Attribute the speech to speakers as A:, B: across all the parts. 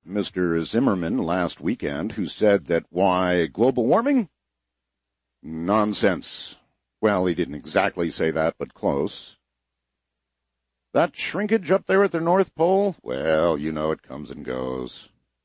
A: Mr. Zimmerman last weekend, who said that, why, global warming? Nonsense. Well, he didn't exactly say that, but close. That shrinkage up there at the North Pole? Well, you know, it comes and goes.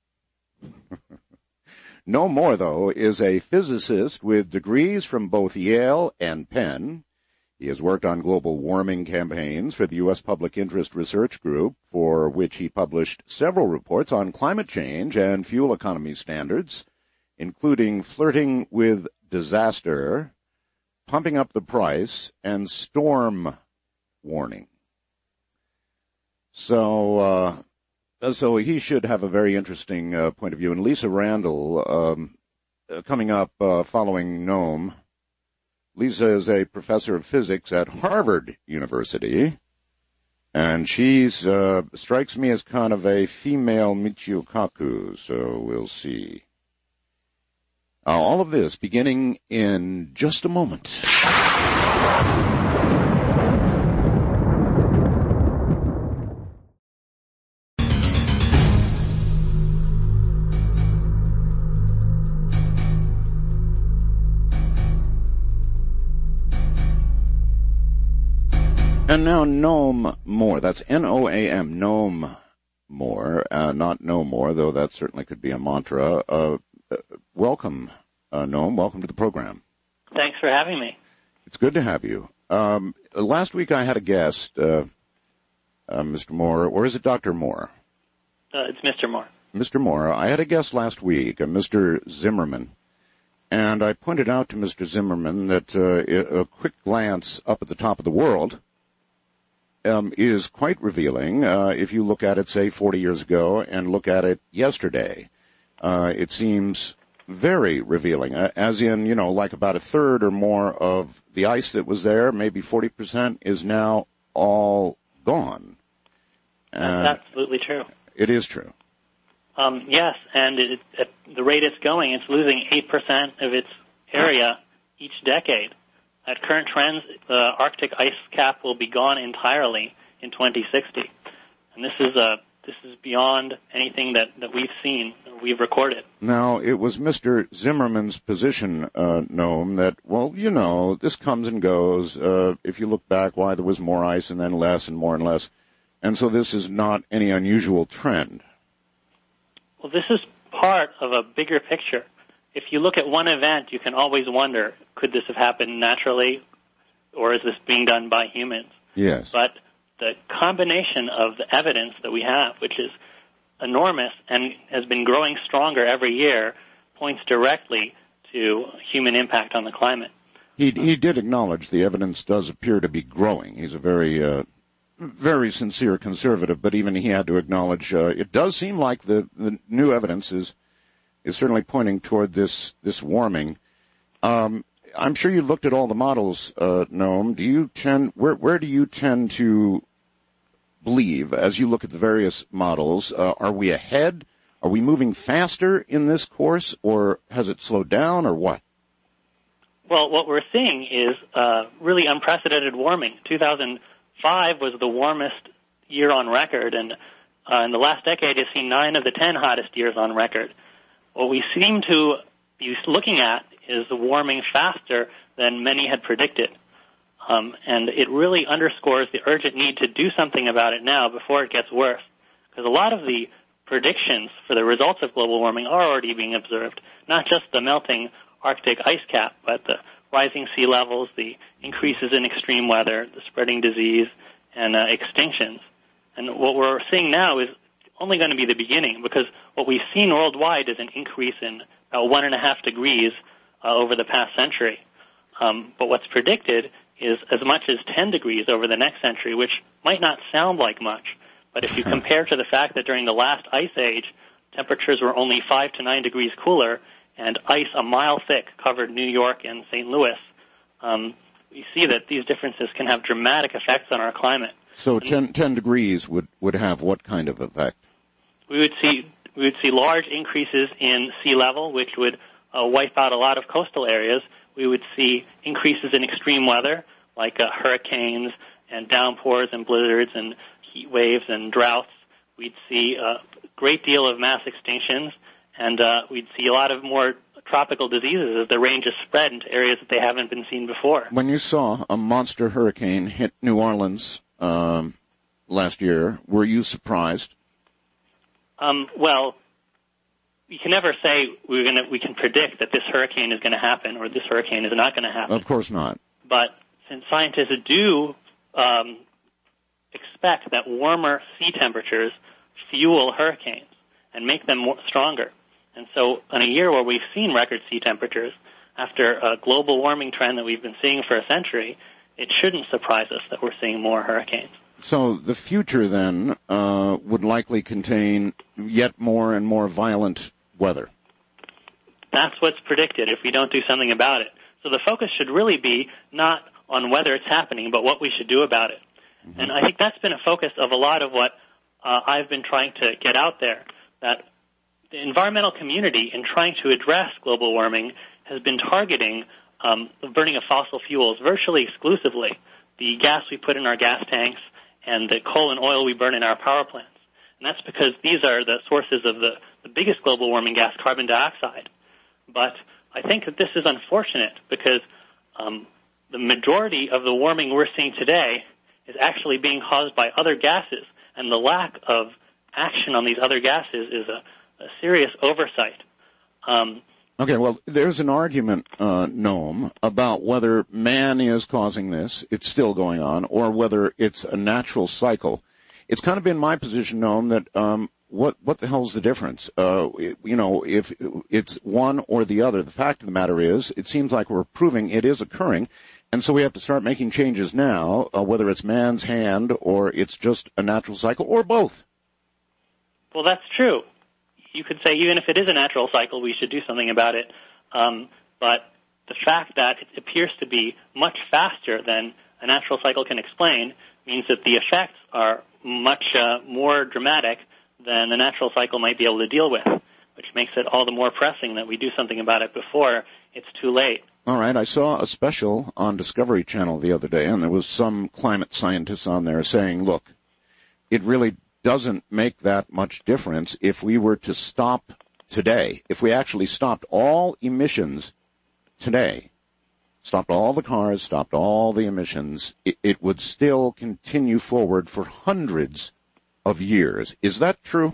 A: No More, though, is a physicist with degrees from both Yale and Penn. He has worked on global warming campaigns for the U.S. Public Interest Research Group, for which he published several reports on climate change and fuel economy standards, including Flirting with Disaster, Pumping Up the Price, and Storm Warning. So he should have a very interesting point of view. And Lisa Randall, coming up following Noam. Lisa is a professor of physics at Harvard University, and she's strikes me as kind of a female Michio Kaku, so we'll see. All of this beginning in just a moment. And now Noam More. That's N-O-A-M, Noam More, not No More, though that certainly could be a mantra. Welcome, Noam. Welcome to the program.
B: Thanks for having me.
A: It's good to have you. Last week I had a guest, Mr. Moore, or is it Dr. Moore?
B: It's Mr. Moore.
A: Mr. Moore. I had a guest last week, Mr. Zimmerman, and I pointed out to Mr. Zimmerman that a quick glance up at the top of the world is quite revealing. If you look at it, say, 40 years ago and look at it yesterday, it seems very revealing, as in, you know, like about a third or more of the ice that was there, maybe 40%, is now all gone.
B: That's absolutely true.
A: It is true.
B: Yes, and at the rate it's going, it's losing 8% of its area each decade. At current trends, the Arctic ice cap will be gone entirely in 2060. And this is beyond anything that we've seen, or we've recorded. Now,
A: it was Mr. Zimmerman's position, Noam, that, well, you know, this comes and goes. If you look back, why, there was more ice and then less and more and less. And so this is not any unusual trend.
B: Well, this is part of a bigger picture. If you look at one event, you can always wonder, could this have happened naturally, or is this being done by humans?
A: Yes.
B: But the combination of the evidence that we have, which is enormous and has been growing stronger every year, points directly to human impact on the climate.
A: He did acknowledge the evidence does appear to be growing. He's a very very sincere conservative, but even he had to acknowledge it does seem like the new evidence is certainly pointing toward this warming. I'm sure you looked at all the models, Noam. Where do you tend to believe as you look at the various models? Are we ahead? Are we moving faster in this course, or has it slowed down, or what?
B: Well, what we're seeing is really unprecedented warming. 2005 was the warmest year on record, and in the last decade, you've seen 9 of the 10 hottest years on record. What we seem to be looking at is warming faster than many had predicted. And it really underscores the urgent need to do something about it now before it gets worse. Because a lot of the predictions for the results of global warming are already being observed. Not just the melting Arctic ice cap, but the rising sea levels, the increases in extreme weather, the spreading disease, and extinctions. And what we're seeing now is only going to be the beginning, because what we've seen worldwide is an increase in about 1.5 degrees over the past century. But what's predicted is as much as 10 degrees over the next century, which might not sound like much. But if you compare to the fact that during the last ice age, temperatures were only 5 to 9 degrees cooler, and ice a mile thick covered New York and St. Louis, you see that these differences can have dramatic effects on our climate.
A: So 10 degrees would have what kind of effect?
B: We would see large increases in sea level, which would wipe out a lot of coastal areas. We would see increases in extreme weather, like hurricanes and downpours and blizzards and heat waves and droughts. We'd see great deal of mass extinctions, and we'd see a lot of more tropical diseases as the range is spread into areas that they haven't been seen before.
A: When you saw a monster hurricane hit New Orleans last year, were you surprised?
B: Well, we can never say we can predict that this hurricane is going to happen or this hurricane is not going to happen.
A: Of course not.
B: But since scientists do expect that warmer sea temperatures fuel hurricanes and make them stronger. And so in a year where we've seen record sea temperatures, after a global warming trend that we've been seeing for a century, it shouldn't surprise us that we're seeing more hurricanes.
A: So the future then would likely contain yet more and more violent weather.
B: That's what's predicted if we don't do something about it. So the focus should really be not on whether it's happening, but what we should do about it. Mm-hmm. And I think that's been a focus of a lot of what I've been trying to get out there, that the environmental community, in trying to address global warming, has been targeting the burning of fossil fuels virtually exclusively, the gas we put in our gas tanks and the coal and oil we burn in our power plants. And that's because these are the sources of the biggest global warming gas, carbon dioxide. But I think that this is unfortunate because the majority of the warming we're seeing today is actually being caused by other gases, and the lack of action on these other gases is a serious oversight.
A: Okay, well, there's an argument, Noam, about whether man is causing this, it's still going on, or whether it's a natural cycle. It's kind of been my position, Noam, that what the hell's the difference? If it's one or the other, the fact of the matter is, it seems like we're proving it is occurring, and so we have to start making changes now, whether it's man's hand or it's just a natural cycle, or both.
B: Well, that's true. You could say even if it is a natural cycle, we should do something about it. But the fact that it appears to be much faster than a natural cycle can explain means that the effects are much more dramatic than the natural cycle might be able to deal with, which makes it all the more pressing that we do something about it before it's too late.
A: All right. I saw a special on Discovery Channel the other day, and there was some climate scientists on there saying, look, it really doesn't make that much difference if we were to stop today. If we actually stopped all emissions today, stopped all the cars, stopped all the emissions, it would still continue forward for hundreds of years. Is that true?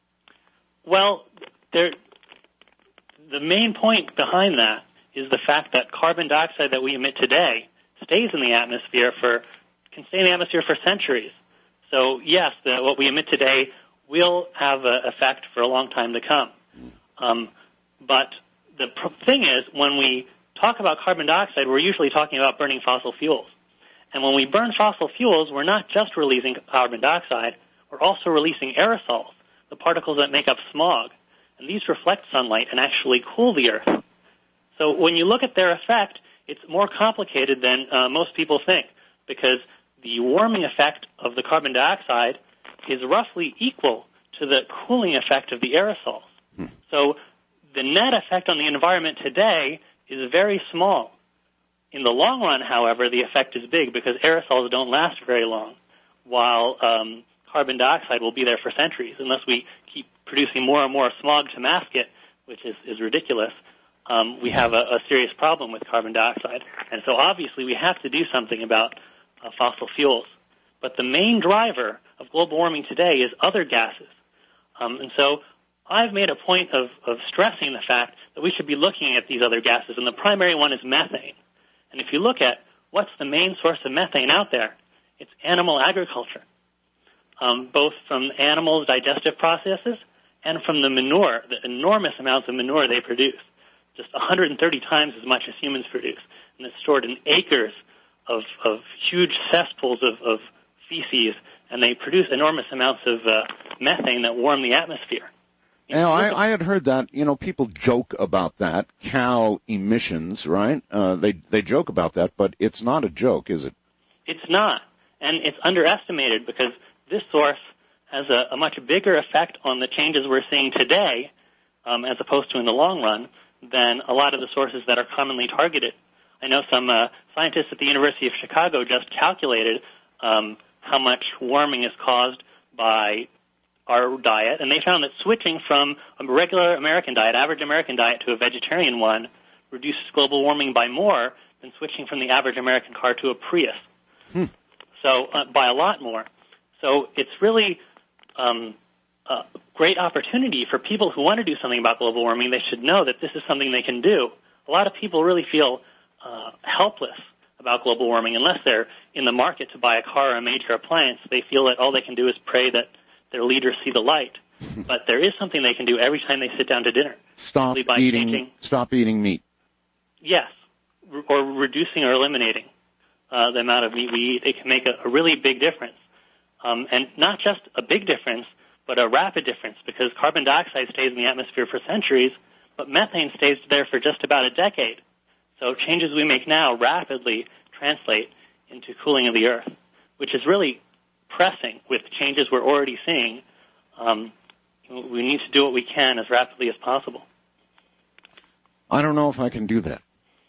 B: Well, the main point behind that is the fact that carbon dioxide that we emit today stays in the atmosphere can stay in the atmosphere for centuries. So yes, what we emit today will have an effect for a long time to come. But the thing is, when we talk about carbon dioxide, we're usually talking about burning fossil fuels. And when we burn fossil fuels, we're not just releasing carbon dioxide, we're also releasing aerosols, the particles that make up smog. And these reflect sunlight and actually cool the Earth. So when you look at their effect, it's more complicated than most people think, because the warming effect of the carbon dioxide is roughly equal to the cooling effect of the aerosols. So the net effect on the environment today is very small. In the long run, however, the effect is big because aerosols don't last very long, while carbon dioxide will be there for centuries unless we keep producing more and more smog to mask it, which is ridiculous. We have a serious problem with carbon dioxide. And so obviously we have to do something about fossil fuels. But the main driver of global warming today is other gases. And so I've made a point of stressing the fact that we should be looking at these other gases, and the primary one is methane. And if you look at what's the main source of methane out there, it's animal agriculture, both from animals' digestive processes and from the manure, the enormous amounts of manure they produce, just 130 times as much as humans produce. And it's stored in acres of huge cesspools of feces, and they produce enormous amounts of methane that warm the atmosphere.
A: I had heard that, people joke about that, cow emissions, right? They joke about that, but it's not a joke, is it?
B: It's not, and it's underestimated because this source has a much bigger effect on the changes we're seeing today, as opposed to in the long run, than a lot of the sources that are commonly targeted. I know some scientists at the University of Chicago just calculated how much warming is caused by our diet, and they found that switching from a regular American diet, average American diet, to a vegetarian one reduces global warming by more than switching from the average American car to a Prius. So by a lot more. So it's really a great opportunity for people who want to do something about global warming. They should know that this is something they can do. A lot of people really feel helpless about global warming unless they're in the market to buy a car or a major appliance. They feel that all they can do is pray that their leaders see the light. But there is something they can do every time they sit down to dinner.
A: Stop eating meat.
B: Yes, or reducing or eliminating the amount of meat we eat. It can make a really big difference. And not just a big difference, but a rapid difference, because carbon dioxide stays in the atmosphere for centuries, but methane stays there for just about a decade. So changes we make now rapidly translate into cooling of the Earth, which is really pressing with changes we're already seeing. We need to do what we can as rapidly as possible.
A: I don't know if I can do that.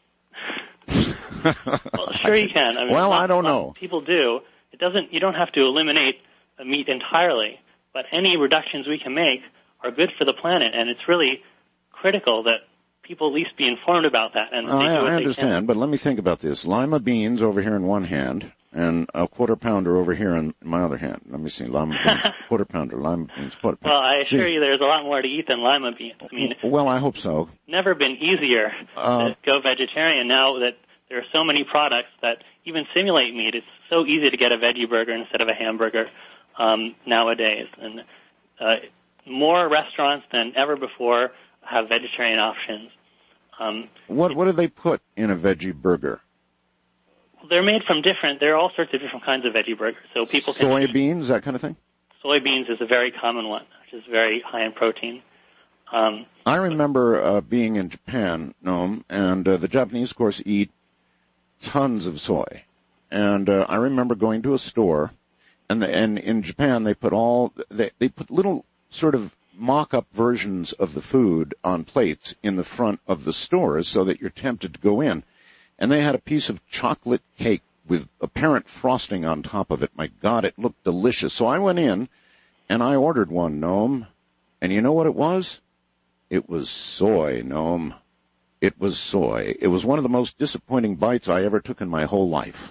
B: Well, sure you can. I mean,
A: I don't know.
B: People do. You don't have to eliminate meat entirely, but any reductions we can make are good for the planet, and it's really critical that people at least be informed about that. And
A: I understand, but let me think about this. Lima beans over here in one hand, and a quarter pounder over here in my other hand. Let me see, lima beans, quarter pounder, lima beans, quarter pounder.
B: Well, I assure you there's a lot more to eat than lima beans. I mean,
A: well, I hope so.
B: Never been easier to go vegetarian now that there are so many products that even simulate meat. It's so easy to get a veggie burger instead of a hamburger nowadays. And more restaurants than ever before have vegetarian options.
A: What do they put in a veggie burger?
B: They're made from there are all sorts of different kinds of veggie burgers. So people can
A: soybeans, that kind of thing?
B: Soybeans is a very common one, which is very high in protein.
A: I remember being in Japan, Noam, and the Japanese, of course, eat tons of soy. And I remember going to a store, and in Japan they put they put little sort of mock-up versions of the food on plates in the front of the stores so that you're tempted to go in. And they had a piece of chocolate cake with apparent frosting on top of it. My God, it looked delicious. So I went in, and I ordered one, Noam. And you know what it was? It was soy, Noam. It was soy. It was one of the most disappointing bites I ever took in my whole life.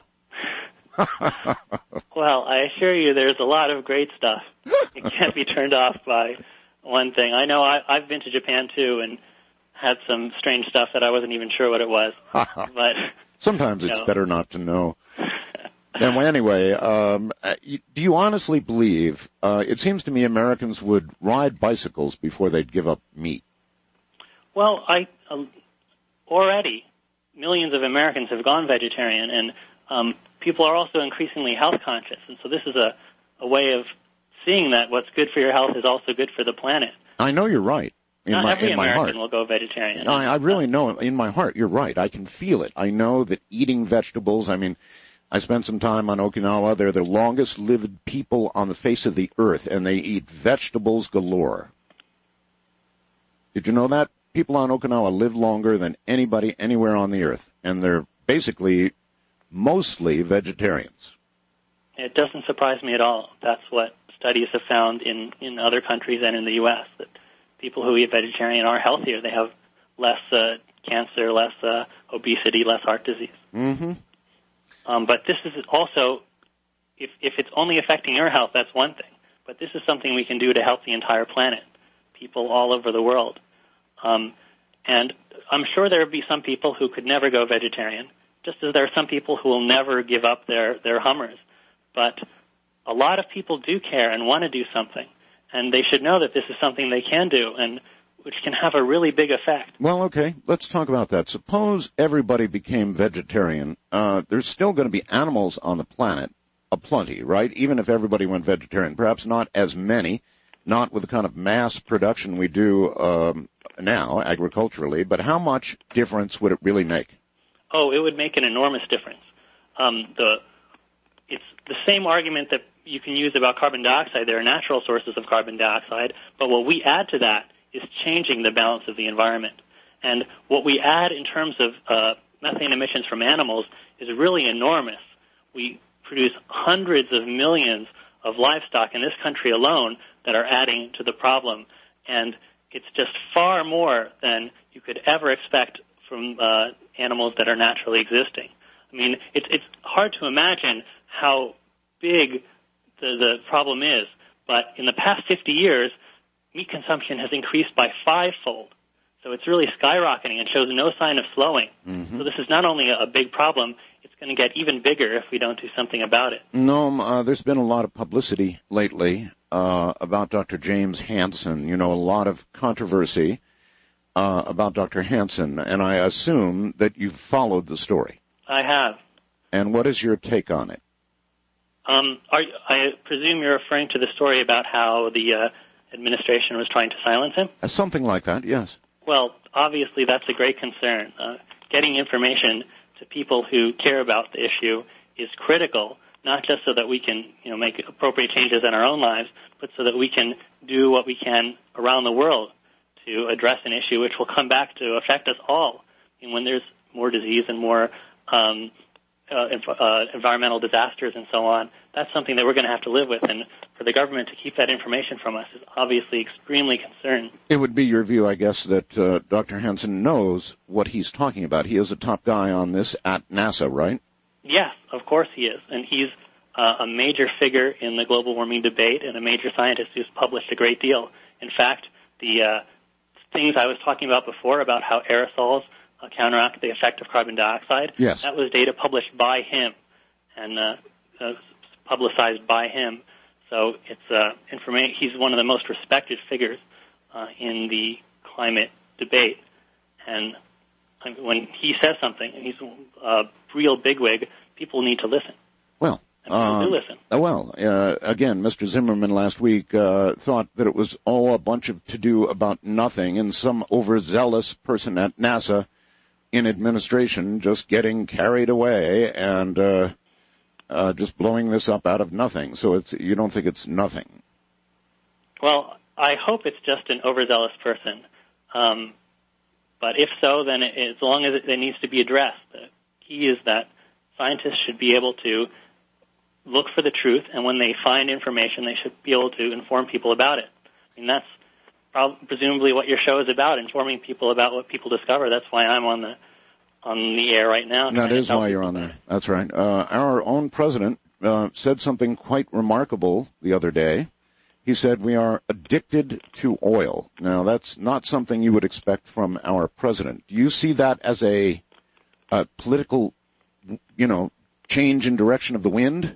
B: Well, I assure you there's a lot of great stuff. It can't be turned off by one thing. I know I've been to Japan, too, and had some strange stuff that I wasn't even sure what it was. But
A: sometimes it's better not to know. And anyway, do you honestly believe, it seems to me Americans would ride bicycles before they'd give up meat?
B: Well, already millions of Americans have gone vegetarian, and people are also increasingly health conscious. And so this is a way of seeing that what's good for your health is also good for the planet.
A: I know you're right.
B: Not every American will go vegetarian.
A: I really know in my heart you're right. I can feel it. I know that eating vegetables, I mean, I spent some time on Okinawa. They're the longest lived people on the face of the earth, and they eat vegetables galore. Did you know that? People on Okinawa live longer than anybody anywhere on the earth, and they're basically mostly vegetarians. It
B: doesn't surprise me at all. That's what studies have found in other countries and in the U.S., that people who eat vegetarian are healthier. They have less cancer, less obesity, less heart disease.
A: Mm-hmm.
B: But this is also, if it's only affecting your health, that's one thing. But this is something we can do to help the entire planet, people all over the world. And I'm sure there will be some people who could never go vegetarian, just as there are some people who will never give up their Hummers. But a lot of people do care and want to do something, and they should know that this is something they can do, and which can have a really big effect.
A: Well, okay, let's talk about that. Suppose everybody became vegetarian. There's still going to be animals on the planet, aplenty, right? Even if everybody went vegetarian. Perhaps not as many, not with the kind of mass production we do now, agriculturally, but how much difference would it really make?
B: Oh, it would make an enormous difference. It's the same argument that you can use about carbon dioxide. There are natural sources of carbon dioxide, but what we add to that is changing the balance of the environment. And what we add in terms of methane emissions from animals is really enormous. We produce hundreds of millions of livestock in this country alone that are adding to the problem. And it's just far more than you could ever expect from animals that are naturally existing. I mean, it's hard to imagine how big the problem is, but in the past 50 years, meat consumption has increased by 5-fold. So it's really skyrocketing and shows no sign of slowing. Mm-hmm. So this is not only a big problem, it's going to get even bigger if we don't do something about it.
A: Noam, there's been a lot of publicity lately about Dr. James Hansen. You know, a lot of controversy about Dr. Hansen, and I assume that you've followed the story.
B: I have.
A: And what is your take on it?
B: I presume you're referring to the story about how the administration was trying to silence him?
A: Something like that, yes.
B: Well, obviously that's a great concern. Getting information to people who care about the issue is critical, not just so that we can, make appropriate changes in our own lives, but so that we can do what we can around the world to address an issue which will come back to affect us all. And when there's more disease and more environmental disasters and so on, that's something that we're going to have to live with. And for the government to keep that information from us is obviously extremely concerning.
A: It would be your view, I guess, that Dr. Hansen knows what he's talking about. He is a top guy on this at NASA, right?
B: Yes, of course he is. And he's a major figure in the global warming debate and a major scientist who's published a great deal. In fact, the things I was talking about before about how aerosols counteract the effect of carbon dioxide,
A: yes,
B: that was data published by him and publicized by him. So it's information. He's one of the most respected figures in the climate debate. And when he says something, and he's a real bigwig, people need to listen.
A: Well,
B: and people do listen.
A: Again, Mr. Zimmerman last week thought that it was all a bunch of to-do about nothing, and some overzealous person at NASA in administration just getting carried away and just blowing this up out of nothing. So you don't think it's nothing?
B: Well, I hope it's just an overzealous person. But if so, then as long as it needs to be addressed, the key is that scientists should be able to look for the truth, and when they find information, they should be able to inform people about it. I mean, that's presumably what your show is about, informing people about what people discover. That's why I'm on the air right now.
A: That is why you're on there. That's right. Our own president said something quite remarkable the other day. He said we are addicted to oil. Now, that's not something you would expect from our president. Do you see that as a political, change in direction of the wind?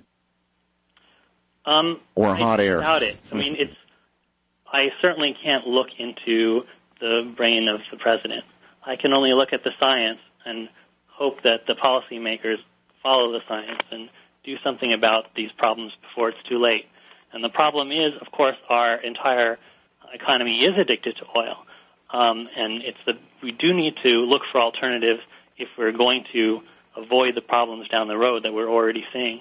A: Or hot air?
B: I doubt it. I mean, I certainly can't look into the brain of the president. I can only look at the science and hope that the policymakers follow the science and do something about these problems before it's too late. And the problem is, of course, our entire economy is addicted to oil. And we do need to look for alternatives if we're going to avoid the problems down the road that we're already seeing.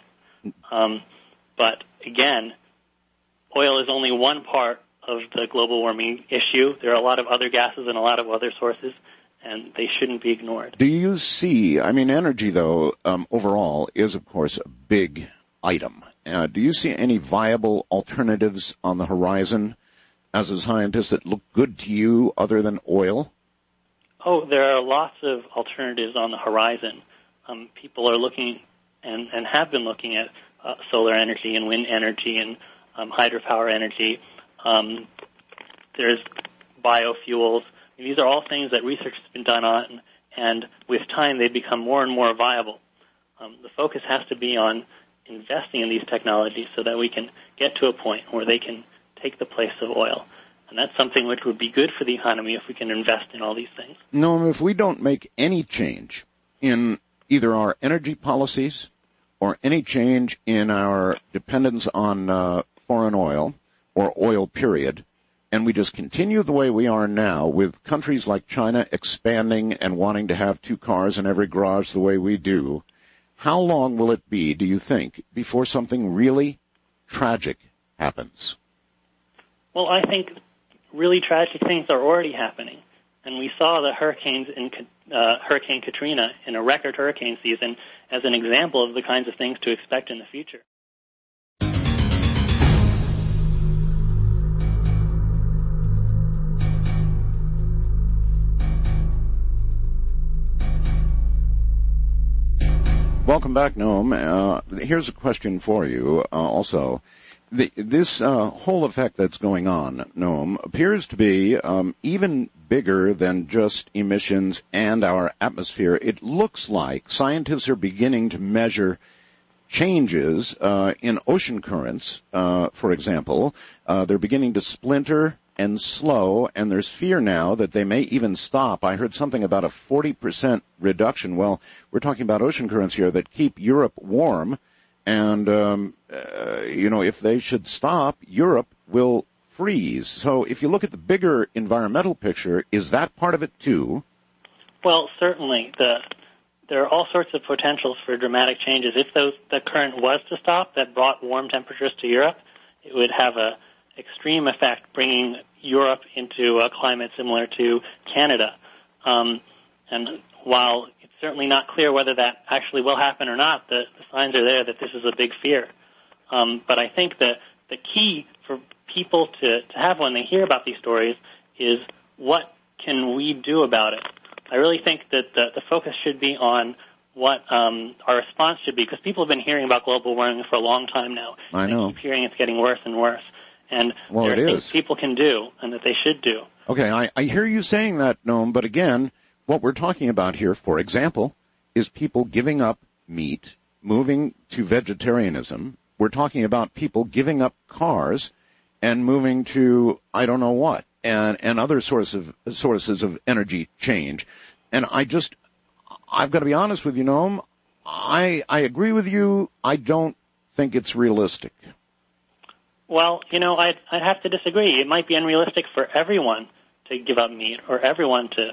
B: But again, oil is only one part of the global warming issue. There are a lot of other gases and a lot of other sources, and they shouldn't be ignored.
A: Do you see, energy, though, overall is, of course, a big item. Do you see any viable alternatives on the horizon as a scientist that look good to you other than oil?
B: Oh, there are lots of alternatives on the horizon. People are looking and have been looking at solar energy and wind energy and hydropower energy. There's biofuels. These are all things that research has been done on, and with time they become more and more viable. The focus has to be on investing in these technologies so that we can get to a point where they can take the place of oil. And that's something which would be good for the economy if we can invest in all these things.
A: No, if we don't make any change in either our energy policies or any change in our dependence on foreign oil or oil period, and we just continue the way we are now with countries like China expanding and wanting to have 2 cars in every garage the way we do, how long will it be, do you think, before something really tragic happens?
B: Well, I think really tragic things are already happening. And we saw the hurricanes in Hurricane Katrina in a record hurricane season as an example of the kinds of things to expect in the future.
A: Welcome back, Noam. Here's a question for you also. This whole effect that's going on, Noam, appears to be even bigger than just emissions and our atmosphere. It looks like scientists are beginning to measure changes in ocean currents, for example. They're beginning to splinter and slow, and there's fear now that they may even stop. I heard something about a 40% reduction. Well, we're talking about ocean currents here that keep Europe warm, and, if they should stop, Europe will freeze. So if you look at the bigger environmental picture, is that part of it too?
B: Well, certainly. There are all sorts of potentials for dramatic changes. If the current was to stop that brought warm temperatures to Europe, it would have a extreme effect, bringing Europe into a climate similar to Canada. And while it's certainly not clear whether that actually will happen or not, the signs are there that this is a big fear. But I think that the key for people to have when they hear about these stories is, what can we do about it? I really think that the focus should be on what our response should be, because people have been hearing about global warming for a long time now.
A: I know.
B: They keep hearing it's getting worse and worse. And there are things people can do and that they should do.
A: Okay, I hear you saying that, Noam, but again, what we're talking about here, for example, is people giving up meat, moving to vegetarianism. We're talking about people giving up cars and moving to I don't know what, and other sources of energy change. And I've got to be honest with you, Noam, I agree with you. I don't think it's realistic.
B: Well, I'd have to disagree. It might be unrealistic for everyone to give up meat, or everyone to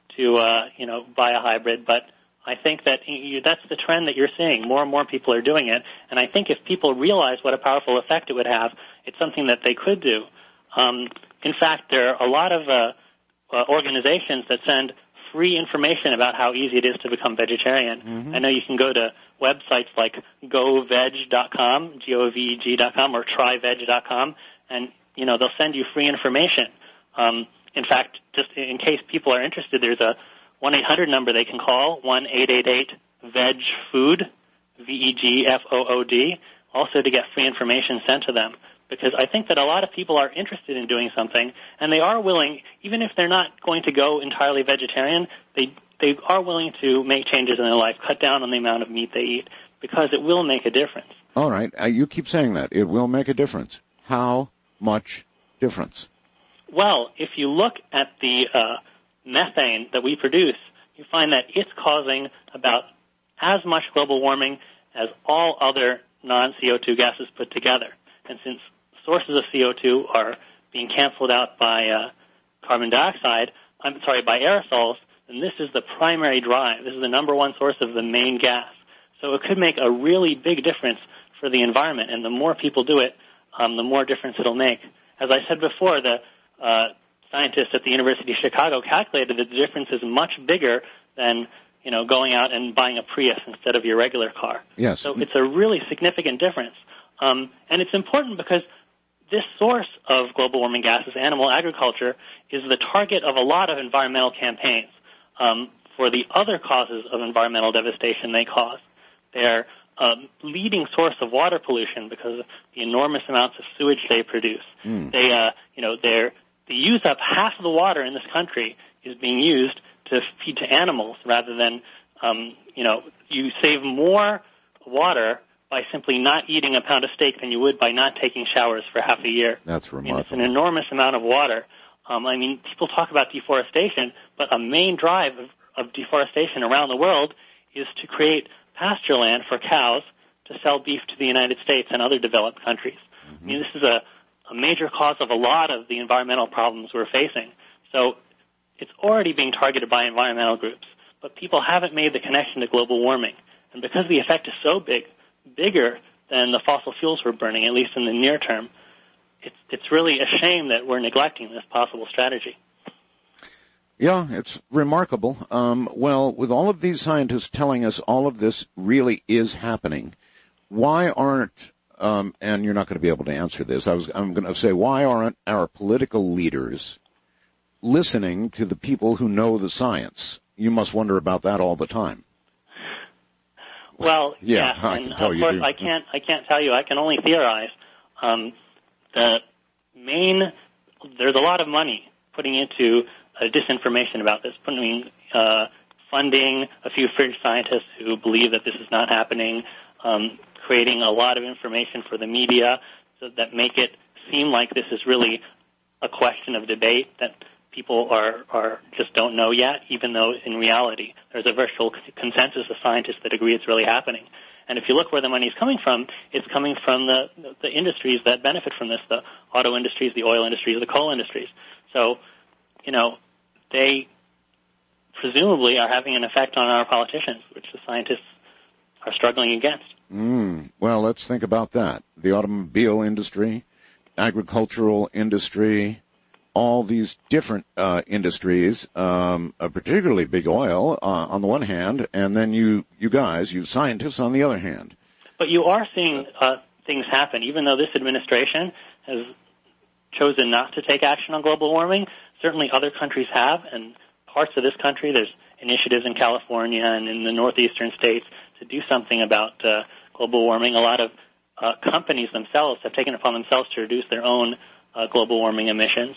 B: buy a hybrid, but I think that that's the trend that you're seeing. More and more people are doing it, and I think if people realize what a powerful effect it would have, it's something that they could do. In fact, there are a lot of organizations that send free information about how easy it is to become vegetarian. Mm-hmm. I know you can go to websites like goveg.com, goveg.com, or tryveg.com, and, they'll send you free information. In fact, just in case people are interested, there's a 1-800 number they can call, 1-888-VEG-FOOD, VEGFOOD, also to get free information sent to them. Because I think that a lot of people are interested in doing something, and they are willing, even if they're not going to go entirely vegetarian, they are willing to make changes in their life, cut down on the amount of meat they eat, because it will make a difference.
A: All right. You keep saying that. It will make a difference. How much difference?
B: Well, if you look at the methane that we produce, you find that it's causing about as much global warming as all other non-CO2 gases put together. And since sources of CO2 are being canceled out by carbon dioxide, by aerosols, then this is the primary drive. This is the number one source of the main gas. So it could make a really big difference for the environment, and the more people do it, the more difference it'll make. As I said before, the scientists at the University of Chicago calculated that the difference is much bigger than, going out and buying a Prius instead of your regular car.
A: Yes.
B: So it's a really significant difference. And it's important because this source of global warming gases, animal agriculture, is the target of a lot of environmental campaigns for the other causes of environmental devastation they cause. They're a leading source of water pollution because of the enormous amounts of sewage they produce. They use up half of the water in this country is being used to feed to animals rather than, you save more water by simply not eating a pound of steak than you would by not taking showers for half a year.
A: That's remarkable.
B: It's an enormous amount of water. People talk about deforestation, but a main drive of deforestation around the world is to create pasture land for cows to sell beef to the United States and other developed countries. Mm-hmm. This is a major cause of a lot of the environmental problems we're facing. So it's already being targeted by environmental groups, but people haven't made the connection to global warming. And because the effect is so bigger than the fossil fuels we're burning, at least in the near term, it's really a shame that we're neglecting this possible strategy.
A: Yeah, it's remarkable. Well, with all of these scientists telling us all of this really is happening, why aren't, and you're not going to be able to answer this, I'm going to say, why aren't our political leaders listening to the people who know the science? You must wonder about that all the time.
B: Well,
A: yeah,
B: yes,
A: I
B: and
A: can tell
B: of
A: you
B: course
A: do.
B: I can't tell you. I can only theorize. There's a lot of money putting into disinformation about this, funding a few fringe scientists who believe that this is not happening, creating a lot of information for the media so that make it seem like this is really a question of debate that people are just don't know yet, even though in reality there's a virtual consensus of scientists that agree it's really happening. And if you look where the money is coming from, it's coming from the industries that benefit from this, the auto industries, the oil industries, the coal industries. So, they presumably are having an effect on our politicians, which the scientists are struggling against.
A: Well, let's think about that. The automobile industry, agricultural industry, all these different industries, particularly big oil on the one hand, and then you scientists on the other hand.
B: But you are seeing things happen, even though this administration has chosen not to take action on global warming. Certainly other countries have, and parts of this country, there's initiatives in California and in the northeastern states to do something about global warming. A lot of companies themselves have taken it upon themselves to reduce their own global warming emissions.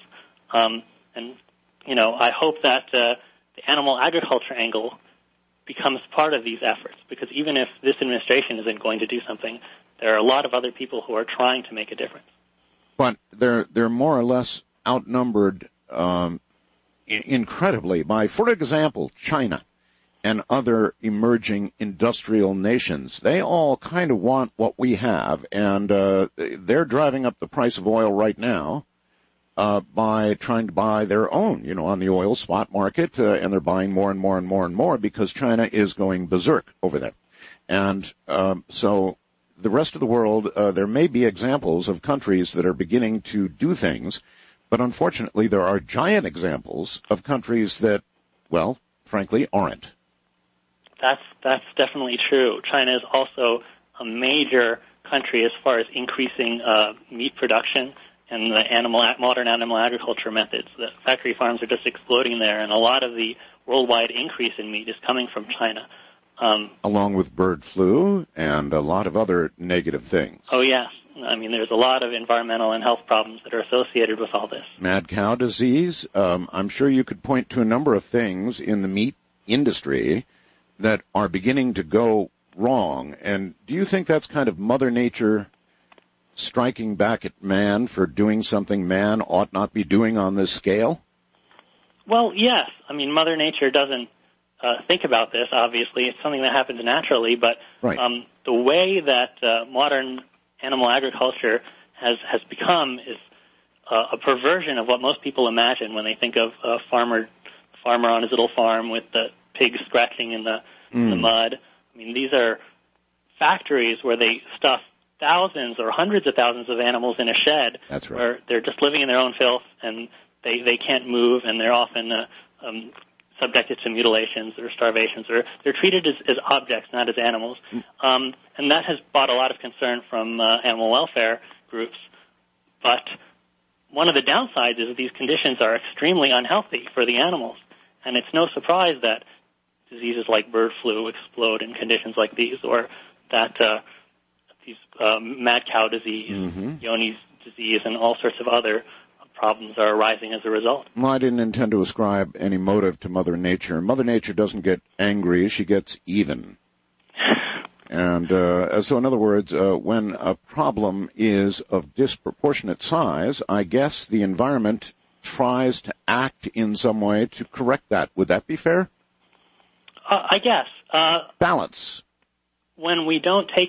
B: I hope that the animal agriculture angle becomes part of these efforts, because even if this administration isn't going to do something, there are a lot of other people who are trying to make a difference.
A: But they're more or less outnumbered incredibly by, for example, China and other emerging industrial nations. They all kind of want what we have, and they're driving up the price of oil right now by trying to buy their own, on the oil spot market, and they're buying more and more and more and more because China is going berserk over there. And so the rest of the world, there may be examples of countries that are beginning to do things, but unfortunately there are giant examples of countries that, well, frankly, aren't.
B: That's definitely true. China is also a major country as far as increasing meat production and the modern animal agriculture methods. The factory farms are just exploding there, and a lot of the worldwide increase in meat is coming from China.
A: Along with bird flu and a lot of other negative things.
B: Oh, yes. I mean, there's a lot of environmental and health problems that are associated with all this.
A: Mad cow disease. I'm sure you could point to a number of things in the meat industry that are beginning to go wrong. And do you think that's kind of Mother Nature striking back at man for doing something man ought not be doing on this scale?
B: Well, yes. I mean, Mother Nature doesn't think about this, obviously. It's something that happens naturally, but
A: right.
B: The way that modern animal agriculture has become is a perversion of what most people imagine when they think of a farmer on his little farm with the pigs scratching in the mud. I mean, these are factories where they stuff thousands or hundreds of thousands of animals in a shed.
A: That's right.
B: Where they're just living in their own filth, and they can't move, and they're often subjected to mutilations or starvations, or they're treated as objects, not as animals. And that has brought a lot of concern from animal welfare groups. But one of the downsides is that these conditions are extremely unhealthy for the animals. And it's no surprise that diseases like bird flu explode in conditions like these, or that these mad cow disease, Johne's disease, and all sorts of other problems are arising as a result.
A: Well, I didn't intend to ascribe any motive to Mother Nature. Mother Nature doesn't get angry, she gets even. And so in other words, when a problem is of disproportionate size, I guess the environment tries to act in some way to correct that. Would that be fair?
B: I guess.
A: Balance.
B: When we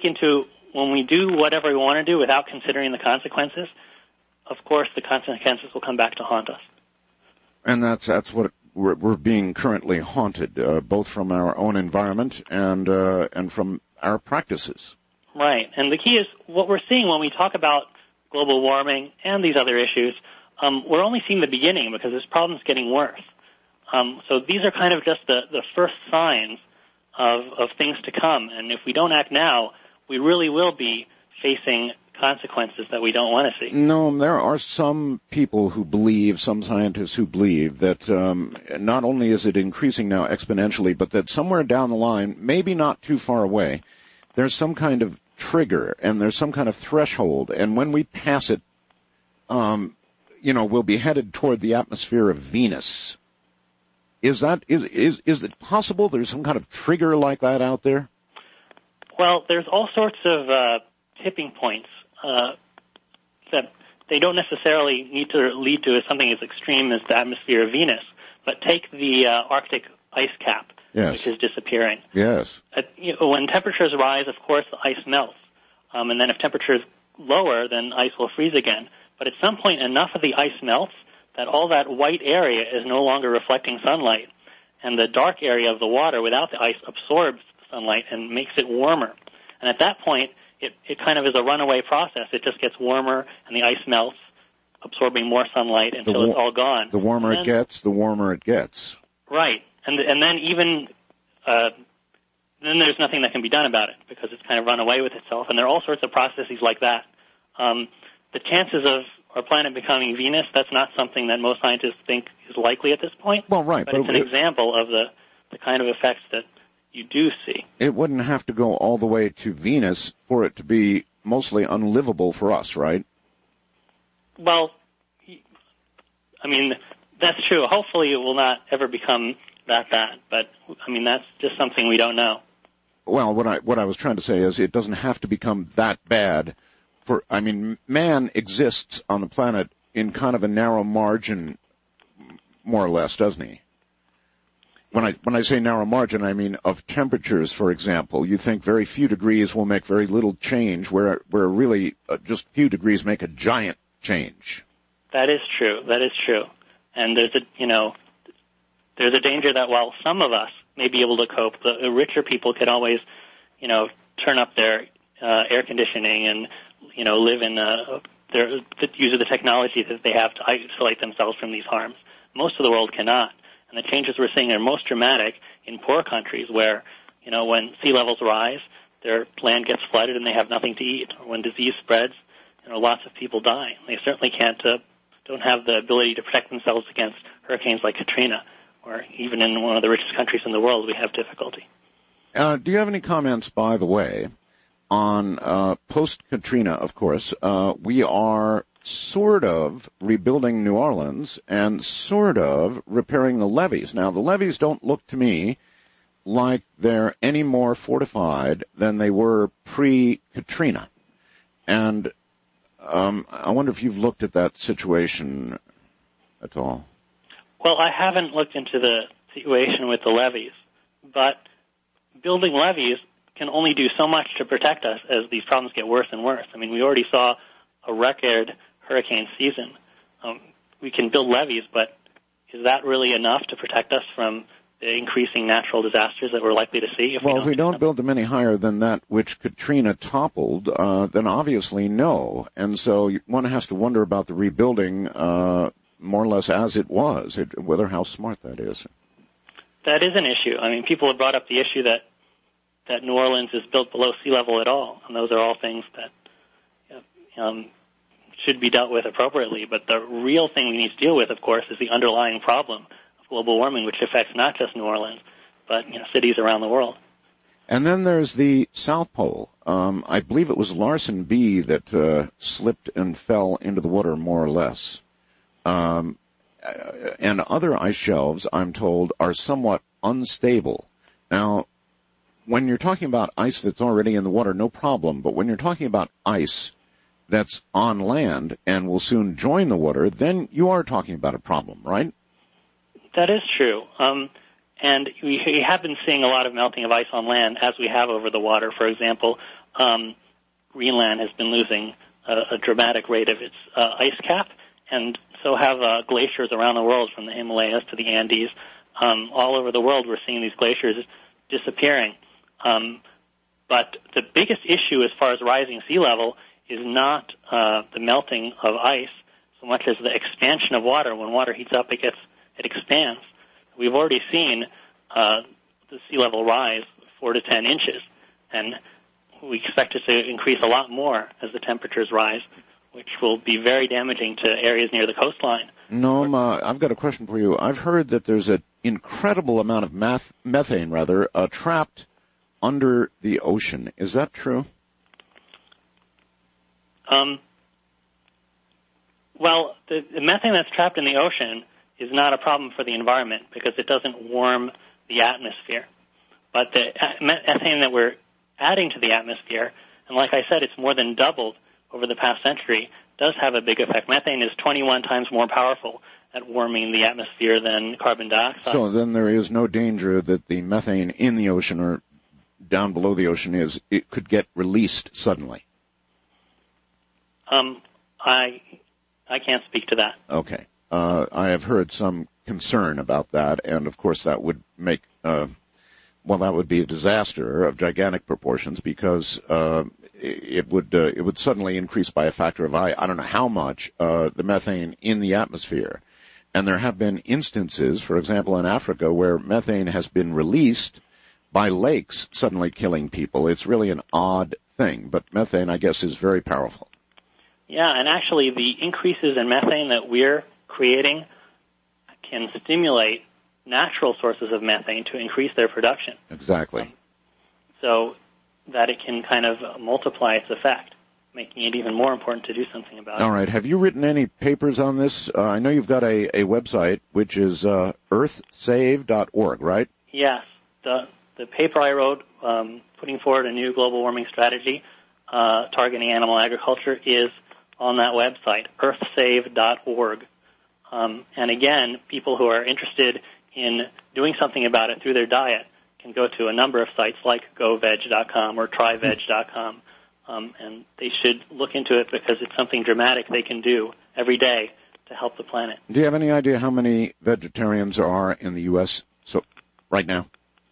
B: do whatever we want to do without considering the consequences, of course the consequences will come back to haunt us.
A: And that's what we're being currently haunted, both from our own environment and from our practices.
B: Right. And the key is what we're seeing when we talk about global warming and these other issues, we're only seeing the beginning because this problem's getting worse. So these are kind of just the first signs of things to come. And if we don't act now, we really will be facing consequences that we don't want to see.
A: No, there are some people who believe, some scientists who believe that not only is it increasing now exponentially, but that somewhere down the line, maybe not too far away, there's some kind of trigger and there's some kind of threshold, and when we pass it, we'll be headed toward the atmosphere of Venus. Is it possible there's some kind of trigger like that out there?
B: Well, there's all sorts of tipping points that they don't necessarily need to lead to something as extreme as the atmosphere of Venus. But take the Arctic ice cap,
A: yes,
B: which is disappearing.
A: Yes.
B: When temperatures rise, of course, the ice melts. And then if temperatures lower, then ice will freeze again. But at some point, enough of the ice melts that all that white area is no longer reflecting sunlight. And the dark area of the water without the ice absorbs the sunlight and makes it warmer. And at that point, it kind of is a runaway process. It just gets warmer and the ice melts, absorbing more sunlight until it's all gone.
A: The warmer it gets, the warmer it gets.
B: Right. And then even then there's nothing that can be done about it because it's kind of run away with itself. And there are all sorts of processes like that. The chances of our planet becoming Venus, that's not something that most scientists think is likely at this point.
A: Well, right.
B: But it's an example of the kind of effects that you do see. It
A: wouldn't have to go all the way to Venus for it to be mostly unlivable for us, right?
B: Well, I mean, that's true. Hopefully it will not ever become that bad. But, I mean, that's just something we don't know.
A: Well, what I was trying to say is it doesn't have to become that bad. Man exists on the planet in kind of a narrow margin, more or less, doesn't he? When I say narrow margin, I mean of temperatures, for example. You think very few degrees will make very little change, where really just few degrees make a giant change. That is true.
B: And there's a danger that while some of us may be able to cope, the richer people can always, turn up their air conditioning and, live in use of the technology that they have to isolate themselves from these harms. Most of the world cannot. And the changes we're seeing are most dramatic in poor countries where, when sea levels rise, their land gets flooded and they have nothing to eat. Or when disease spreads, lots of people die. They certainly don't have the ability to protect themselves against hurricanes like Katrina, or even in one of the richest countries in the world, we have difficulty.
A: Do you have any comments, by the way, on post-Katrina, of course? We are sort of rebuilding New Orleans and sort of repairing the levees. Now, the levees don't look to me like they're any more fortified than they were pre-Katrina. And I wonder if you've looked at that situation at all.
B: Well, I haven't looked into the situation with the levees, but building levees can only do so much to protect us as these problems get worse and worse. I mean, we already saw a record hurricane season. We can build levees, but is that really enough to protect us from the increasing natural disasters that we're likely to see?
A: If we don't build them any higher than that which Katrina toppled, then obviously no. And so one has to wonder about the rebuilding more or less as it was, whether how smart that is.
B: That is an issue. I mean, people have brought up the issue that New Orleans is built below sea level at all, and those are all things that should be dealt with appropriately. But the real thing we need to deal with, of course, is the underlying problem of global warming, which affects not just New Orleans, but cities around the world.
A: And then there's the South Pole. I believe it was Larsen B that slipped and fell into the water more or less. And other ice shelves, I'm told, are somewhat unstable. Now, when you're talking about ice that's already in the water, no problem. But when you're talking about ice that's on land and will soon join the water, then you are talking about a problem, right?
B: That is true. And we have been seeing a lot of melting of ice on land as we have over the water. For example, Greenland has been losing a dramatic rate of its ice cap, and so have glaciers around the world from the Himalayas to the Andes. All over the world we're seeing these glaciers disappearing. But the biggest issue as far as rising sea level is not the melting of ice so much as the expansion of water. When water heats up, it expands. We've already seen the sea level rise 4 to 10 inches, and we expect it to increase a lot more as the temperatures rise, which will be very damaging to areas near the coastline.
A: Noam, I've got a question for you. I've heard that there's an incredible amount of methane trapped under the ocean. Is that true?
B: Well, the methane that's trapped in the ocean is not a problem for the environment because it doesn't warm the atmosphere. But the methane that we're adding to the atmosphere, and like I said, it's more than doubled over the past century, does have a big effect. Methane is 21 times more powerful at warming the atmosphere than carbon dioxide.
A: So then there is no danger that the methane in the ocean or down below the ocean it could get released suddenly.
B: I can't speak to that.
A: Okay. I have heard some concern about that, and of course that would make, that would be a disaster of gigantic proportions because it would suddenly increase by a factor of I don't know how much the methane in the atmosphere. And there have been instances, for example, in Africa, where methane has been released by lakes suddenly killing people. It's really an odd thing, but methane, I guess, is very powerful.
B: Yeah, and actually the increases in methane that we're creating can stimulate natural sources of methane to increase their production.
A: Exactly.
B: So that it can kind of multiply its effect, making it even more important to do something about it.
A: All right. Have you written any papers on this? I know you've got a website, which is earthsave.org, right?
B: Yes. The paper I wrote putting forward a new global warming strategy targeting animal agriculture is on that website, earthsave.org. And again, people who are interested in doing something about it through their diet can go to a number of sites like goveg.com or tryveg.com, and they should look into it because it's something dramatic they can do every day to help the planet.
A: Do you have any idea how many vegetarians there are in the U.S. Right now?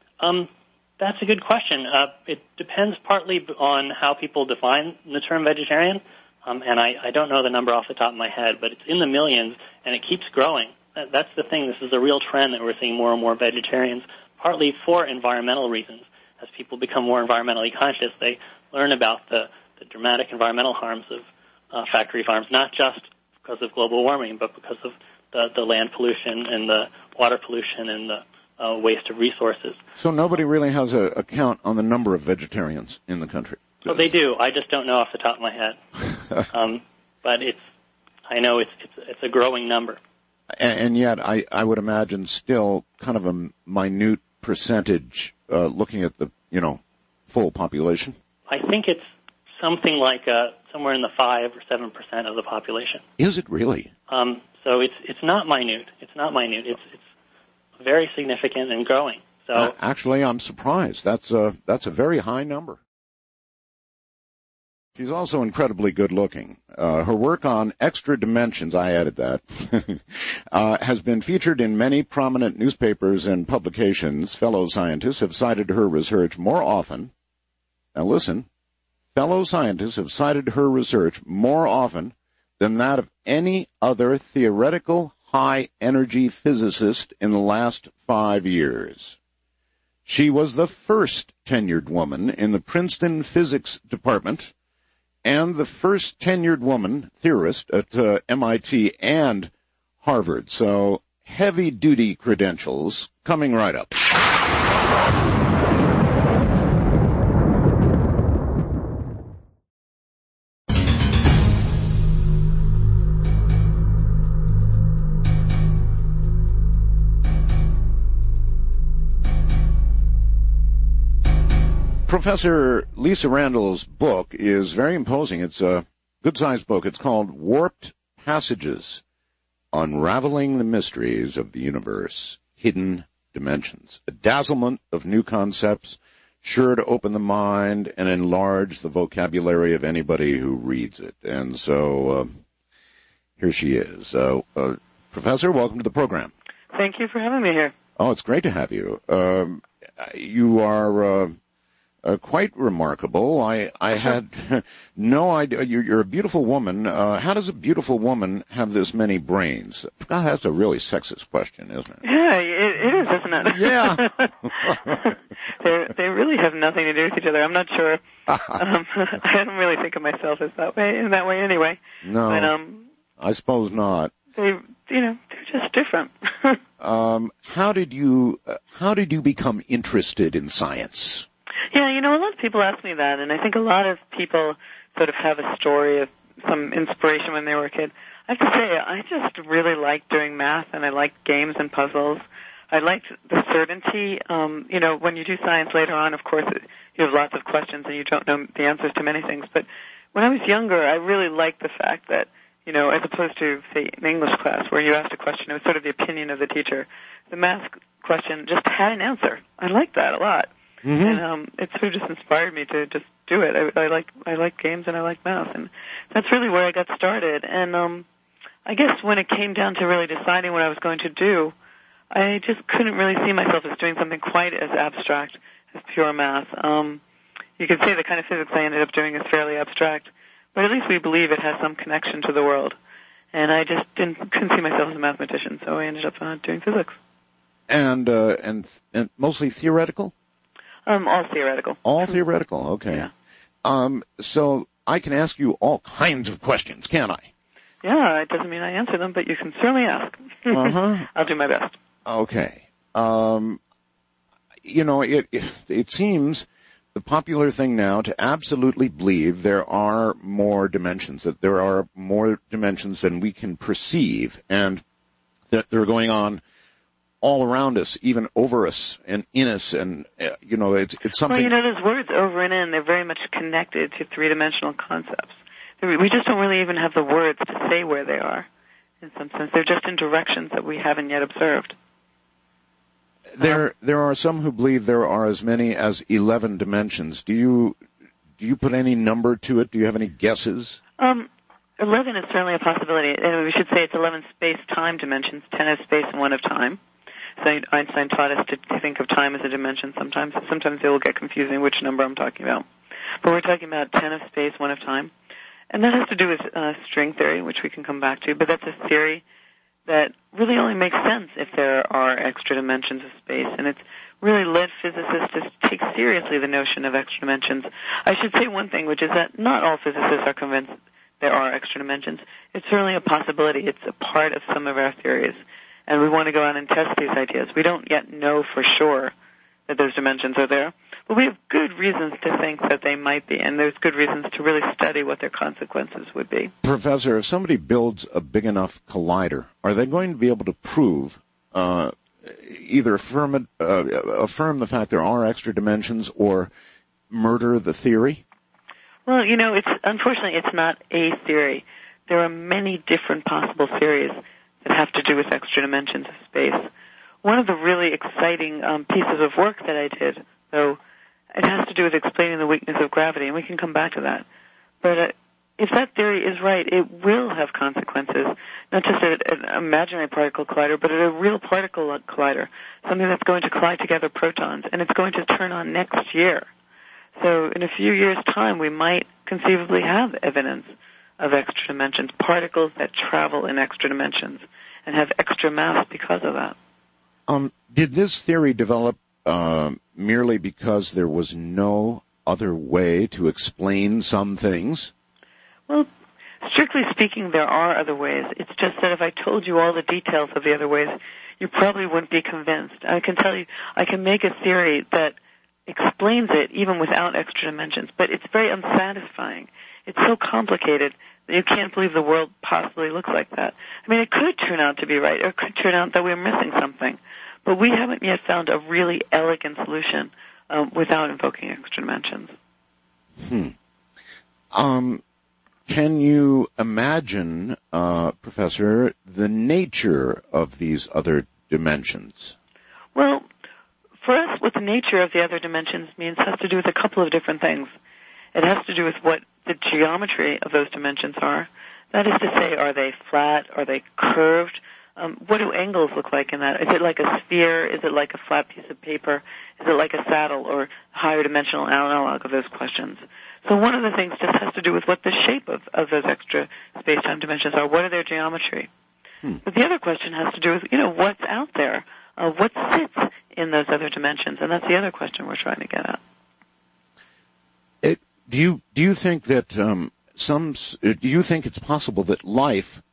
B: That's a good question. It depends partly on how people define the term vegetarian, and I don't know the number off the top of my head, but it's in the millions, and it keeps growing. That's the thing. This is a real trend that we're seeing more and more vegetarians, partly for environmental reasons. As people become more environmentally conscious, they learn about the dramatic environmental harms of factory farms, not just because of global warming, but because of the land pollution and the water pollution and the waste of resources.
A: So nobody really has a count on the number of vegetarians in the country?
B: Well, they do. I just don't know off the top of my head. But I know it's a growing number.
A: And yet I would imagine still kind of a minute percentage looking at the, full population.
B: I think it's something like somewhere in the 5 or 7% of the population.
A: Is it really?
B: So it's not minute. It's not minute. It's very significant and growing. So
A: actually, I'm surprised. That's a very high number. She's also incredibly good looking. Her work on extra dimensions, I added that, has been featured in many prominent newspapers and publications. Fellow scientists have cited her research more often. Now listen, fellow scientists have cited her research more often than that of any other theoretical high-energy physicist in the last 5 years. She was the first tenured woman in the Princeton Physics Department and the first tenured woman theorist at MIT and Harvard. So heavy-duty credentials coming right up. Professor Lisa Randall's book is very imposing. It's a good-sized book. It's called Warped Passages, Unraveling the Mysteries of the Universe, Hidden Dimensions. A dazzlement of new concepts, sure to open the mind and enlarge the vocabulary of anybody who reads it. And so here she is. Professor, welcome to the program.
C: Thank you for having me here.
A: Oh, it's great to have you. You are quite remarkable. I had no idea. You're a beautiful woman. How does a beautiful woman have this many brains? God, that's a really sexist question, isn't it?
C: Yeah, it is, isn't it?
A: Yeah.
C: They really have nothing to do with each other. I'm not sure. I don't really think of myself as in that way anyway.
A: No, but, I suppose not.
C: They're just different.
A: How did you become interested in science?
C: Yeah, a lot of people ask me that, and I think a lot of people sort of have a story of some inspiration when they were a kid. I have to say, I just really liked doing math, and I liked games and puzzles. I liked the certainty. When you do science later on, of course, you have lots of questions, and you don't know the answers to many things. But when I was younger, I really liked the fact that, as opposed to, say, an English class where you asked a question, it was sort of the opinion of the teacher. The math question just had an answer. I liked that a lot. Mm-hmm. And it sort of just inspired me to just do it. I like games and I like math, and that's really where I got started. And I guess when it came down to really deciding what I was going to do, I just couldn't really see myself as doing something quite as abstract as pure math. You could say the kind of physics I ended up doing is fairly abstract, but at least we believe it has some connection to the world. And I just couldn't see myself as a mathematician, so I ended up doing physics.
A: And mostly theoretical?
C: All theoretical.
A: All theoretical, okay.
C: Yeah.
A: So I can ask you all kinds of questions, can't I?
C: Yeah, it doesn't mean I answer them, but you can certainly ask.
A: Uh-huh.
C: I'll do my best.
A: Okay. It seems the popular thing now to absolutely believe there are more dimensions, that there are more dimensions than we can perceive, and that they're going on all around us, even over us and in us, and, it's something...
C: Well, those words over and in, they're very much connected to three-dimensional concepts. We just don't really even have the words to say where they are, in some sense. They're just in directions that we haven't yet observed.
A: There are some who believe there are as many as 11 dimensions. Do you put any number to it? Do you have any guesses?
C: 11 is certainly a possibility. And we should say it's 11 space-time dimensions, 10 of space and 1 of time. So Einstein taught us to think of time as a dimension sometimes. Sometimes it will get confusing which number I'm talking about. But we're talking about 10 of space, 1 of time. And that has to do with string theory, which we can come back to. But that's a theory that really only makes sense if there are extra dimensions of space. And it's really led physicists to take seriously the notion of extra dimensions. I should say one thing, which is that not all physicists are convinced there are extra dimensions. It's certainly a possibility. It's a part of some of our theories. And we want to go out and test these ideas. We don't yet know for sure that those dimensions are there, but we have good reasons to think that they might be, and there's good reasons to really study what their consequences would be.
A: Professor, if somebody builds a big enough collider, are they going to be able to prove, either affirm the fact there are extra dimensions or murder the theory?
C: Well, unfortunately, it's not a theory. There are many different possible theories that have to do with extra dimensions of space. One of the really exciting pieces of work that I did, though, it has to do with explaining the weakness of gravity, and we can come back to that. But if that theory is right, it will have consequences, not just at an imaginary particle collider, but at a real particle collider, something that's going to collide together protons, and it's going to turn on next year. So in a few years' time, we might conceivably have evidence of extra dimensions, particles that travel in extra dimensions and have extra mass because of that.
A: Did this theory develop merely because there was no other way to explain some things?
C: Well, strictly speaking, there are other ways. It's just that if I told you all the details of the other ways, you probably wouldn't be convinced. I can tell you, I can make a theory that explains it even without extra dimensions, but it's very unsatisfying. It's so complicated that you can't believe the world possibly looks like that. I mean, it could turn out to be right, or it could turn out that we're missing something. But we haven't yet found a really elegant solution without invoking extra dimensions.
A: Can you imagine, Professor, the nature of these other dimensions?
C: Well, for us, what the nature of the other dimensions means has to do with a couple of different things. It has to do with what the geometry of those dimensions are. That is to say, are they flat? Are they curved? What do angles look like in that? Is it like a sphere? Is it like a flat piece of paper? Is it like a saddle or higher dimensional analog of those questions? So one of the things just has to do with what the shape of those extra space-time dimensions are. What are their geometry? But the other question has to do with, what's out there? What sits in those other dimensions? And that's the other question we're trying to get at.
A: Do you think that do you think it's possible that life,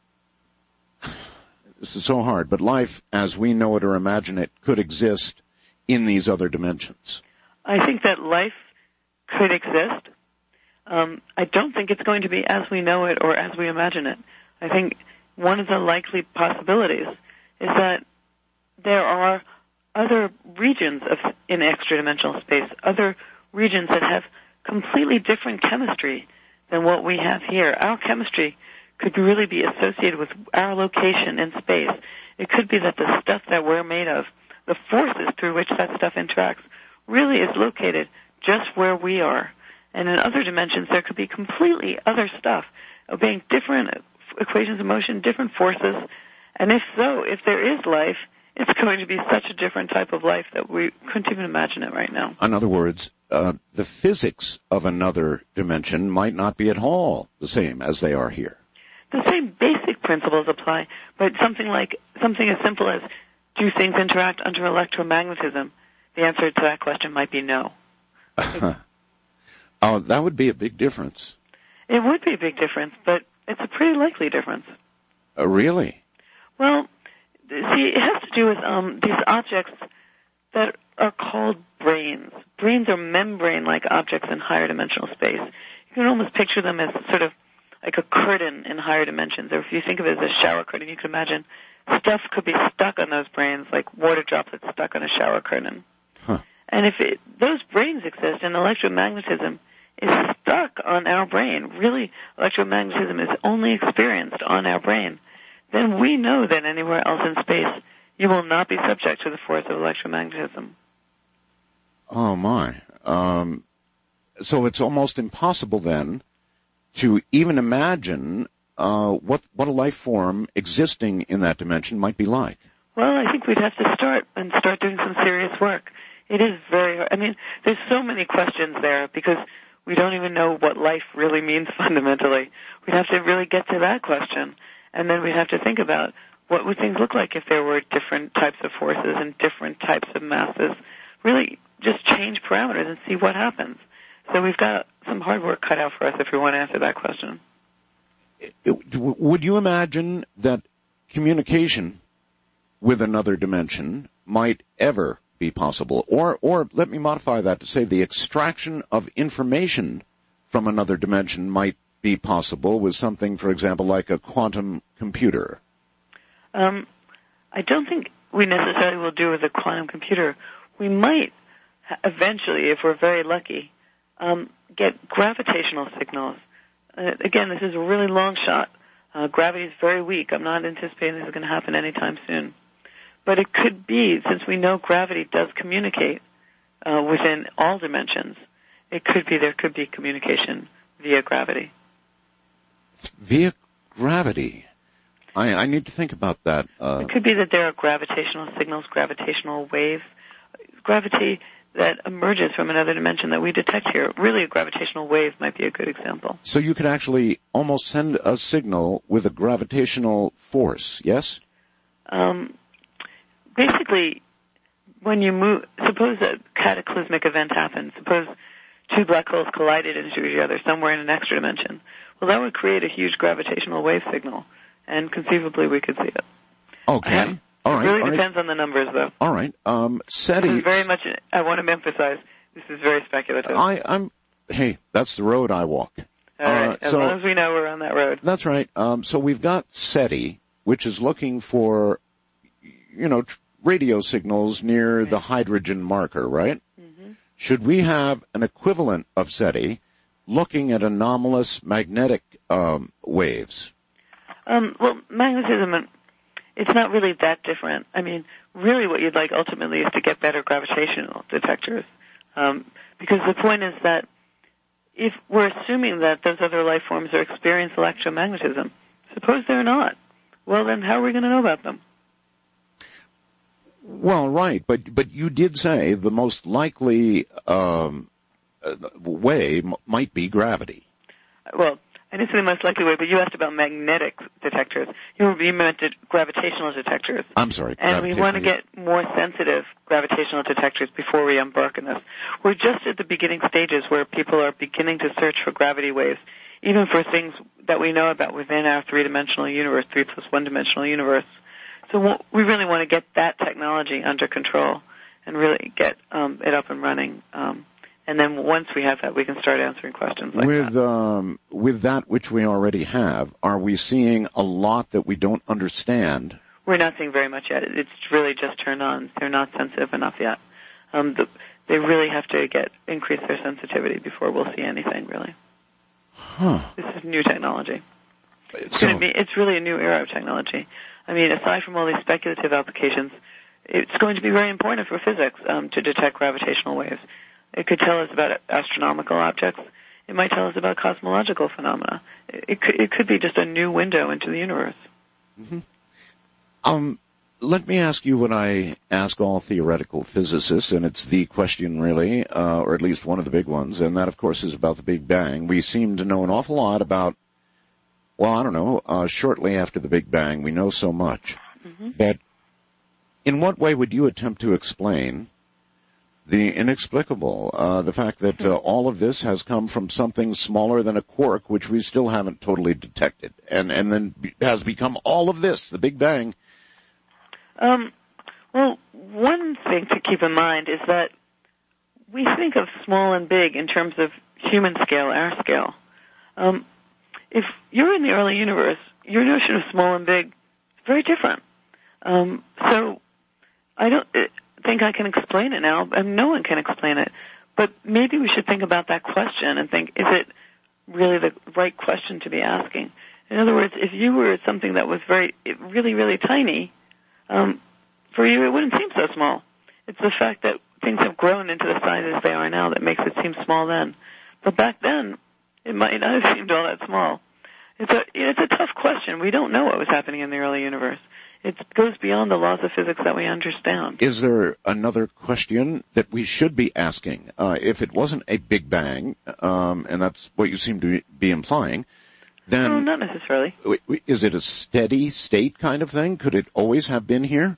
A: this is so hard, but life as we know it or imagine it could exist in these other dimensions?
C: I think that life could exist. I don't think it's going to be as we know it or as we imagine it. I think one of the likely possibilities is that there are other regions in extra-dimensional space, other regions that have completely different chemistry than what we have here. Our chemistry could really be associated with our location in space. It could be that the stuff that we're made of, the forces through which that stuff interacts, really is located just where we are. And in other dimensions, there could be completely other stuff, obeying different equations of motion, different forces. And if so, if there is life, it's going to be such a different type of life that we couldn't even imagine it right now.
A: In other words, the physics of another dimension might not be at all the same as they are here.
C: The same basic principles apply, but something as simple as, do things interact under electromagnetism? The answer to that question might be no.
A: Oh, that would be a big difference.
C: It would be a big difference, but it's a pretty likely difference.
A: Really?
C: Well, see, it has to do with these objects that are called brains. Brains are membrane-like objects in higher dimensional space. You can almost picture them as sort of like a curtain in higher dimensions, or if you think of it as a shower curtain, you can imagine stuff could be stuck on those brains, like water droplets stuck on a shower curtain.
A: Huh.
C: And if those brains exist and electromagnetism is stuck on our brain, really electromagnetism is only experienced on our brain, then we know that anywhere else in space you will not be subject to the force of electromagnetism.
A: Oh, my. So it's almost impossible then to even imagine what a life form existing in that dimension might be like.
C: Well, I think we'd have to start doing some serious work. It is very hard. I mean, there's so many questions there because we don't even know what life really means fundamentally. We'd have to really get to that question. And then we'd have to think about what would things look like if there were different types of forces and different types of masses. Really just change parameters and see what happens. So we've got some hard work cut out for us if we want to answer that question.
A: Would you imagine that communication with another dimension might ever be possible? Or let me modify that to say the extraction of information from another dimension might be possible with something, for example, like a quantum computer?
C: I don't think we necessarily will do with a quantum computer. We might eventually, if we're very lucky, get gravitational signals. Again, this is a really long shot. Gravity is very weak. I'm not anticipating this is going to happen anytime soon. But it could be, since we know gravity does communicate within all dimensions, it could be there could be communication via gravity.
A: Via gravity? I need to think about that.
C: It could be that there are gravitational signals, gravitational waves, gravity that emerges from another dimension that we detect here. Really, a gravitational wave might be a good example.
A: So you could actually almost send a signal with a gravitational force, yes?
C: Basically, when you move, suppose a cataclysmic event happens. Suppose two black holes collided into each other somewhere in an extra dimension. Well, that would create a huge gravitational wave signal, and conceivably we could see it.
A: Okay. All right.
C: It really depends on the numbers, though.
A: All right. SETI.
C: This is very much, I want to emphasize, this is very speculative.
A: Hey, that's the road I walk.
C: All right. As long as we know we're on that road.
A: That's right. So we've got SETI, which is looking for, radio signals near the hydrogen marker, right? Mm-hmm. Should we have an equivalent of SETI looking at anomalous magnetic waves?
C: Well, magnetism, it's not really that different. I mean, really what you'd like ultimately is to get better gravitational detectors. Because the point is that if we're assuming that those other life forms are experiencing electromagnetism, suppose they're not, well then how are we going to know about them?
A: Well, right, but you did say the most likely way might be gravity.
C: Well, I didn't say the most likely way, but you asked about magnetic detectors. You meant gravitational detectors.
A: I'm sorry.
C: And we want to get more sensitive gravitational detectors before we embark on this. We're just at the beginning stages where people are beginning to search for gravity waves, even for things that we know about within our three-dimensional universe, 3+1 dimensional universe. So we really want to get that technology under control. and really get it up and running. And then once we have that, we can start answering questions like that.
A: With that which we already have, are we seeing a lot that we don't understand?
C: We're not seeing very much yet. It's really just turned on. They're not sensitive enough yet. They really have to increase their sensitivity before we'll see anything, really.
A: Huh.
C: This is new technology. It's really a new era of technology. I mean, aside from all these speculative applications, it's going to be very important for physics to detect gravitational waves. It could tell us about astronomical objects. It might tell us about cosmological phenomena. It could be just a new window into the universe.
A: Mm-hmm. Let me ask you what I ask all theoretical physicists, and it's the question really, or at least one of the big ones, and that, of course, is about the Big Bang. We seem to know an awful lot about, well, I don't know, shortly after the Big Bang, we know so much. Mm-hmm. But in what way would you attempt to explain the inexplicable, the fact that all of this has come from something smaller than a quark, which we still haven't totally detected, and then has become all of this, the Big Bang?
C: Well, one thing to keep in mind is that we think of small and big in terms of human scale, our scale. If you're in the early universe, your notion of small and big is very different. So I don't think I can explain it now, and no one can explain it. But maybe we should think about that question and think, is it really the right question to be asking? In other words, if you were something that was really, really tiny, for you, it wouldn't seem so small. It's the fact that things have grown into the sizes they are now that makes it seem small then. But back then, it might not have seemed all that small. It's a tough question. We don't know what was happening in the early universe. It goes beyond the laws of physics that we understand.
A: Is there another question that we should be asking? If it wasn't a Big Bang, and that's what you seem to be implying, then...
C: No, not necessarily.
A: Is it a steady state kind of thing? Could it always have been here?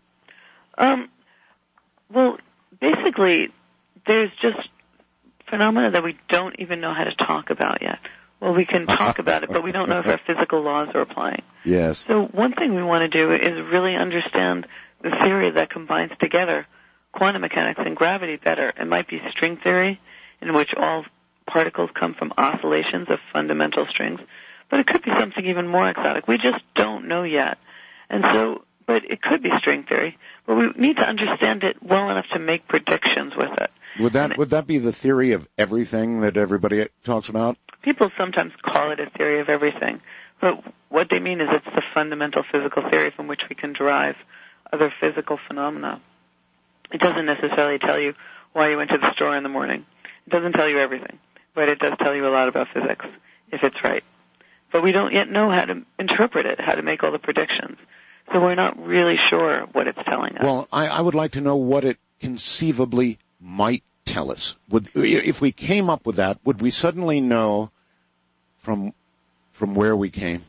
C: Well, basically, there's just phenomena that we don't even know how to talk about yet. Well, we can talk about it, but we don't know if our physical laws are applying.
A: Yes.
C: So one thing we want to do is really understand the theory that combines together quantum mechanics and gravity better. It might be string theory, in which all particles come from oscillations of fundamental strings, but it could be something even more exotic. We just don't know yet. And so, but it could be string theory, but we need to understand it well enough to make predictions with it.
A: Would that be the theory of everything that everybody talks about?
C: People sometimes call it a theory of everything, but what they mean is it's the fundamental physical theory from which we can derive other physical phenomena. It doesn't necessarily tell you why you went to the store in the morning. It doesn't tell you everything, but it does tell you a lot about physics, if it's right. But we don't yet know how to interpret it, how to make all the predictions. So we're not really sure what it's telling us.
A: Well, I would like to know what it conceivably might tell us. If we came up with that, would we suddenly know from where we came?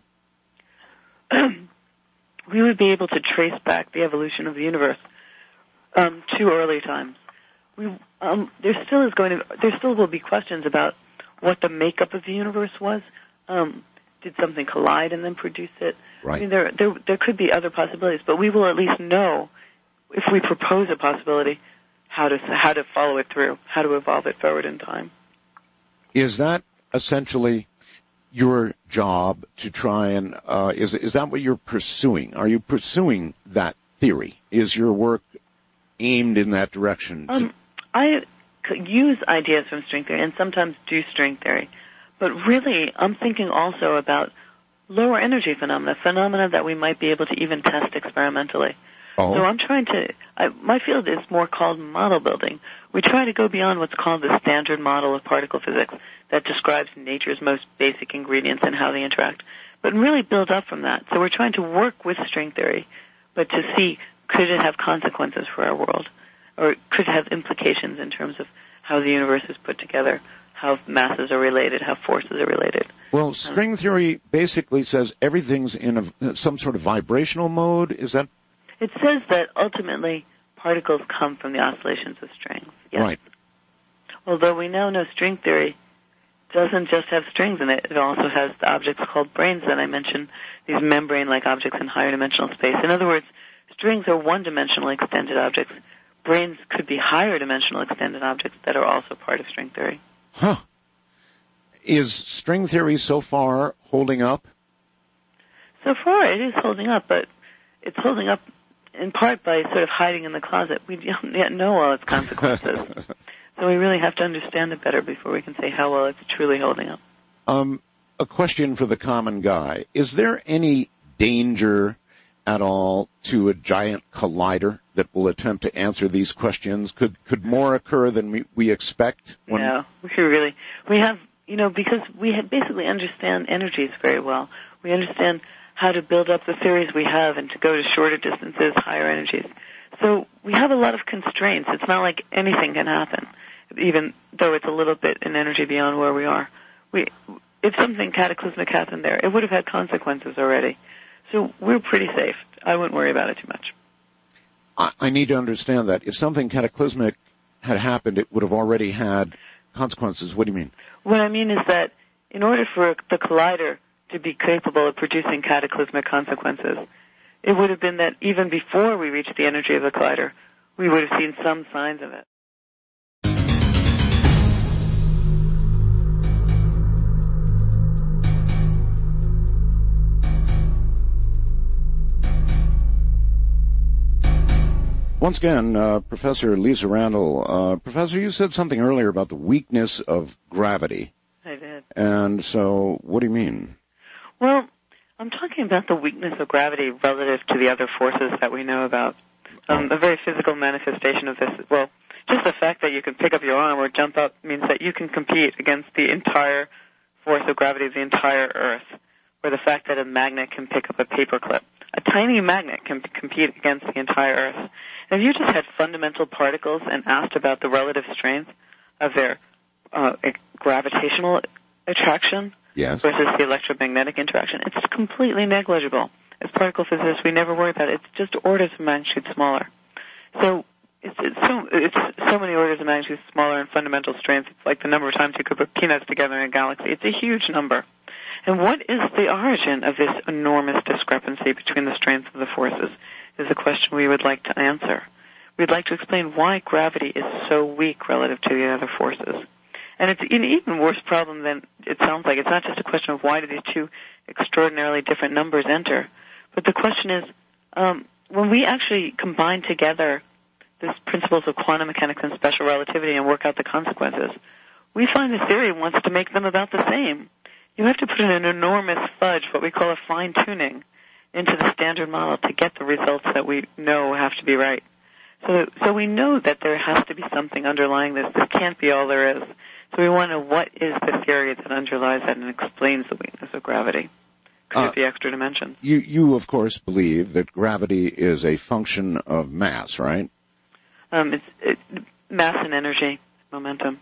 C: We would be able to trace back the evolution of the universe to early times. There still will be questions about what the makeup of the universe was. Did something collide and then produce it?
A: Right.
C: I mean, there could be other possibilities, but we will at least know, if we propose a possibility, how to follow it through, how to evolve it forward in time.
A: Is that essentially your job to try and, is that what you're pursuing? Are you pursuing that theory? Is your work aimed in that direction?
C: I use ideas from string theory and sometimes do string theory. But really, I'm thinking also about lower energy phenomena that we might be able to even test experimentally. Oh. So I'm trying to, my field is more called model building. We try to go beyond what's called the standard model of particle physics that describes nature's most basic ingredients and how they interact, but really build up from that. So we're trying to work with string theory, but to see, could it have consequences for our world? Or could it have implications in terms of how the universe is put together, how masses are related, how forces are related?
A: Well, string theory basically says everything's in some sort of vibrational mode. Is that?
C: It says that ultimately particles come from the oscillations of strings. Yes.
A: Right.
C: Although we now know string theory doesn't just have strings in it. It also has the objects called branes that I mentioned, these membrane-like objects in higher dimensional space. In other words, strings are one-dimensional extended objects. brains could be higher dimensional extended objects that are also part of string theory.
A: Huh. Is string theory so far holding up?
C: So far it is holding up, but it's holding up in part by sort of hiding in the closet. We don't yet know all its consequences. So we really have to understand it better before we can say how well it's truly holding up.
A: A question for the common guy. Is there any danger at all to a giant collider that will attempt to answer these questions? Could more occur than we expect?
C: No, we have, because we basically understand energies very well. We understand how to build up the theories we have and to go to shorter distances, higher energies. So we have a lot of constraints. It's not like anything can happen, even though it's a little bit in energy beyond where we are. If something cataclysmic happened there, it would have had consequences already. So we're pretty safe. I wouldn't worry about it too much.
A: I need to understand that. If something cataclysmic had happened, it would have already had consequences. What do you mean?
C: What I mean is that in order for the collider to be capable of producing cataclysmic consequences, it would have been that even before we reached the energy of the collider, we would have seen some signs of it.
A: Once again, Professor Lisa Randall. Professor, you said something earlier about the weakness of gravity.
C: I did.
A: And so, what do you mean?
C: Well, I'm talking about the weakness of gravity relative to the other forces that we know about. A very physical manifestation of this. Well, just the fact that you can pick up your arm or jump up means that you can compete against the entire force of gravity of the entire Earth, or the fact that a magnet can pick up a paperclip. A tiny magnet can compete against the entire Earth. And if you just had fundamental particles and asked about the relative strength of their gravitational attraction versus the electromagnetic interaction, it's completely negligible. As particle physicists, we never worry about it. It's just orders of magnitude smaller. So it's so many orders of magnitude smaller in fundamental strength. It's like the number of times you could put peanuts together in a galaxy. It's a huge number. And what is the origin of this enormous discrepancy between the strengths of the forces is a question we would like to answer. We'd like to explain why gravity is so weak relative to the other forces. And it's an even worse problem than it sounds like. It's not just a question of why do these two extraordinarily different numbers enter, but the question is, when we actually combine together these principles of quantum mechanics and special relativity and work out the consequences, we find the theory wants to make them about the same. You have to put in an enormous fudge, what we call a fine-tuning, into the standard model to get the results that we know have to be right. So we know that there has to be something underlying this. This can't be all there is. So we want to know what is the theory that underlies that and explains the weakness of gravity. Could it be extra dimensions?
A: You of course believe that gravity is a function of mass, right?
C: It's mass and energy, momentum.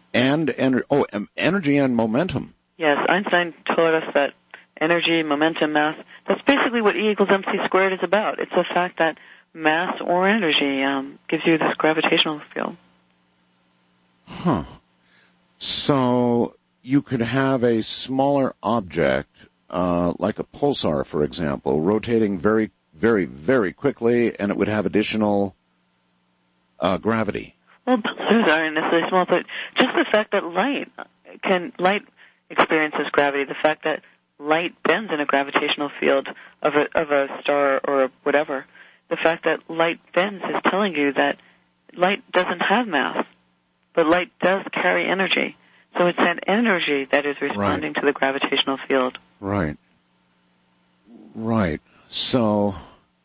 A: Energy and momentum.
C: Yes, Einstein taught us that energy, momentum, mass, that's basically what E equals mc squared is about. It's the fact that mass or energy gives you this gravitational field.
A: Huh. So you could have a smaller object, like a pulsar, for example, rotating very, very, very quickly, and it would have additional gravity.
C: Well, pulsars aren't necessarily small, but just the fact that light experiences gravity, the fact that light bends in a gravitational field of a star or whatever, the fact that light bends is telling you that light doesn't have mass, but light does carry energy. So it's that energy that is responding to the gravitational field.
A: Right. So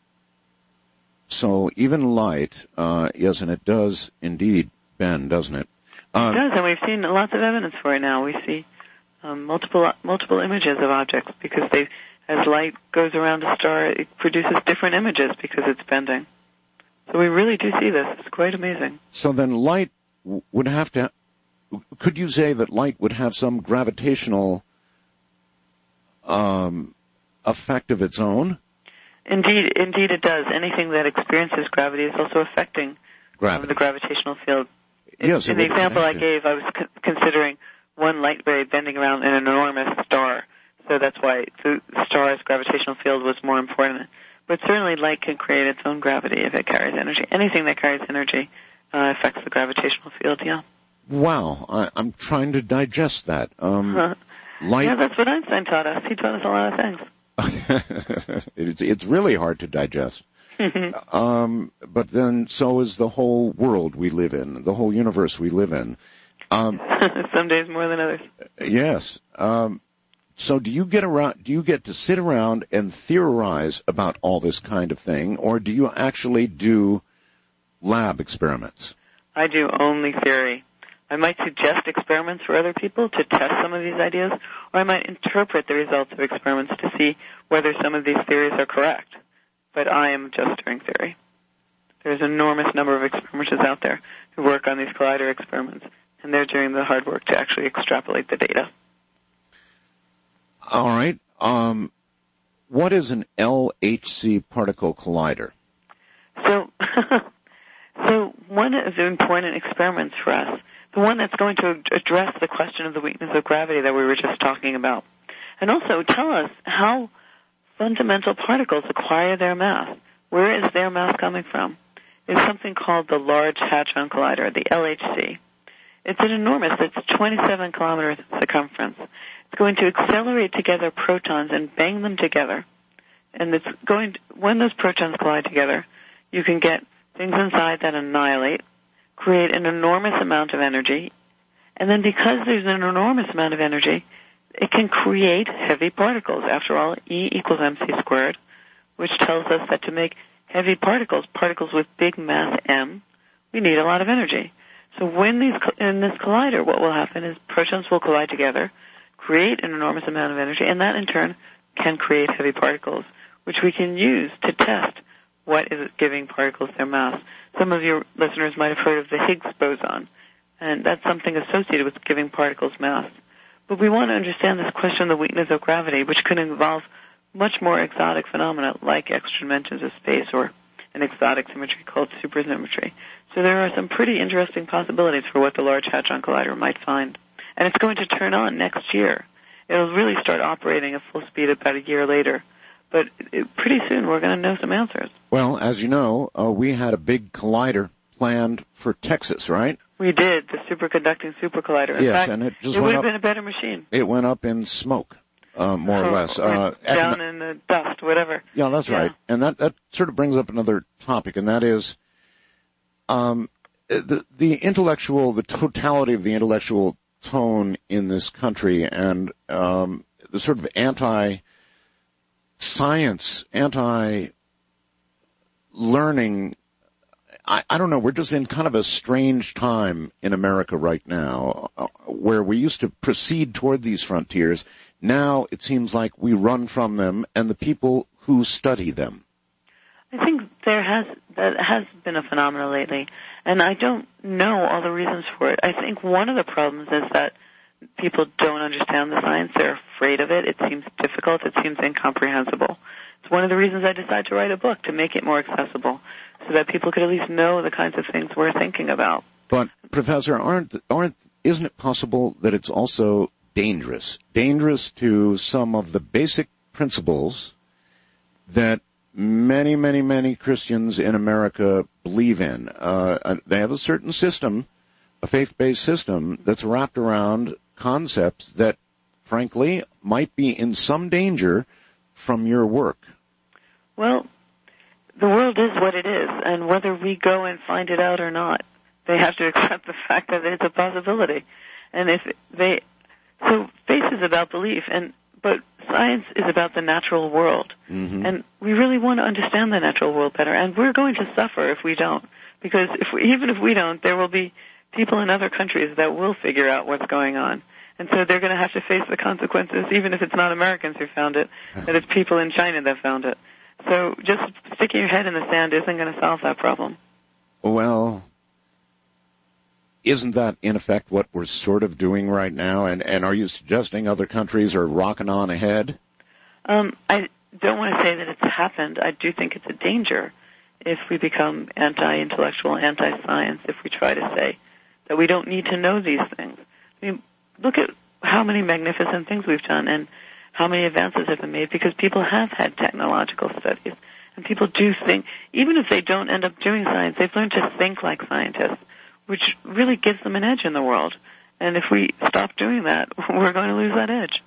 A: even light, yes, and it does indeed bend, doesn't it?
C: It does, and we've seen lots of evidence for it now. We see multiple images of objects because as light goes around a star, it produces different images because it's bending. So we really do see this. It's quite amazing.
A: So then light would have to, could you say that light would have some gravitational effect of its own?
C: Indeed it does. Anything that experiences gravity is also affecting the gravitational field.
A: Yes,
C: in the example I gave, I was considering one light ray bending around an enormous star. So that's why the star's gravitational field was more important. But certainly light can create its own gravity if it carries energy. Anything that carries energy affects the gravitational field, yeah.
A: Wow, I'm trying to digest that. Light.
C: Yeah, that's what Einstein taught us. He taught us a lot of things.
A: It's really hard to digest. But then so is the whole world we live in, the whole universe we live in.
C: Some days more than others.
A: Yes. So do you get to sit around and theorize about all this kind of thing, or do you actually do lab experiments?
C: I do only theory. I might suggest experiments for other people to test some of these ideas, or I might interpret the results of experiments to see whether some of these theories are correct. But I am just doing theory. There's an enormous number of experimenters out there who work on these collider experiments, and they're doing the hard work to actually extrapolate the data.
A: All right. What is an LHC particle collider?
C: So one of the important experiments for us, the one that's going to address the question of the weakness of gravity that we were just talking about, and also tell us how fundamental particles acquire their mass. Where is their mass coming from? Is something called the Large Hadron Collider, the LHC. It's it's 27 kilometers in circumference. It's going to accelerate together protons and bang them together. And when those protons collide together, you can get things inside that annihilate, create an enormous amount of energy, and then because there's an enormous amount of energy, it can create heavy particles. After all, E equals mc squared, which tells us that to make heavy particles with big mass m, we need a lot of energy. So in this collider, what will happen is protons will collide together, create an enormous amount of energy, and that in turn can create heavy particles, which we can use to test what is giving particles their mass. Some of your listeners might have heard of the Higgs boson, and that's something associated with giving particles mass. But we want to understand this question of the weakness of gravity, which could involve much more exotic phenomena like extra dimensions of space or an exotic symmetry called supersymmetry. So there are some pretty interesting possibilities for what the Large Hadron Collider might find. And it's going to turn on next year. It'll really start operating at full speed about a year later. But pretty soon we're going to know some answers.
A: Well, as you know, we had a big collider planned for Texas, right?
C: We did, the superconducting super collider. In fact,
A: and it
C: would have been a better machine.
A: It went up in smoke, more or less.
C: Down in the dust, whatever.
A: Yeah, that's right. And that sort of brings up another topic, and that is the totality of the intellectual tone in this country and the sort of anti-science, anti-learning. I don't know, we're just in kind of a strange time in America right now where we used to proceed toward these frontiers. Now it seems like we run from them and the people who study them.
C: I think that has been a phenomenon lately, and I don't know all the reasons for it. I think one of the problems is that people don't understand the science. They're afraid of it. It seems difficult. It seems incomprehensible. It's one of the reasons I decided to write a book, to make it more accessible, so that people could at least know the kinds of things we're thinking about.
A: But, Professor, isn't it possible that it's also dangerous to some of the basic principles that many, many, many Christians in America believe in? They have a certain system, a faith-based system, that's wrapped around concepts that, frankly, might be in some danger from your work.
C: Well, the world is what it is, and whether we go and find it out or not, they have to accept the fact that it's a possibility. And so faith is about belief, but science is about the natural world. Mm-hmm. And we really want to understand the natural world better, and we're going to suffer if we don't. Because even if we don't, there will be people in other countries that will figure out what's going on. And so they're going to have to face the consequences, even if it's not Americans who found it, that it's people in China that found it. So just sticking your head in the sand isn't going to solve that problem.
A: Well, isn't that, in effect, what we're sort of doing right now? And are you suggesting other countries are rocking on ahead?
C: I don't want to say that it's happened. I do think it's a danger if we become anti-intellectual, anti-science, if we try to say that we don't need to know these things. I mean, look at how many magnificent things we've done and how many advances have been made because people have had technological studies And people do think, even if they don't end up doing science, they've learned to think like scientists, which really gives them an edge in the world. And if we stop doing that, we're going to lose that edge.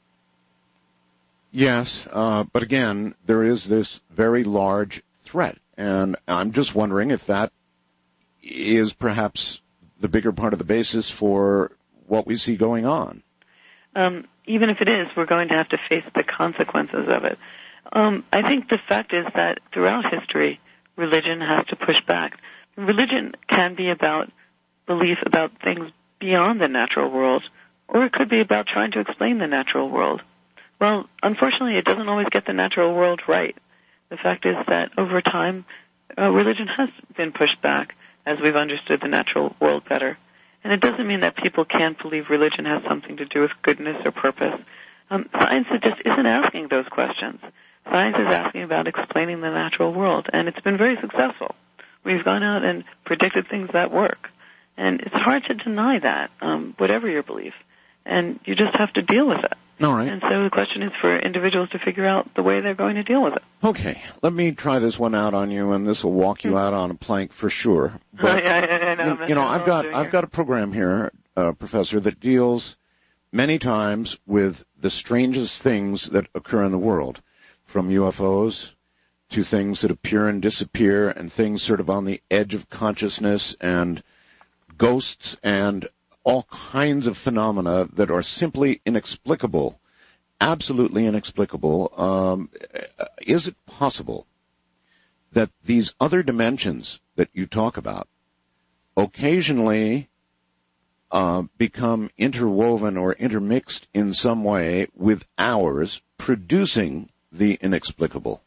A: Yes, but again, there is this very large threat, and I'm just wondering if that is perhaps the bigger part of the basis for what we see going on.
C: Even if it is, we're going to have to face the consequences of it. I think the fact is that throughout history, religion has to push back. Religion can be about belief about things beyond the natural world, or it could be about trying to explain the natural world. Well, unfortunately, it doesn't always get the natural world right. The fact is that over time, religion has been pushed back as we've understood the natural world better. And it doesn't mean that people can't believe religion has something to do with goodness or purpose. Science just isn't asking those questions. Science is asking about explaining the natural world, and it's been very successful. We've gone out and predicted things that work. And it's hard to deny that, whatever your belief. And you just have to deal with it.
A: All right.
C: And so the question is for individuals to figure out the way they're going to deal with it.
A: Okay, let me try this one out on you, and this will walk you out on a plank for sure. But, I've got a program here, Professor, that deals many times with the strangest things that occur in the world, from UFOs to things that appear and disappear, and things sort of on the edge of consciousness, and ghosts, and all kinds of phenomena that are simply inexplicable, absolutely inexplicable. Is it possible that these other dimensions that you talk about occasionally become interwoven or intermixed in some way with ours, producing the inexplicable?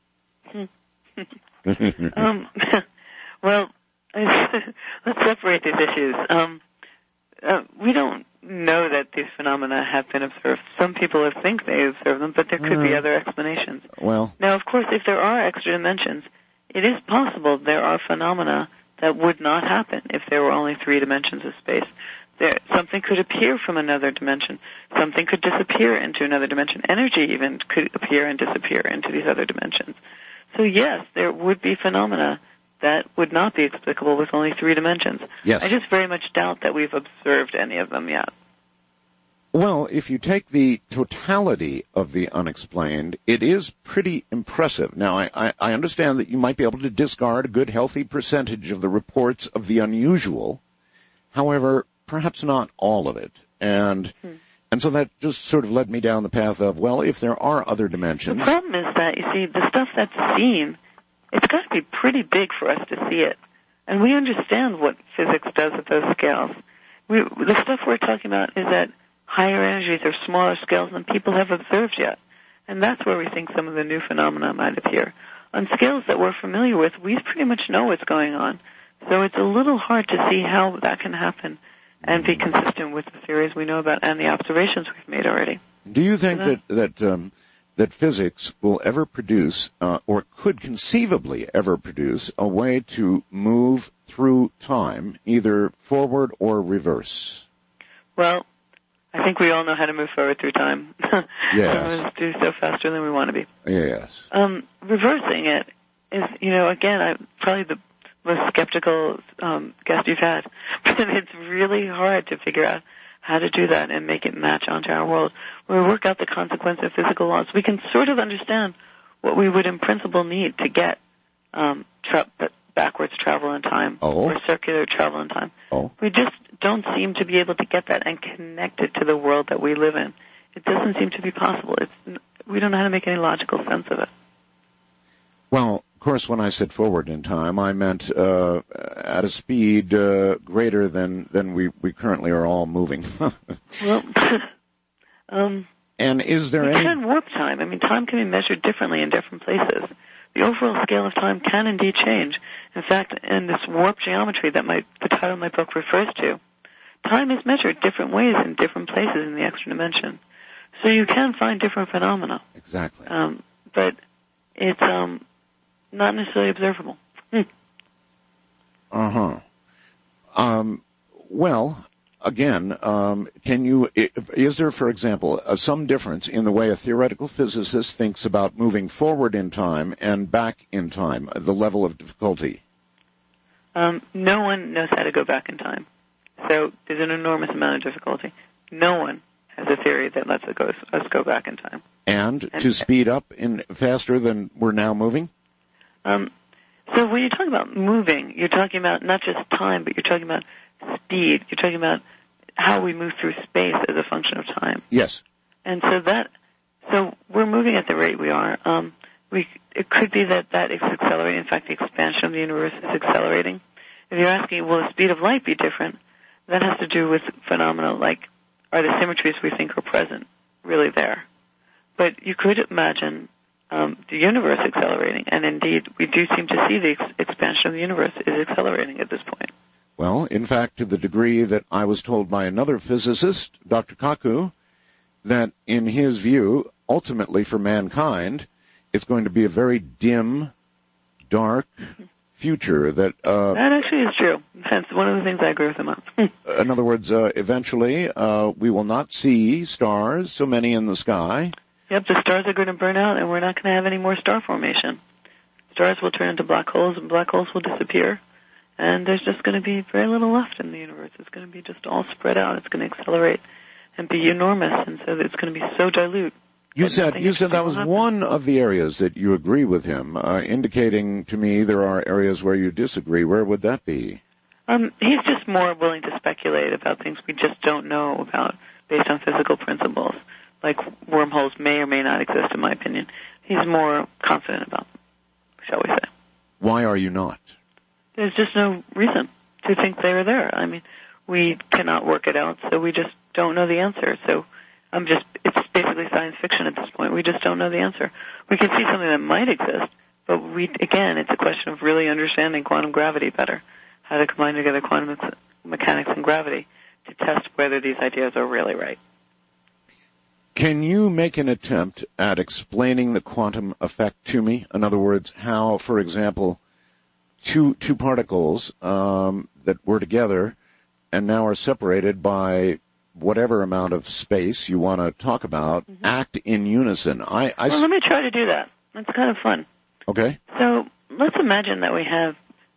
C: Well, let's separate these issues. We don't know that these phenomena have been observed. Some people think they observe them, but there could be other explanations.
A: Well,
C: now, of course, if there are extra dimensions, it is possible there are phenomena that would not happen if there were only 3 dimensions of space. Something could appear from another dimension. Something could disappear into another dimension. Energy even could appear and disappear into these other dimensions. So yes, there would be phenomena that would not be explicable with only 3 dimensions.
A: Yes.
C: I just very much doubt that we've observed any of them yet.
A: Well, if you take the totality of the unexplained, it is pretty impressive. Now, I understand that you might be able to discard a good, healthy percentage of the reports of the unusual. However, perhaps not all of it. And so that just sort of led me down the path of, well, if there are other dimensions.
C: The problem is that, you see, the stuff that's seen, it's got to be pretty big for us to see it. And we understand what physics does at those scales. The stuff we're talking about is at higher energies or smaller scales than people have observed yet. And that's where we think some of the new phenomena might appear. On scales that we're familiar with, we pretty much know what's going on. So it's a little hard to see how that can happen and be consistent with the theories we know about and the observations we've made already.
A: Do you think that physics will ever produce, or could conceivably ever produce, a way to move through time, either forward or reverse?
C: Well, I think we all know how to move forward through time.
A: Yes.
C: Let's do so faster than we want to be.
A: Yes.
C: Reversing it is, again, I'm probably the most skeptical guest you've had. But it's really hard to figure out how to do that and make it match onto our world. When we work out the consequence of physical laws, we can sort of understand what we would in principle need to get backwards travel in time or circular travel in time. We just don't seem to be able to get that and connect it to the world that we live in. It doesn't seem to be possible. We don't know how to make any logical sense of it.
A: Well, of course, when I said forward in time, I meant at a speed greater than we currently are all moving.
C: Well,
A: and is there
C: we
A: any...
C: can warp time. I mean, time can be measured differently in different places. The overall scale of time can indeed change. In fact, in this warp geometry that the title of my book refers to, time is measured different ways in different places in the extra dimension. So you can find different phenomena.
A: Exactly.
C: But it's not necessarily observable.
A: Well, again, is there, for example, some difference in the way a theoretical physicist thinks about moving forward in time and back in time, the level of difficulty?
C: No one knows how to go back in time. So there's an enormous amount of difficulty. No one has a theory that lets us go back in time.
A: And to speed up faster than we're now moving?
C: So when you're talking about moving, you're talking about not just time, but you're talking about speed. You're talking about how we move through space as a function of time.
A: Yes.
C: And so we're moving at the rate we are. It could be that is accelerating. In fact, the expansion of the universe is accelerating. If you're asking, will the speed of light be different? That has to do with phenomena like, are the symmetries we think are present really there? But you could imagine the universe accelerating, and indeed, we do seem to see the expansion of the universe is accelerating at this point.
A: Well, in fact, to the degree that I was told by another physicist, Dr. Kaku, that in his view, ultimately for mankind, it's going to be a very dim, dark future. That
C: actually is true. That's one of the things I agree with him on.
A: In other words, eventually we will not see stars, so many in the sky.
C: Yep, the stars are going to burn out, and we're not going to have any more star formation. Stars will turn into black holes, and black holes will disappear. And there's just going to be very little left in the universe. It's going to be just all spread out. It's going to accelerate and be enormous, and so it's going to be so dilute.
A: You said that was one of the areas that you agree with him, indicating to me there are areas where you disagree. Where would that be?
C: He's just more willing to speculate about things we just don't know about based on physical principles, like wormholes may or may not exist, in my opinion. He's more confident about them, shall we say. Why
A: are you not?
C: There's just no reason to think they are there. I mean, we cannot work it out, so we just don't know the answer. So it's basically science fiction at this point. We just don't know the answer. We can see something that might exist, but it's a question of really understanding quantum gravity better, how to combine together quantum mechanics and gravity to test whether these ideas are really right.
A: Can you make an attempt at explaining the quantum effect to me? In other words, how, for example, two particles that were together and now are separated by whatever amount of space you want to talk about, act in unison.
C: Well, let me try to do that. That's kind of fun.
A: Okay.
C: So let's imagine that we have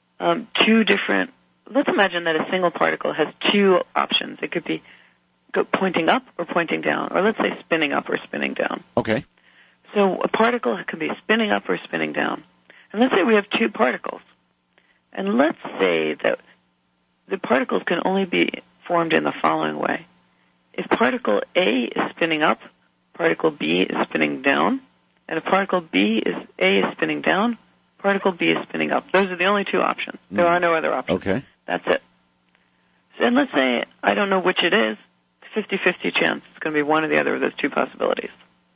C: let's imagine that a single particle has two options. It could be pointing up or pointing down, or let's say spinning up or spinning down.
A: Okay.
C: So a particle can be spinning up or spinning down. And let's say we have two particles. And let's say that the particles can only be formed in the following way. If particle A is spinning up, particle B is spinning down, and if particle A is spinning down, particle B is spinning up. Those are the only two options. There are no other options.
A: Okay.
C: That's it. So, and let's say I don't know which it is. 50-50 chance it's going to be one or the other of those two possibilities.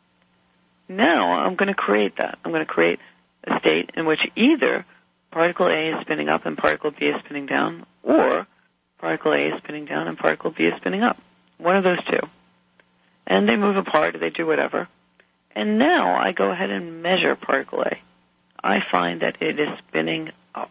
C: Now I'm going to create that. I'm going to create a state in which either particle A is spinning up and particle B is spinning down, or particle A is spinning down and particle B is spinning up. One of those two. And they move apart, or they do whatever. And now I go ahead and measure particle A. I find that it is spinning up.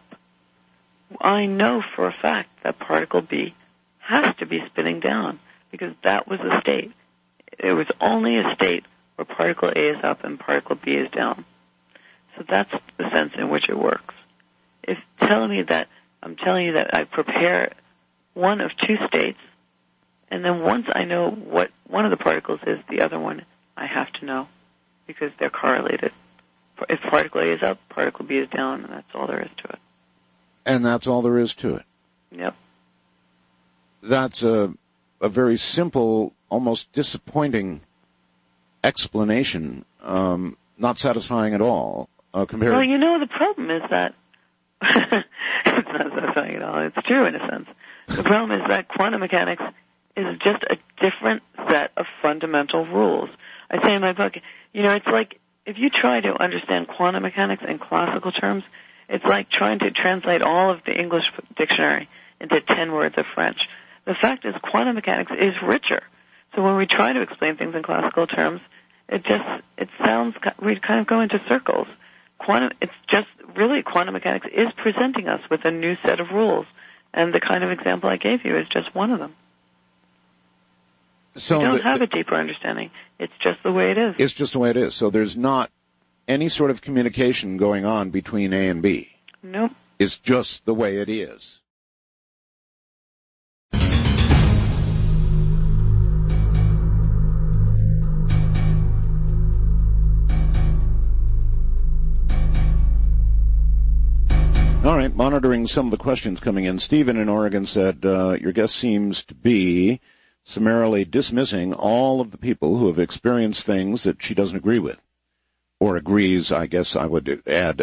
C: I know for a fact that particle B has to be spinning down, because that was the state. It was only a state where particle A is up and particle B is down. So that's the sense in which it works. It's telling me that I'm telling you that I prepare one of two states, and then once I know what one of the particles is, the other one I have to know, because they're correlated. If particle A is up, particle B is down, and that's all there is to it.
A: And that's all there is to it.
C: Yep.
A: That's a very simple, almost disappointing explanation, not satisfying at all. Compared.
C: Well, the problem is that it's not satisfying at all. It's true in a sense. The problem is that quantum mechanics is just a different set of fundamental rules. I say in my book, it's like if you try to understand quantum mechanics in classical terms, it's like trying to translate all of the English dictionary into 10 words of French. The fact is, quantum mechanics is richer. So when we try to explain things in classical terms, we kind of go into circles. Quantum mechanics is presenting us with a new set of rules. And the kind of example I gave you is just one of them. You don't have a deeper understanding. It's just the way it is.
A: It's just the way it is. So there's not any sort of communication going on between A and B.
C: Nope.
A: It's just the way it is. All right, monitoring some of the questions coming in. Stephen in Oregon said, your guest seems to be summarily dismissing all of the people who have experienced things that she doesn't agree with. Or agrees, I guess I would add,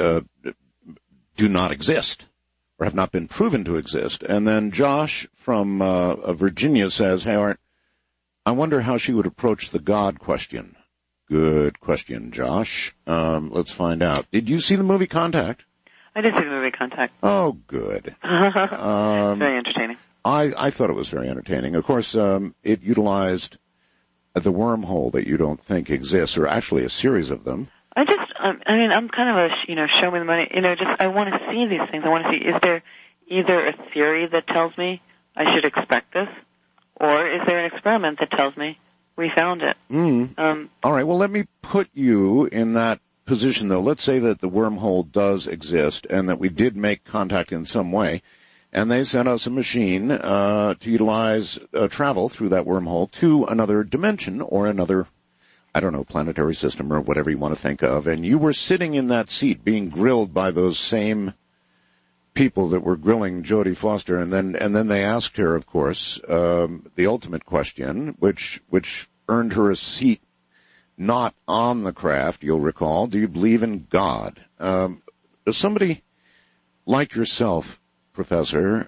A: do not exist, or have not been proven to exist. And then Josh from Virginia says, hey, Art, I wonder how she would approach the God question. Good question, Josh. Let's find out. Did you see the movie Contact?
C: I did see the movie Contact.
A: Oh, good.
C: Very entertaining.
A: I thought it was very entertaining. Of course, it utilized the wormhole that you don't think exists, or actually a series of them.
C: I'm kind of a, show me the money. I want to see these things. I want to see, is there either a theory that tells me I should expect this, or is there an experiment that tells me we found it?
A: All right, well, let me put you in that position, though. Let's say that the wormhole does exist and that we did make contact in some way, and they sent us a machine to utilize travel through that wormhole to another dimension or another, I don't know, planetary system or whatever you want to think of, and you were sitting in that seat being grilled by those same people that were grilling Jodie Foster, and then they asked her, of course, the ultimate question, which earned her a seat not on the craft, you'll recall. Do you believe in God? Does somebody like yourself, Professor,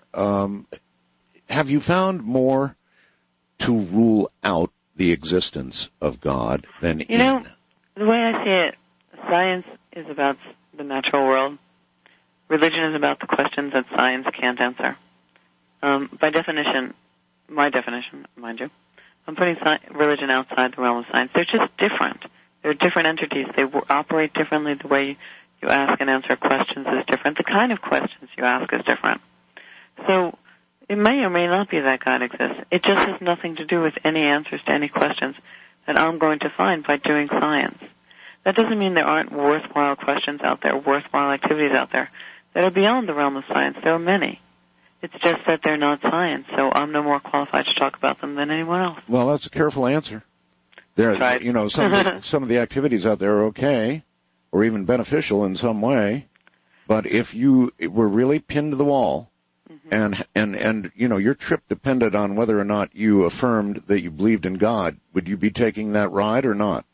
A: have you found more to rule out the existence of God than in?
C: The way I see it, science is about the natural world. Religion is about the questions that science can't answer. By definition, my definition, mind you, I'm putting religion outside the realm of science. They're just different. They're different entities. They operate differently. The way you ask and answer questions is different. The kind of questions you ask is different. So it may or may not be that God exists. It just has nothing to do with any answers to any questions that I'm going to find by doing science. That doesn't mean there aren't worthwhile questions out there, worthwhile activities out there that are beyond the realm of science. There are many. It's just that they're not science, so I'm no more qualified to talk about them than anyone else.
A: Well, that's a careful answer.
C: Right.
A: Some of the activities out there are okay, or even beneficial in some way, but if you were really pinned to the wall, and your trip depended on whether or not you affirmed that you believed in God, would you be taking that ride or not?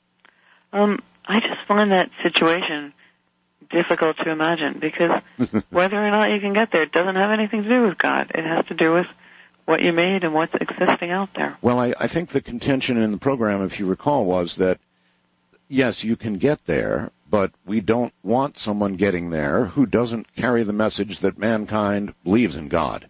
C: I just find that situation difficult to imagine, because whether or not you can get there, it doesn't have anything to do with God. It has to do with what you made and what's existing out there.
A: Well, I think the contention in the program, if you recall, was that, yes, you can get there, but we don't want someone getting there who doesn't carry the message that mankind believes in God.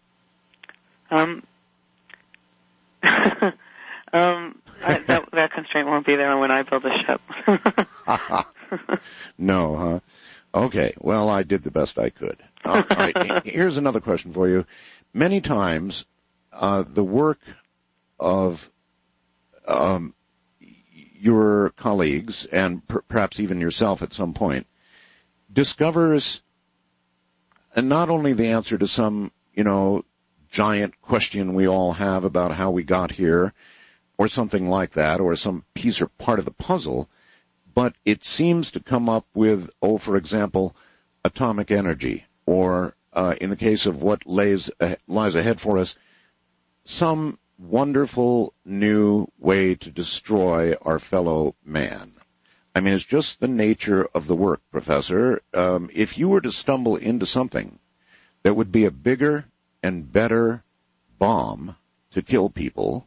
C: That constraint won't be there when I build a ship.
A: No, huh? Okay, well, I did the best I could. All right, here's another question for you. Many times, the work of your colleagues, and perhaps even yourself at some point, discovers not only the answer to some, giant question we all have about how we got here, or something like that, or some piece or part of the puzzle, but it seems to come up with, for example, atomic energy, or in the case of what lies ahead for us, some wonderful new way to destroy our fellow man. I mean, it's just the nature of the work, Professor. If you were to stumble into something that would be a bigger and better bomb to kill people,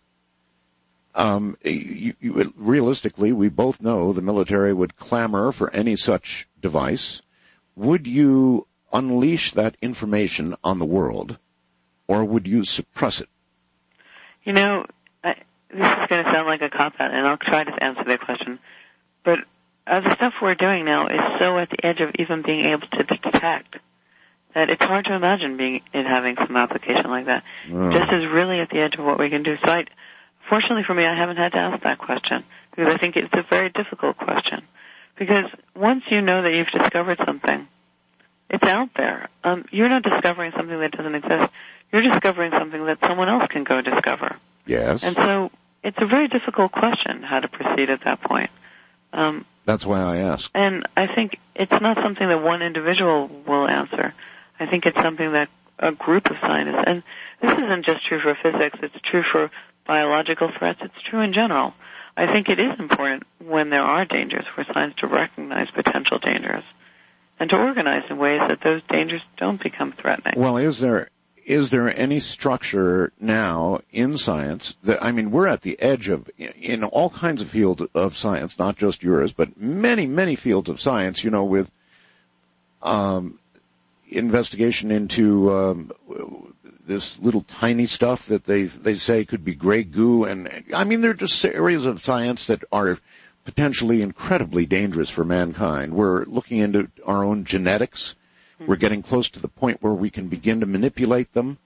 A: realistically, we both know the military would clamor for any such device. Would you unleash that information on the world, or would you suppress it?
C: This is going to sound like a cop-out, and I'll try to answer that question. But the stuff we're doing now is so at the edge of even being able to detect that it's hard to imagine it having some application like that. Just is really at the edge of what we can do. So fortunately for me, I haven't had to ask that question because I think it's a very difficult question. Because once you know that you've discovered something, it's out there. You're not discovering something that doesn't exist. You're discovering something that someone else can go discover.
A: Yes.
C: And so it's a very difficult question how to proceed at that point.
A: That's why I asked.
C: And I think it's not something that one individual will answer. I think it's something that a group of scientists, and this isn't just true for physics, it's true for biological threats, it's true in general. I think it is important when there are dangers for science to recognize potential dangers and to organize in ways that those dangers don't become threatening.
A: Well, is there any structure now in science that, I mean, we're at the edge of, in all kinds of fields of science, not just yours, but many, many fields of science, you know, with investigation into this little tiny stuff that they say could be gray goo. And I mean, they're just areas of science that are potentially incredibly dangerous for mankind. We're looking into our own genetics. We're getting close to the point where we can begin to manipulate them.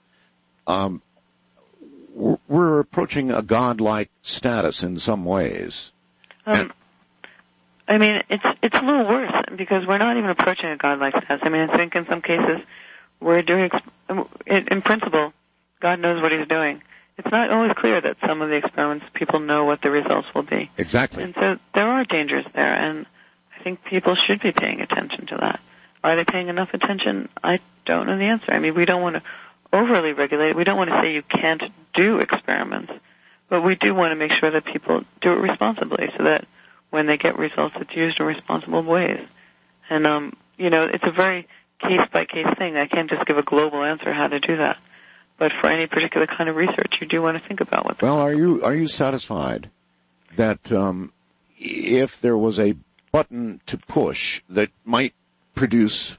A: We're approaching a godlike status in some ways.
C: I mean, it's a little worse because we're not even approaching a godlike status. I mean, I think in some cases we're doing, in principle, God knows what he's doing. It's not always clear that some of the experiments, people know what the results will be.
A: Exactly.
C: And so there are dangers there, and I think people should be paying attention to that. Are they paying enough attention? I don't know the answer. I mean, we don't want to overly regulate. We don't want to say you can't do experiments, but we do want to make sure that people do it responsibly so that when they get results, it's used in responsible ways. And, you know, it's a very case-by-case thing. I can't just give a global answer how to do that. But for any particular kind of research, you do want to think about what.
A: Well, are you satisfied that if there was a button to push that might produce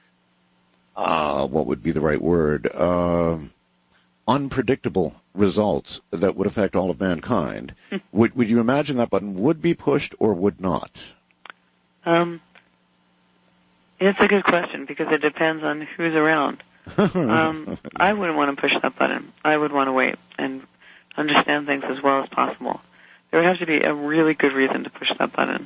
A: what would be the right word? Unpredictable results that would affect all of mankind. Would you imagine that button would be pushed or would not?
C: It's a good question because it depends on who's around. I wouldn't want to push that button. I would want to wait and understand things as well as possible. There would have to be a really good reason to push that button.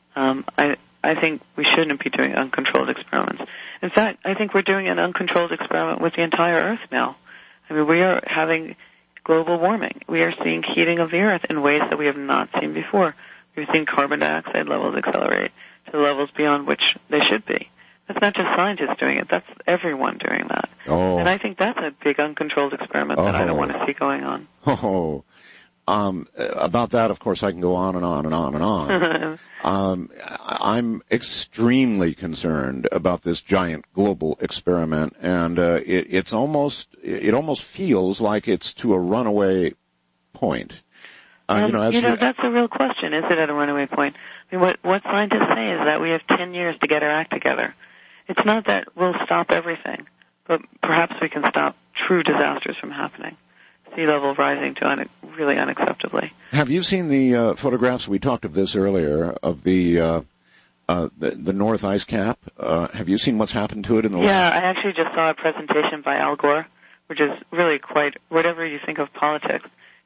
C: I think we shouldn't be doing uncontrolled experiments. In fact, I think we're doing an uncontrolled experiment with the entire Earth now. I mean, we are having global warming. We are seeing heating of the Earth in ways that we have not seen before. We've seen carbon dioxide levels accelerate to levels beyond which they should be. That's not just scientists doing it. That's everyone doing that.
A: Oh.
C: And I think that's a big uncontrolled experiment that I don't want to see going on.
A: Oh. About that, of course, I can go on and on and on and on. I'm extremely concerned about this giant global experiment, and it almost feels like it's to a runaway point.
C: That's a real question. Is it at a runaway point? I mean, what scientists say is that we have 10 years to get our act together. It's not that we'll stop everything, but perhaps we can stop true disasters from happening. Sea level rising to really unacceptably.
A: Have you seen the photographs? We talked of this earlier of the North Ice Cap. Have you seen what's happened to it in the last?
C: Yeah, I actually just saw a presentation by Al Gore, which is really quite, whatever you think of politics.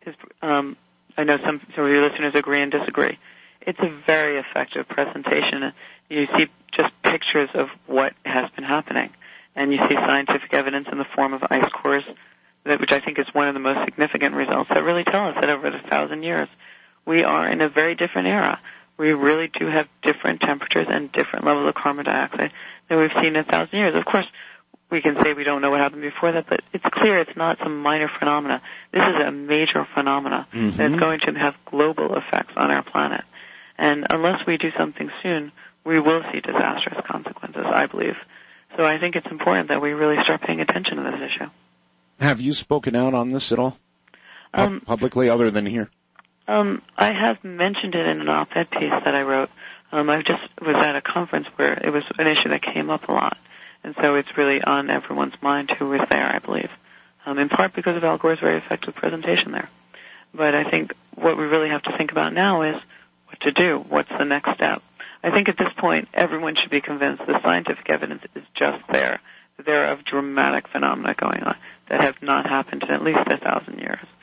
C: I know some of your listeners agree and disagree. It's a very effective presentation. You see just pictures of what has been happening, and you see scientific evidence in the form of ice cores, which I think is one of the most significant results that really tell us that over the 1,000 years, we are in a very different era. We really do have different temperatures and different levels of carbon dioxide than we've seen in 1,000 years. Of course, we can say we don't know what happened before that, but it's clear it's not some minor phenomena. This is a major phenomena that's going to have global effects on our planet. And unless we do something soon, we will see disastrous consequences, I believe. So I think it's important that we really start paying attention to this issue.
A: Have you spoken out on this at all? Publicly, other than here?
C: I have mentioned it in an op-ed piece that I wrote. I just was at a conference where it was an issue that came up a lot. And so it's really on everyone's mind who was there, I believe, in part because of Al Gore's very effective presentation there. But I think what we really have to think about now is what to do. What's the next step? I think at this point, everyone should be convinced the scientific evidence is just there. There are dramatic phenomena going on that have not happened in at least 1,000 years.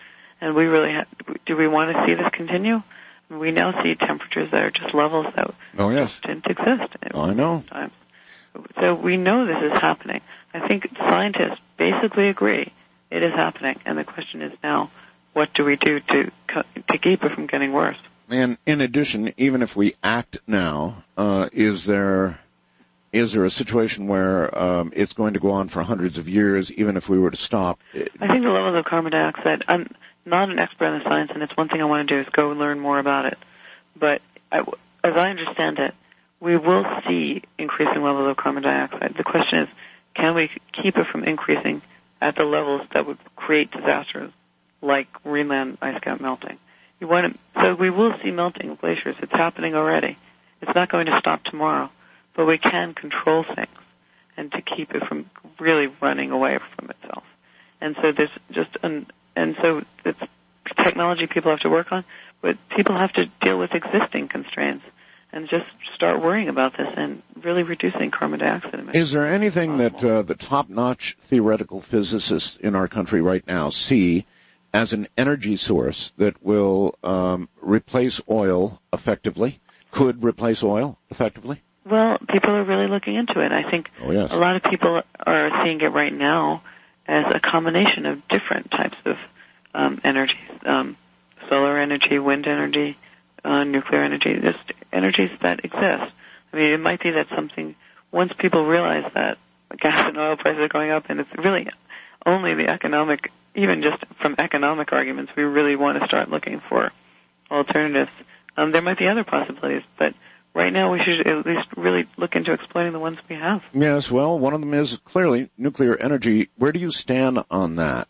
C: And we really do we want to see this continue? We now see temperatures that are just levels that didn't exist.
A: I know.
C: Times. So we know this is happening. I think scientists basically agree it is happening, and the question is now, what do we do to keep it from getting worse?
A: And in addition, even if we act now, is there a situation where it's going to go on for hundreds of years, even if we were to stop?
C: I think the levels of carbon dioxide, I'm not an expert in the science, and it's one thing I want to do is go learn more about it. But as I understand it, we will see increasing levels of carbon dioxide. The question is, can we keep it from increasing at the levels that would create disasters like Greenland ice cap melting? So we will see melting of glaciers. It's happening already. It's not going to stop tomorrow, but we can control things and to keep it from really running away from itself. And so there's so it's technology people have to work on, but people have to deal with existing constraints and just start worrying about this and really reducing carbon dioxide emissions.
A: Is there anything that the top-notch theoretical physicists in our country right now see as an energy source that will replace oil effectively, could replace oil effectively?
C: Well, people are really looking into it. I think a lot of people are seeing it right now as a combination of different types of energies, solar energy, wind energy, nuclear energy, just energies that exist. I mean, it might be that something, once people realize that gas and oil prices are going up, and it's really only the economic, even just from economic arguments, we really want to start looking for alternatives. There might be other possibilities, but right now we should at least really look into exploiting the ones we have.
A: Yes, well, one of them is clearly nuclear energy. Where do you stand on that?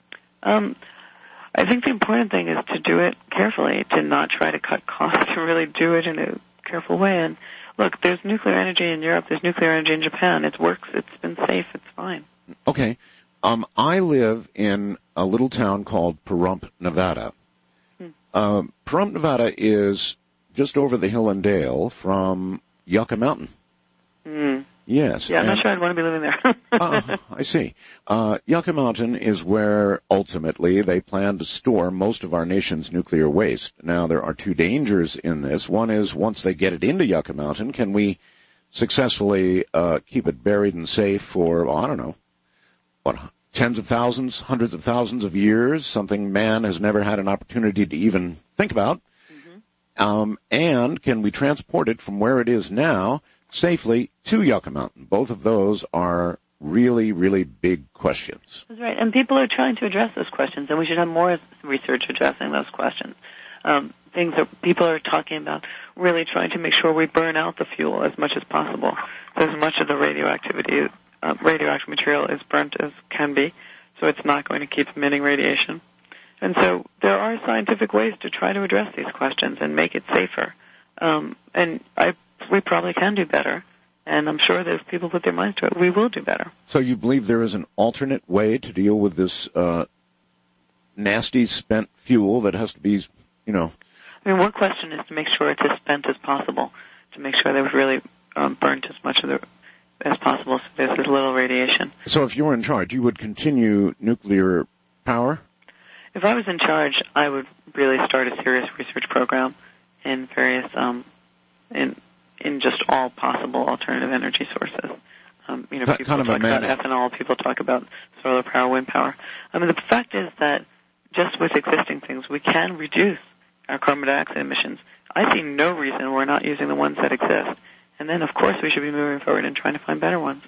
C: I think the important thing is to do it carefully, to not try to cut costs, to really do it in a careful way. And look, there's nuclear energy in Europe, there's nuclear energy in Japan. It works, it's been safe, it's fine.
A: Okay. I live in a little town called Pahrump, Nevada. Pahrump, Nevada is just over the hill and dale from Yucca Mountain. Yes.
C: Yeah, I'm not sure I'd want to be living there.
A: I see. Yucca Mountain is where ultimately they plan to store most of our nation's nuclear waste. Now, there are two dangers in this. One is once they get it into Yucca Mountain, can we successfully keep it buried and safe for, I don't know, tens of thousands, hundreds of thousands of years, something man has never had an opportunity to even think about? And can we transport it from where it is now safely to Yucca Mountain? Both of those are really, really big questions.
C: That's right, and people are trying to address those questions, and we should have more research addressing those questions. Things that people are talking about, really trying to make sure we burn out the fuel as much as possible. So as much of the radioactive material is burnt as can be, so it's not going to keep emitting radiation. And so there are scientific ways to try to address these questions and make it safer. We probably can do better, and I'm sure that if people put their minds to it, we will do better.
A: So you believe there is an alternate way to deal with this nasty spent fuel that has to be, I
C: mean, one question is to make sure it's as spent as possible, to make sure that we've really burnt as much of it as possible so there's as little radiation.
A: So if you were in charge, you would continue nuclear power?
C: If I was in charge, I would really start a serious research program in various, in just all possible alternative energy sources. People talk about ethanol, people talk about solar power, wind power. I mean, the fact is that just with existing things, we can reduce our carbon dioxide emissions. I see no reason we're not using the ones that exist. And then, of course, we should be moving forward and trying to find better ones.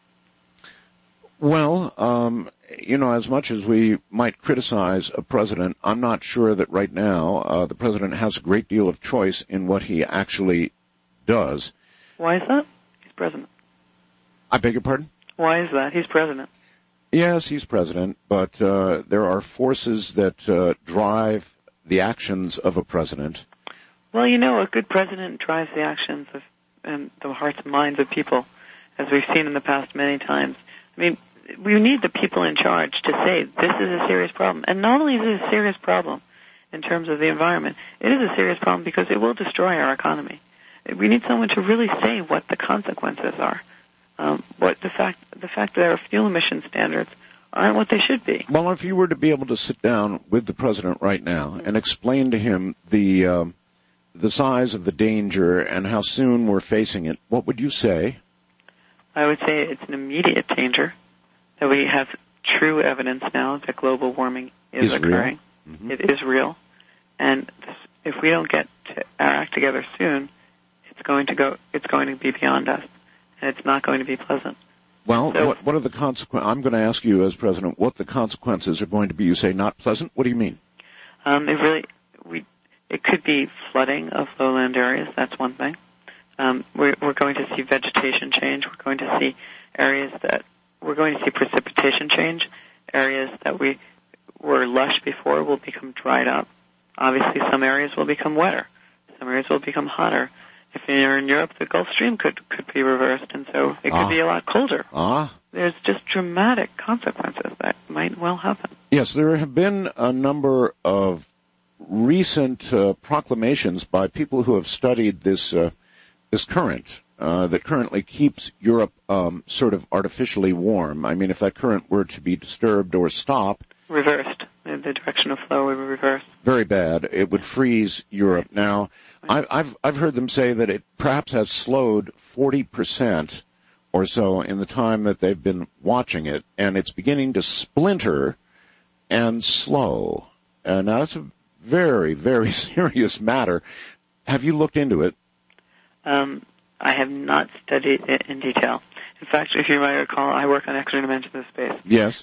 A: Well, as much as we might criticize a president, I'm not sure that right now the president has a great deal of choice in what he actually does.
C: Why is that? He's president.
A: I beg your pardon?
C: Why is that? He's president.
A: Yes, he's president, but there are forces that drive the actions of a president.
C: Well, a good president drives the actions of and the hearts and minds of people, as we've seen in the past many times. I mean, we need the people in charge to say this is a serious problem. And not only is it a serious problem in terms of the environment, it is a serious problem because it will destroy our economy. We need someone to really say what the consequences are. The fact that our fuel emission standards aren't what they should be.
A: Well, if you were to be able to sit down with the president right now and explain to him the size of the danger and how soon we're facing it, what would you say?
C: I would say it's an immediate danger, that we have true evidence now that global warming is occurring. Mm-hmm. It is real. And if we don't get our act together soon, it's going to be beyond us. And it's not going to be pleasant.
A: Well, so, what are the consequences? I'm going to ask you as president what the consequences are going to be. You say not pleasant? What do you mean?
C: It could be flooding of lowland areas. That's one thing. We're going to see vegetation change. We're going to see precipitation change. Areas that we were lush before will become dried up. Obviously, some areas will become wetter. Some areas will become hotter. If you're in Europe, the Gulf Stream could be reversed, and so it could be a lot colder. There's just dramatic consequences that might well happen.
A: Yes, there have been a number of recent proclamations by people who have studied this current that currently keeps Europe sort of artificially warm. I mean, if that current were to be disturbed or stopped,
C: reversed, the direction of flow would be reversed.
A: Very bad. It would freeze Europe. Now, I've heard them say that it perhaps has slowed 40% or so in the time that they've been watching it, and it's beginning to splinter and slow. Now, that's a very, very serious matter. Have you looked into it?
C: I have not studied it in detail. In fact, if you might recall, I work on extra dimensions of space.
A: Yes.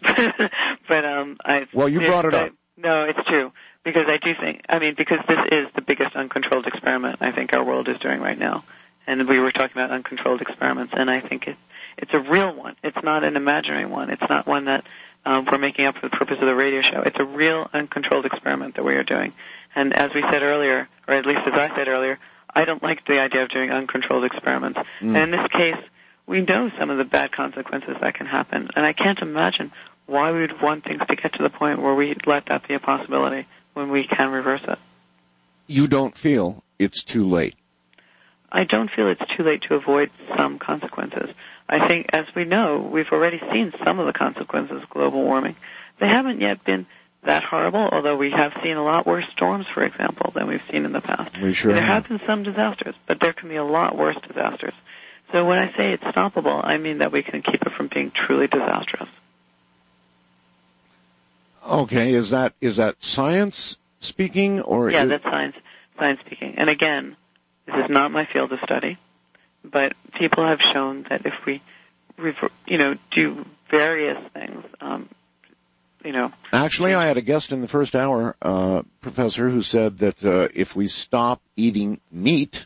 C: Well,
A: you brought it up.
C: No, it's true. Because because this is the biggest uncontrolled experiment I think our world is doing right now. And we were talking about uncontrolled experiments, and I think it's a real one. It's not an imaginary one. It's not one that we're making up for the purpose of the radio show. It's a real uncontrolled experiment that we are doing. And as we said earlier, or at least as I said earlier, I don't like the idea of doing uncontrolled experiments. And in this case, we know some of the bad consequences that can happen, and I can't imagine why we would want things to get to the point where we let that be a possibility when we can reverse it.
A: You don't feel it's too late?
C: I don't feel it's too late to avoid some consequences. I think, as we know, we've already seen some of the consequences of global warming. They haven't yet been that horrible, although we have seen a lot worse storms, for example, than we've seen in the past.
A: We sure
C: There have been some disasters, but there can be a lot worse disasters. So when I say it's stoppable, I mean that we can keep it from being truly disastrous.
A: Okay, is that science speaking, or
C: yeah, that's science speaking. And again, this is not my field of study, but people have shown that if we, do various things,
A: Actually, I had a guest in the first hour, Professor, who said that if we stop eating meat,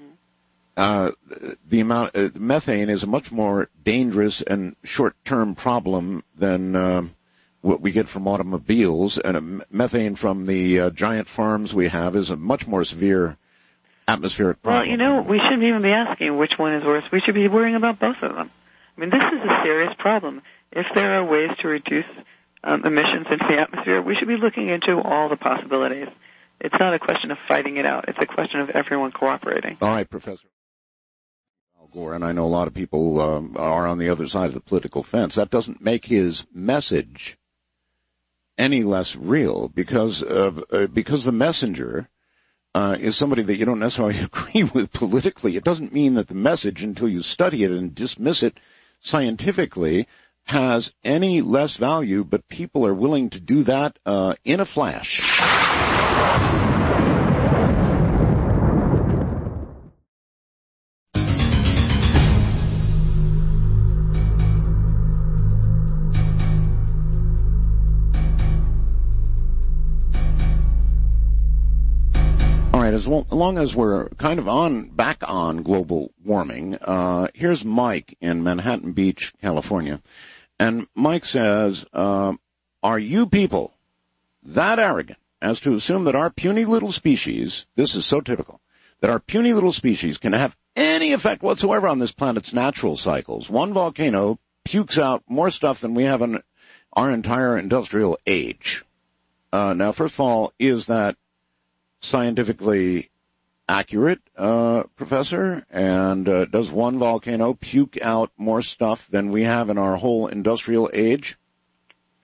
A: the amount methane is a much more dangerous and short-term problem than what we get from automobiles, and methane from the giant farms we have is a much more severe atmospheric problem.
C: Well, we shouldn't even be asking which one is worse. We should be worrying about both of them. I mean, this is a serious problem. If there are ways to reduce emissions into the atmosphere, we should be looking into all the possibilities. It's not a question of fighting it out. It's a question of everyone cooperating.
A: All right, Professor. Al Gore, and I know a lot of people are on the other side of the political fence. That doesn't make his message any less real because the messenger is somebody that you don't necessarily agree with politically. It doesn't mean that the message, until you study it and dismiss it scientifically, has any less value, but people are willing to do that in a flash. All right, as long as we're kind of back on global warming, here's Mike in Manhattan Beach, California. And Mike says, are you people that arrogant as to assume that our puny little species, this is so typical, that our puny little species can have any effect whatsoever on this planet's natural cycles? One volcano pukes out more stuff than we have in our entire industrial age. Now, first of all, is that scientifically accurate, Professor? And does one volcano puke out more stuff than we have in our whole industrial age?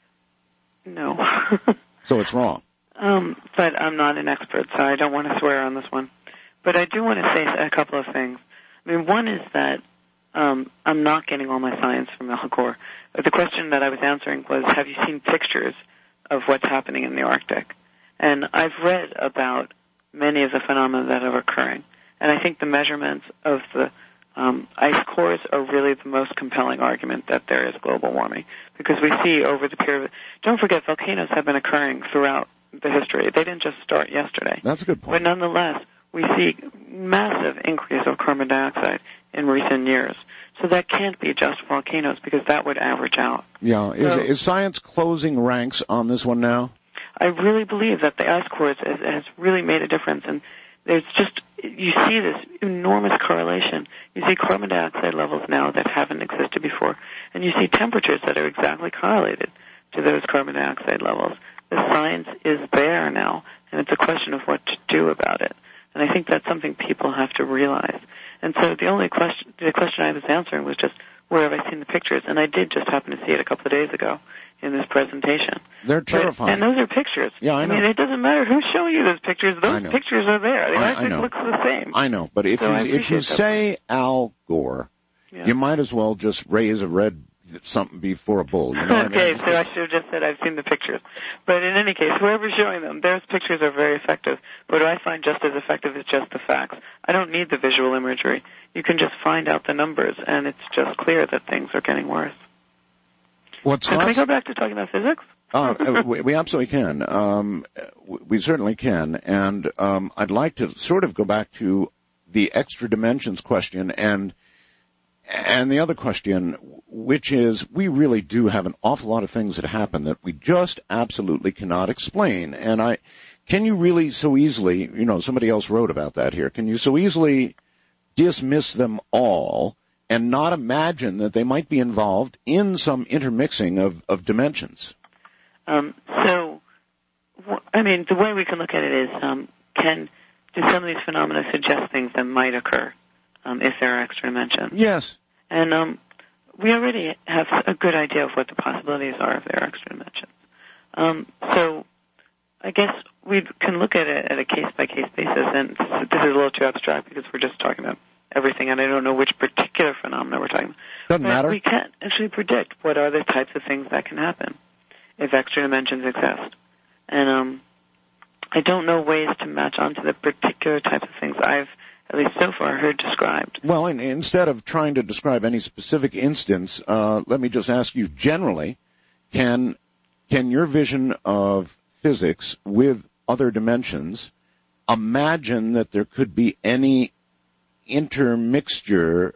C: No.
B: So it's wrong.
C: But I'm not an expert, so I don't want to swear on this one. But I do want to say a couple of things. I mean, one is that I'm not getting all my science from Al Gore. The question that I was answering was, have you seen pictures of what's happening in the Arctic? And I've read about many of the phenomena that are occurring. And I think the measurements of the ice cores are really the most compelling argument that there is global warming. Because we see over the period, don't forget, volcanoes have been occurring throughout the history. They didn't just start yesterday.
B: That's a good point.
C: But nonetheless, we see massive increase of carbon dioxide in recent years. So that can't be just volcanoes because that would average out.
B: Yeah. Is science closing ranks on this one now?
C: I really believe that the ice cores has really made a difference. And there's just, you see this enormous correlation. You see carbon dioxide levels now that haven't existed before. And you see temperatures that are exactly correlated to those carbon dioxide levels. The science is there now, and it's a question of what to do about it. And I think that's something people have to realize. And so the question I was answering was just, where have I seen the pictures? And I did just happen to see it a couple of days ago in this presentation.
B: They're terrifying.
C: And those are pictures.
B: Yeah, I know.
C: I mean, it doesn't matter who's showing you those pictures. Those pictures are there. The Arctic looks the same.
B: I know. But if you say Al Gore, you might as well just raise a red something before a bull. You know what
C: okay,
B: I mean?
C: So I should have just said I've seen the pictures. But in any case, whoever's showing them, those pictures are very effective. But what I find just as effective is just the facts. I don't need the visual imagery. You can just find out the numbers, and it's just clear that things are getting worse. Can we go back to talking about physics?
B: We absolutely can. We certainly can. And I'd like to sort of go back to the extra dimensions question and the other question, which is we really do have an awful lot of things that happen that we just absolutely cannot explain. And can you really so easily, somebody else wrote about that here, can you so easily dismiss them all and not imagine that they might be involved in some intermixing of dimensions?
C: The way we can look at it is, do some of these phenomena suggest things that might occur if there are extra dimensions?
B: Yes.
C: And we already have a good idea of what the possibilities are if there are extra dimensions. So I guess we can look at it at a case-by-case basis, and this is a little too abstract because we're just talking about everything, and I don't know which particular phenomena we're talking about.
B: Doesn't matter.
C: We can't actually predict what are the types of things that can happen if extra dimensions exist. And I don't know ways to match onto the particular types of things I've, at least so far, heard described.
B: Well, instead of trying to describe any specific instance, let me just ask you generally, can your vision of physics with other dimensions imagine that there could be any intercommunication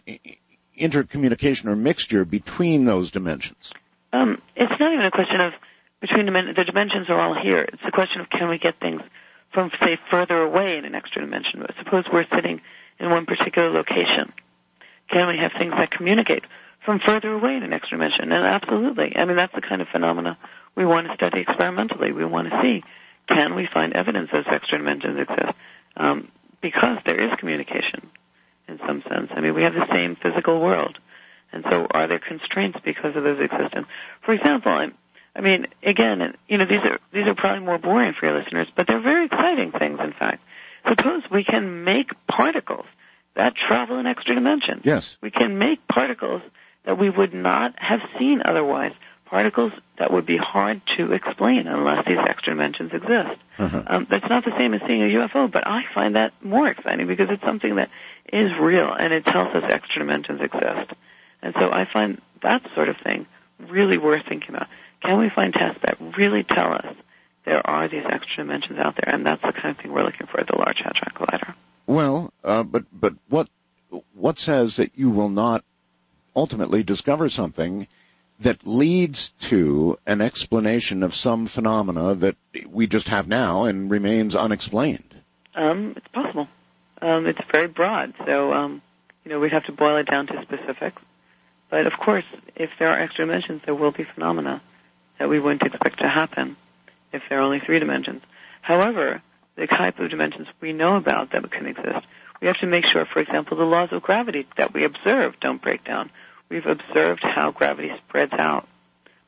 B: or mixture between those dimensions?
C: It's not even a question of between the dimensions are all here. It's a question of can we get things from, say, further away in an extra dimension. Suppose we're sitting in one particular location. Can we have things that communicate from further away in an extra dimension? And absolutely. I mean, that's the kind of phenomena we want to study experimentally. We want to see, can we find evidence those extra dimensions exist? Because there is communication in some sense. I mean, we have the same physical world. And so are there constraints because of those existence? For example, I mean, again, these are probably more boring for your listeners, but they're very exciting things, in fact. Suppose we can make particles that travel in extra dimensions.
B: Yes.
C: We can make particles that we would not have seen otherwise, particles that would be hard to explain unless these extra dimensions exist.
B: Uh-huh.
C: That's not the same as seeing a UFO, but I find that more exciting because it's something that is real, and it tells us extra dimensions exist. And so I find that sort of thing really worth thinking about. Can we find tests that really tell us there are these extra dimensions out there? And that's the kind of thing we're looking for at the Large Hadron Collider.
B: Well, but what says that you will not ultimately discover something that leads to an explanation of some phenomena that we just have now and remains unexplained?
C: It's possible. It's very broad, so we'd have to boil it down to specifics. But of course, if there are extra dimensions, there will be phenomena that we wouldn't expect to happen if there are only 3 dimensions. However, the type of dimensions we know about that can exist, we have to make sure, for example, the laws of gravity that we observe don't break down. We've observed how gravity spreads out.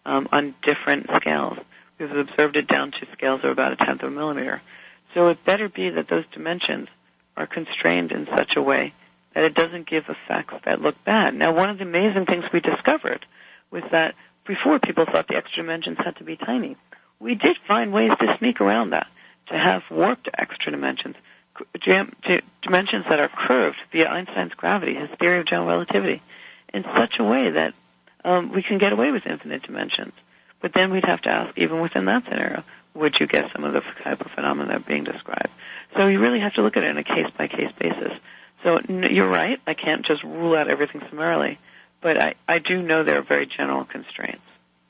C: on different scales. We've observed it down to scales of about 1/10 of a millimeter. So it better be that those dimensions are constrained in such a way that it doesn't give effects that look bad. Now, one of the amazing things we discovered was that before people thought the extra dimensions had to be tiny. We did find ways to sneak around that, to have warped extra dimensions, dimensions that are curved via Einstein's gravity, his theory of general relativity, in such a way that we can get away with infinite dimensions. But then we'd have to ask, even within that scenario, would you get some of the type of phenomena that are being described? So you really have to look at it on a case-by-case basis. So you're right, I can't just rule out everything summarily, but I do know there are very general constraints.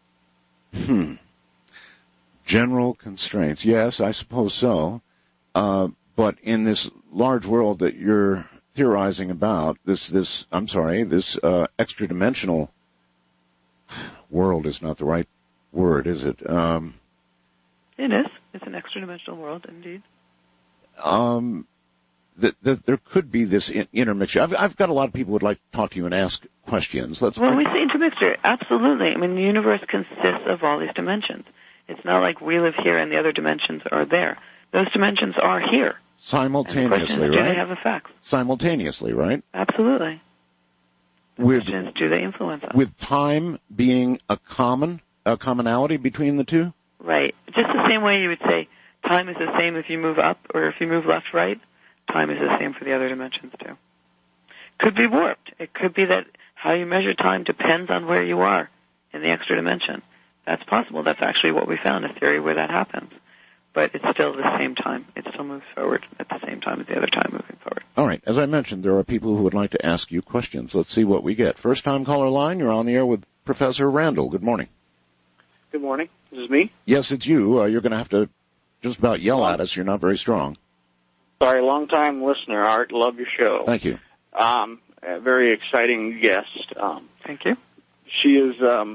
A: General constraints, yes, I suppose so. But in this large world that you're theorizing about, this extra dimensional world is not the right word, is it?
C: It is. It's an extra dimensional world, indeed.
A: That there could be this intermixture. I've got a lot of people who would like to talk to you and ask questions.
C: We say intermixture, absolutely. I mean, the universe consists of all these dimensions. It's not like we live here and the other dimensions are there. Those dimensions are here.
A: Simultaneously, right?
C: Do they have effects?
A: Simultaneously, right?
C: Absolutely. The question is, do they influence us?
A: With time being a commonality between the two?
C: Right. Just the same way you would say time is the same if you move up or if you move left, right. Time is the same for the other dimensions, too. Could be warped. It could be that how you measure time depends on where you are in the extra dimension. That's possible. That's actually what we found, a theory where that happens. But it's still the same time. It still moves forward at the same time as the other time moving forward.
A: All right. As I mentioned, there are people who would like to ask you questions. Let's see what we get. First-time caller line, you're on the air with Professor Randall. Good morning.
D: Good morning. This is me?
A: Yes, it's you. You're going to have to just about yell at us. You're not very strong.
D: Sorry, long-time listener, Art. Love your show.
A: Thank you.
D: A very exciting guest.
C: Thank you.
D: She is,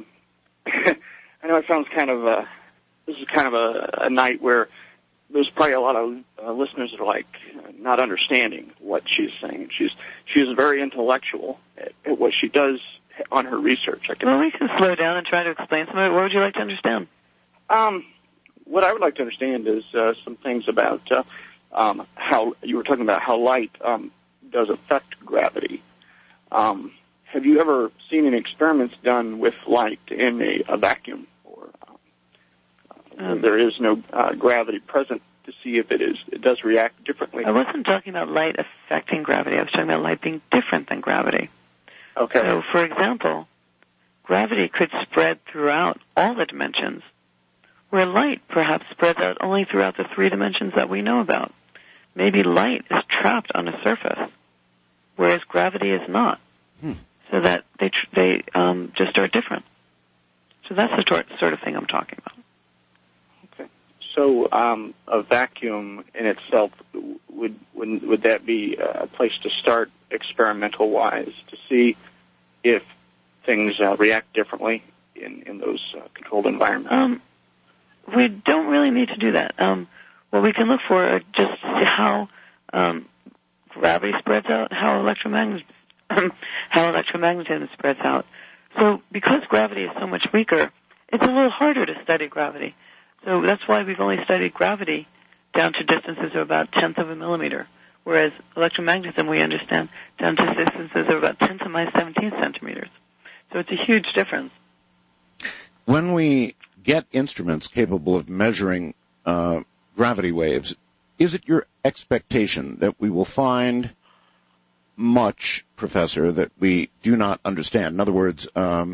D: I know it sounds this is kind of a night where there's probably a lot of listeners that are not understanding what she's saying. She is very intellectual at what she does on her research.
C: We can slow down and try to explain some of it. What would you like to understand?
D: What I would like to understand is some things about how you were talking about how light does affect gravity. Have you ever seen any experiments done with light in a vacuum, or there is no gravity present to see if it does react differently?
C: I wasn't talking about light affecting gravity. I was talking about light being different than gravity.
D: Okay.
C: So, for example, gravity could spread throughout all the dimensions, where light perhaps spreads out only throughout the 3 dimensions that we know about. Maybe light is trapped on a surface, whereas gravity is not. So that they just are different. So that's the sort of thing I'm talking about.
D: Okay. So a vacuum in itself, would that be a place to start experimental-wise to see if things react differently in those controlled environments?
C: We don't really need to do that. What we can look for are just to see how gravity spreads out, how electromagnetism spreads out. So because gravity is so much weaker, it's a little harder to study gravity. So that's why we've only studied gravity down to distances of about 1/10 of a millimeter, whereas electromagnetism we understand down to distances of about 10 to minus 17 centimeters. So it's a huge difference.
A: When we get instruments capable of measuring gravity waves, is it your expectation that we will find much, Professor, that we do not understand? In other words,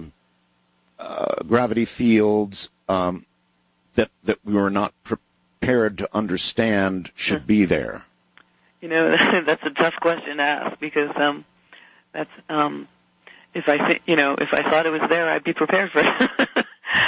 A: gravity fields that we were not prepared to understand should be there.
C: That's a tough question to ask because that's if I thought it was there, I'd be prepared for it.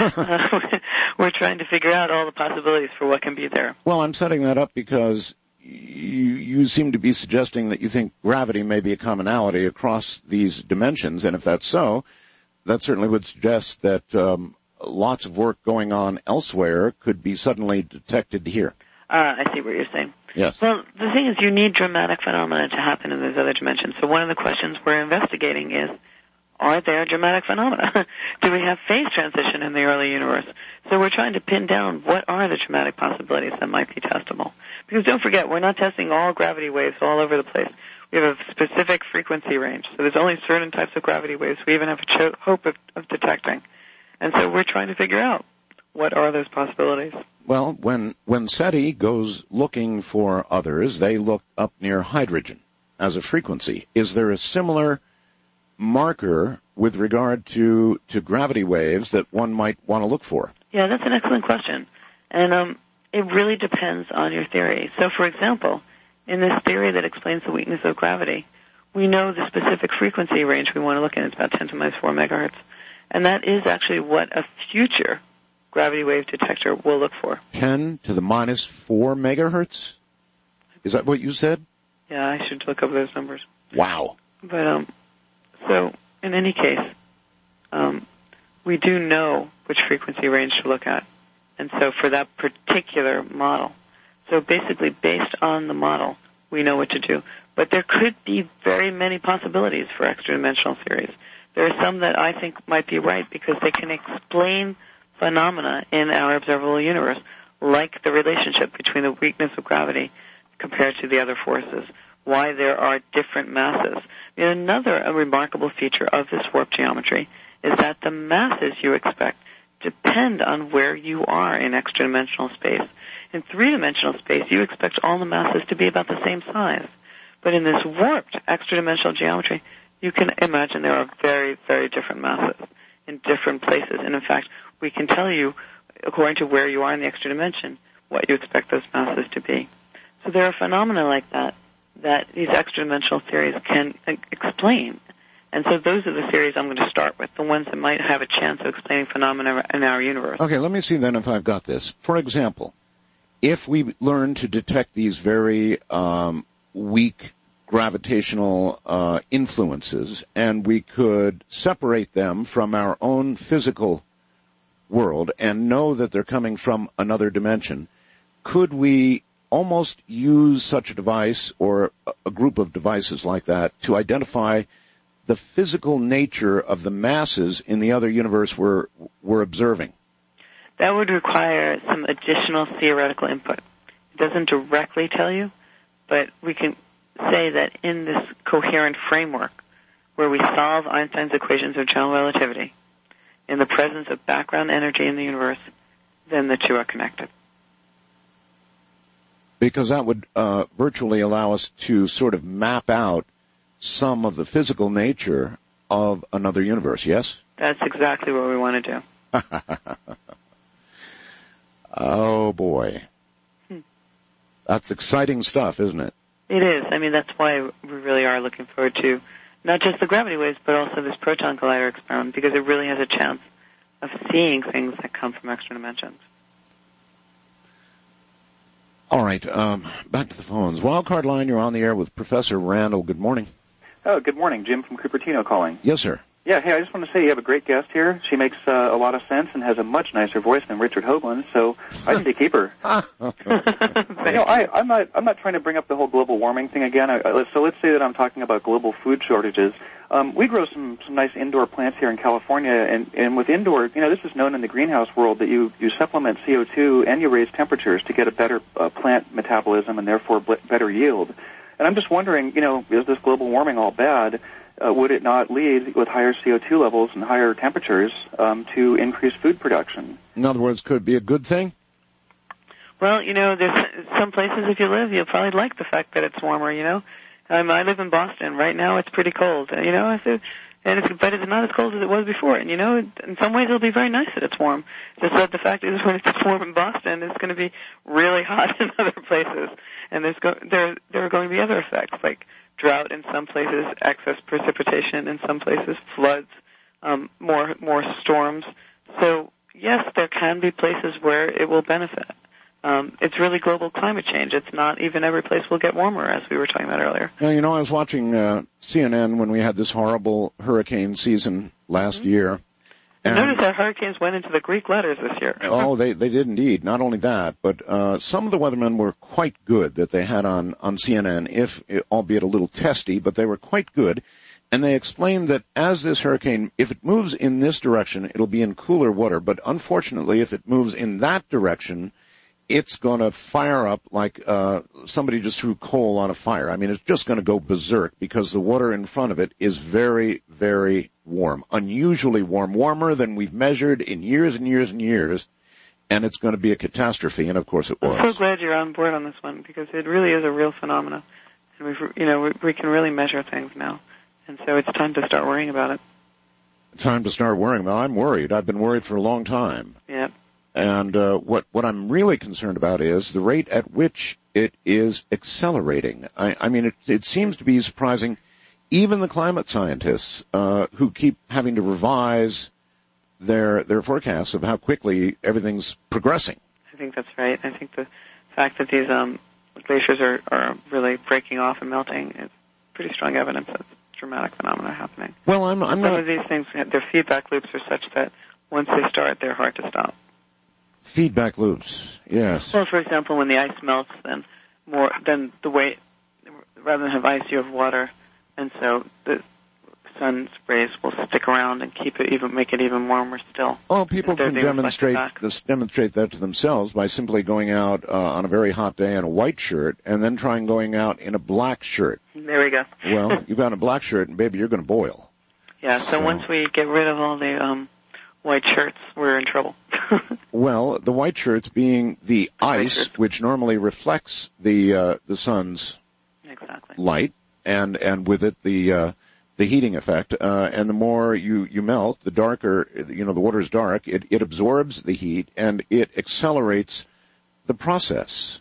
C: We're trying to figure out all the possibilities for what can be there.
A: Well, I'm setting that up because you seem to be suggesting that you think gravity may be a commonality across these dimensions, and if that's so, that certainly would suggest that lots of work going on elsewhere could be suddenly detected here.
C: I see what you're saying.
A: Yes.
C: Well, the thing is, you need dramatic phenomena to happen in those other dimensions. So one of the questions we're investigating is, Are there dramatic phenomena? Do we have phase transition in the early universe? So we're trying to pin down what are the dramatic possibilities that might be testable. Because don't forget, we're not testing all gravity waves all over the place. We have a specific frequency range. So there's only certain types of gravity waves we even have a hope of detecting. And so we're trying to figure out what are those possibilities.
A: Well, when SETI goes looking for others, they look up near hydrogen as a frequency. Is there a similar marker with regard to gravity waves that one might want to look for?
C: Yeah, that's an excellent question. And it really depends on your theory. So, for example, in this theory that explains the weakness of gravity, we know the specific frequency range we want to look at is about 10 to the minus 4 megahertz. And that is actually what a future gravity wave detector will look for. 10
A: to the minus 4 megahertz? Is that what you said?
C: Yeah, I should look up those numbers.
A: Wow.
C: But, so, in any case, we do know which frequency range to look at. And so for that particular model, so basically based on the model, we know what to do. But there could be very many possibilities for extra-dimensional theories. There are some that I think might be right because they can explain phenomena in our observable universe, like the relationship between the weakness of gravity compared to the other forces, why there are different masses. And another remarkable feature of this warp geometry is that the masses you expect depend on where you are in extra-dimensional space. In three-dimensional space, you expect all the masses to be about the same size. But in this warped extra-dimensional geometry, you can imagine there are very, very different masses in different places. And in fact, we can tell you, according to where you are in the extra dimension, what you expect those masses to be. So there are phenomena like that these extra-dimensional theories can explain. And so those are the theories I'm going to start with, the ones that might have a chance of explaining phenomena in our universe.
A: Okay, let me see then if I've got this. For example, if we learn to detect these very weak gravitational influences, and we could separate them from our own physical world and know that they're coming from another dimension, could we almost use such a device or a group of devices like that to identify the physical nature of the masses in the other universe we're observing?
C: That would require some additional theoretical input. It doesn't directly tell you, but we can say that in this coherent framework where we solve Einstein's equations of general relativity in the presence of background energy in the universe, then the two are connected.
A: Because that would virtually allow us to sort of map out some of the physical nature of another universe, yes?
C: That's exactly what we want to do.
A: Oh, boy. That's exciting stuff, isn't it?
C: It is. I mean, that's why we really are looking forward to not just the gravity waves, but also this proton collider experiment, because it really has a chance of seeing things that come from extra dimensions.
A: All right, back to the phones. Wildcard line, you're on the air with Professor Randall. Good morning.
E: Oh, good morning. Jim from Cupertino calling.
A: Yes, sir.
E: Yeah, hey, I just want to say you have a great guest here. She makes a lot of sense and has a much nicer voice than Richard Hoagland, so I need to keep her. I'm not trying to bring up the whole global warming thing again. So let's say that I'm talking about global food shortages. We grow some nice indoor plants here in California, and with indoor, this is known in the greenhouse world that you supplement CO2 and you raise temperatures to get a better plant metabolism and therefore better yield. And I'm just wondering, is this global warming all bad? Would it not lead, with higher CO2 levels and higher temperatures, to increase food production?
A: In other words, could it be a good thing?
C: Well, there's some places if you live, you'll probably like the fact that it's warmer, I live in Boston. Right now it's pretty cold, but it's not as cold as it was before. And, in some ways it'll be very nice that it's warm. Just that the fact is when it's warm in Boston, it's going to be really hot in other places. And there are going to be other effects, like drought in some places, excess precipitation in some places, floods, more storms. So, yes, there can be places where it will benefit. It's really global climate change. It's not even every place will get warmer, as we were talking about earlier.
A: Now, I was watching CNN when we had this horrible hurricane season last year.
C: And notice that hurricanes went into the Greek letters this year.
A: Oh, they did indeed. Not only that, but some of the weathermen were quite good that they had on CNN, albeit a little testy, but they were quite good. And they explained that as this hurricane, if it moves in this direction, it'll be in cooler water. But unfortunately, if it moves in that direction, it's going to fire up like somebody just threw coal on a fire. I mean, it's just going to go berserk because the water in front of it is very, very warm, unusually warm, warmer than we've measured in years and years and years. And it's going to be a catastrophe, and of course it was.
C: I'm so glad you're on board on this one because it really is a real phenomenon. And we can really measure things now. And so it's time to start worrying about it.
A: Time to start worrying. Well, I'm worried. I've been worried for a long time.
C: Yeah.
A: And what I'm really concerned about is the rate at which it is accelerating. I mean, it seems to be surprising. Even the climate scientists who keep having to revise their forecasts of how quickly everything's progressing.
C: I think that's right. I think the fact that these glaciers are really breaking off and melting is pretty strong evidence that dramatic phenomena are happening.
A: Well, I'm
C: Some
A: not.
C: of these things, their feedback loops are such that once they start, they're hard to stop.
A: Feedback loops, yes.
C: Well, for example, when the ice melts, then the way, rather than have ice, you have water, and so the sun's rays will stick around and make it even warmer still.
A: Oh, people can demonstrate that to themselves by simply going out on a very hot day in a white shirt and then trying going out in a black shirt.
C: There we go.
A: Well, you've got a black shirt, and baby, you're going to boil.
C: Yeah. So once we get rid of all the white shirts, we're in trouble.
A: Well, the white shirts being the ice, which normally reflects the sun's light, and with it the heating effect, and the more you melt, the darker, the water is dark, it absorbs the heat, and it accelerates the process.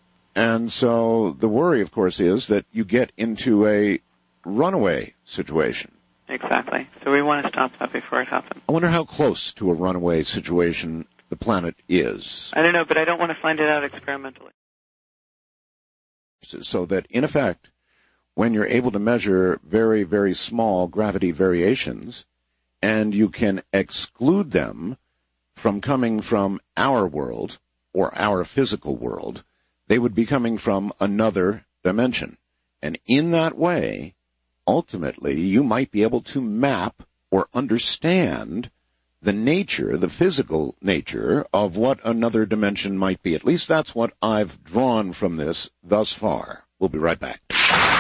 A: And so the worry, of course, is that you get into a runaway situation.
C: Exactly. So we want to stop that before it happens.
A: I wonder how close to a runaway situation the planet is.
C: I don't know, but I don't want to find it out experimentally.
A: So that, in effect, when you're able to measure very, very small gravity variations, and you can exclude them from coming from our world or our physical world, they would be coming from another dimension. And in that way, ultimately, you might be able to map or understand the physical nature of what another dimension might be. At least that's what I've drawn from this thus far. We'll be right back.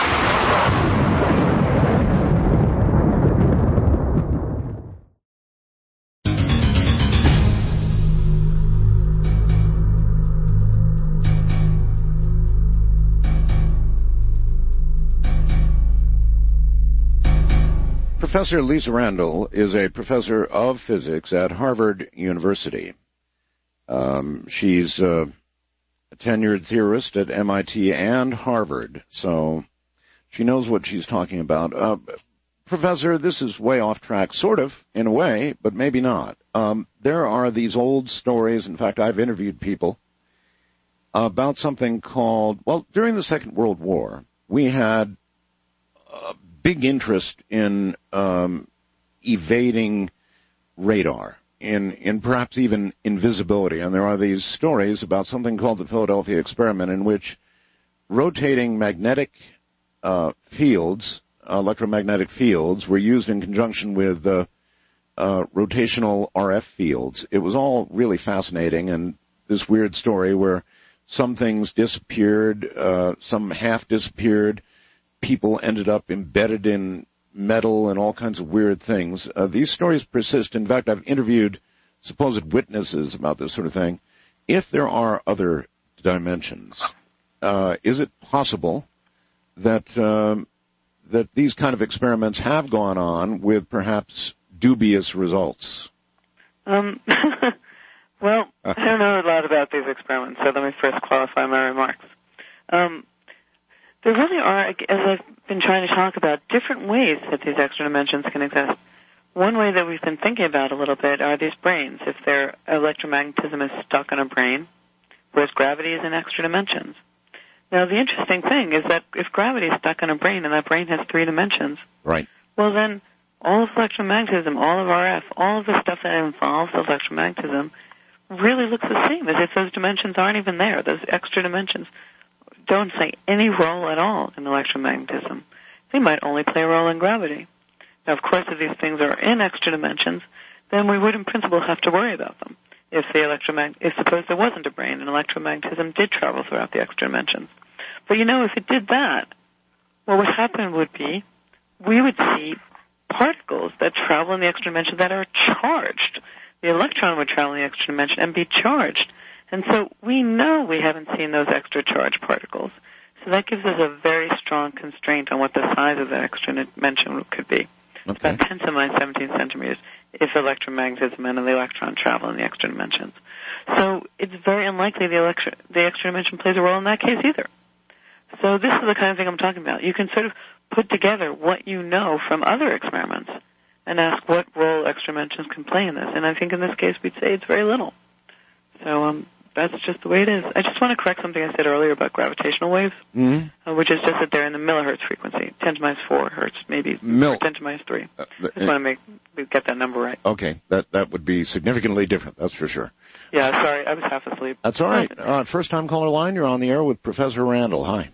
A: Professor Lisa Randall is a professor of physics at Harvard University. She's a tenured theorist at MIT and Harvard, so she knows what she's talking about. Professor, this is way off track, sort of, in a way, but maybe not. There are these old stories. In fact, I've interviewed people about something called, during the Second World War, we had big interest in evading radar, in perhaps even invisibility. And there are these stories about something called the Philadelphia experiment, in which rotating magnetic fields, electromagnetic fields, were used in conjunction with rotational RF fields. It was all really fascinating, and this weird story where some things disappeared, some half disappeared, people ended up embedded in metal and all kinds of weird things. These stories persist. In fact, I've interviewed supposed witnesses about this sort of thing. If there are other dimensions, is it possible that that these kind of experiments have gone on with perhaps dubious results?
C: Well, I don't know a lot about these experiments, so let me first qualify my remarks. There really are, as I've been trying to talk about, different ways that these extra dimensions can exist. One way that we've been thinking about a little bit are these brains. If their electromagnetism is stuck in a brain, whereas gravity is in extra dimensions. Now, the interesting thing is that if gravity is stuck in a brain and that brain has 3 dimensions,
A: right?
C: Well, then all of electromagnetism, all of RF, all of the stuff that involves electromagnetism really looks the same as if those dimensions aren't even there. Those extra dimensions don't play any role at all in electromagnetism. they might only play a role in gravity. Now, of course, if these things are in extra dimensions, then we would in principle have to worry about them. If suppose there wasn't a brain and electromagnetism did travel throughout the extra dimensions. But if it did that, what would happen would be we would see particles that travel in the extra dimension that are charged. The electron would travel in the extra dimension and be charged. And so we know we haven't seen those extra charged particles. So that gives us a very strong constraint on what the size of that extra dimension could be. It's about 10 to the minus 17 centimeters if electromagnetism and the electron travel in the extra dimensions. So it's very unlikely the extra dimension plays a role in that case either. So this is the kind of thing I'm talking about. You can sort of put together what you know from other experiments and ask what role extra dimensions can play in this. And I think in this case we'd say it's very little. So that's just the way it is. I just want to correct something I said earlier about gravitational waves, which is just that they're in the millihertz frequency, 10 to minus 4 hertz, maybe 10 to minus 3. Just want to get that number right.
A: Okay, that would be significantly different, that's for sure.
C: Yeah, sorry, I was half asleep.
A: That's all right. First-time caller line, you're on the air with Professor Randall. Hi.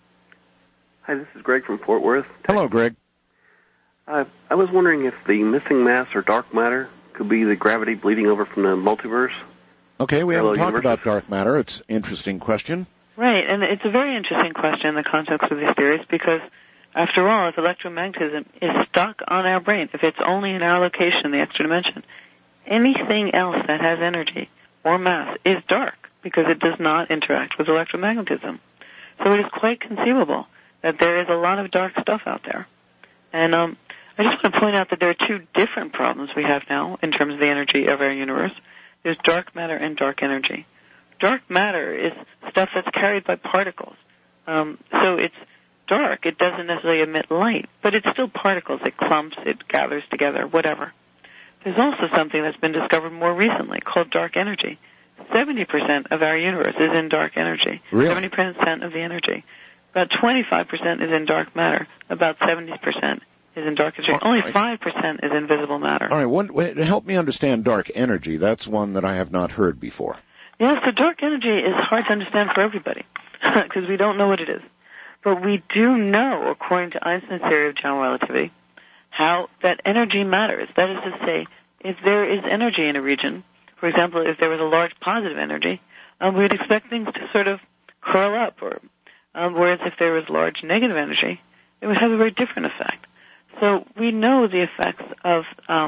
F: Hi, this is Greg from Fort Worth.
A: Hello, Greg.
F: I was wondering if the missing mass or dark matter could be the gravity bleeding over from the multiverse.
A: Okay, we haven't talked about dark matter. It's an interesting question.
C: Right, and it's a very interesting question in the context of these theories because, after all, if electromagnetism is stuck on our brain, if it's only in our location in the extra dimension, anything else that has energy or mass is dark because it does not interact with electromagnetism. So it is quite conceivable that there is a lot of dark stuff out there. And I just want to point out that there are two different problems we have now in terms of the energy of our universe. There's dark matter and dark energy. Dark matter is stuff that's carried by particles. So it's dark. It doesn't necessarily emit light, but it's still particles. It clumps, it gathers together, whatever. There's also something that's been discovered more recently called dark energy. 70% of our universe is in dark energy.
A: Really?
C: 70% of the energy. About 25% is in dark matter. About 70% is in dark energy. Only 5% is in visible matter.
A: All right, help me understand dark energy. That's one that I have not heard before.
C: Yeah, so dark energy is hard to understand for everybody because we don't know what it is. But we do know, according to Einstein's theory of general relativity, how that energy matters. That is to say, if there is energy in a region, for example, if there was a large positive energy, we would expect things to sort of curl up, or whereas if there was large negative energy, it would have a very different effect. So we know the effects of,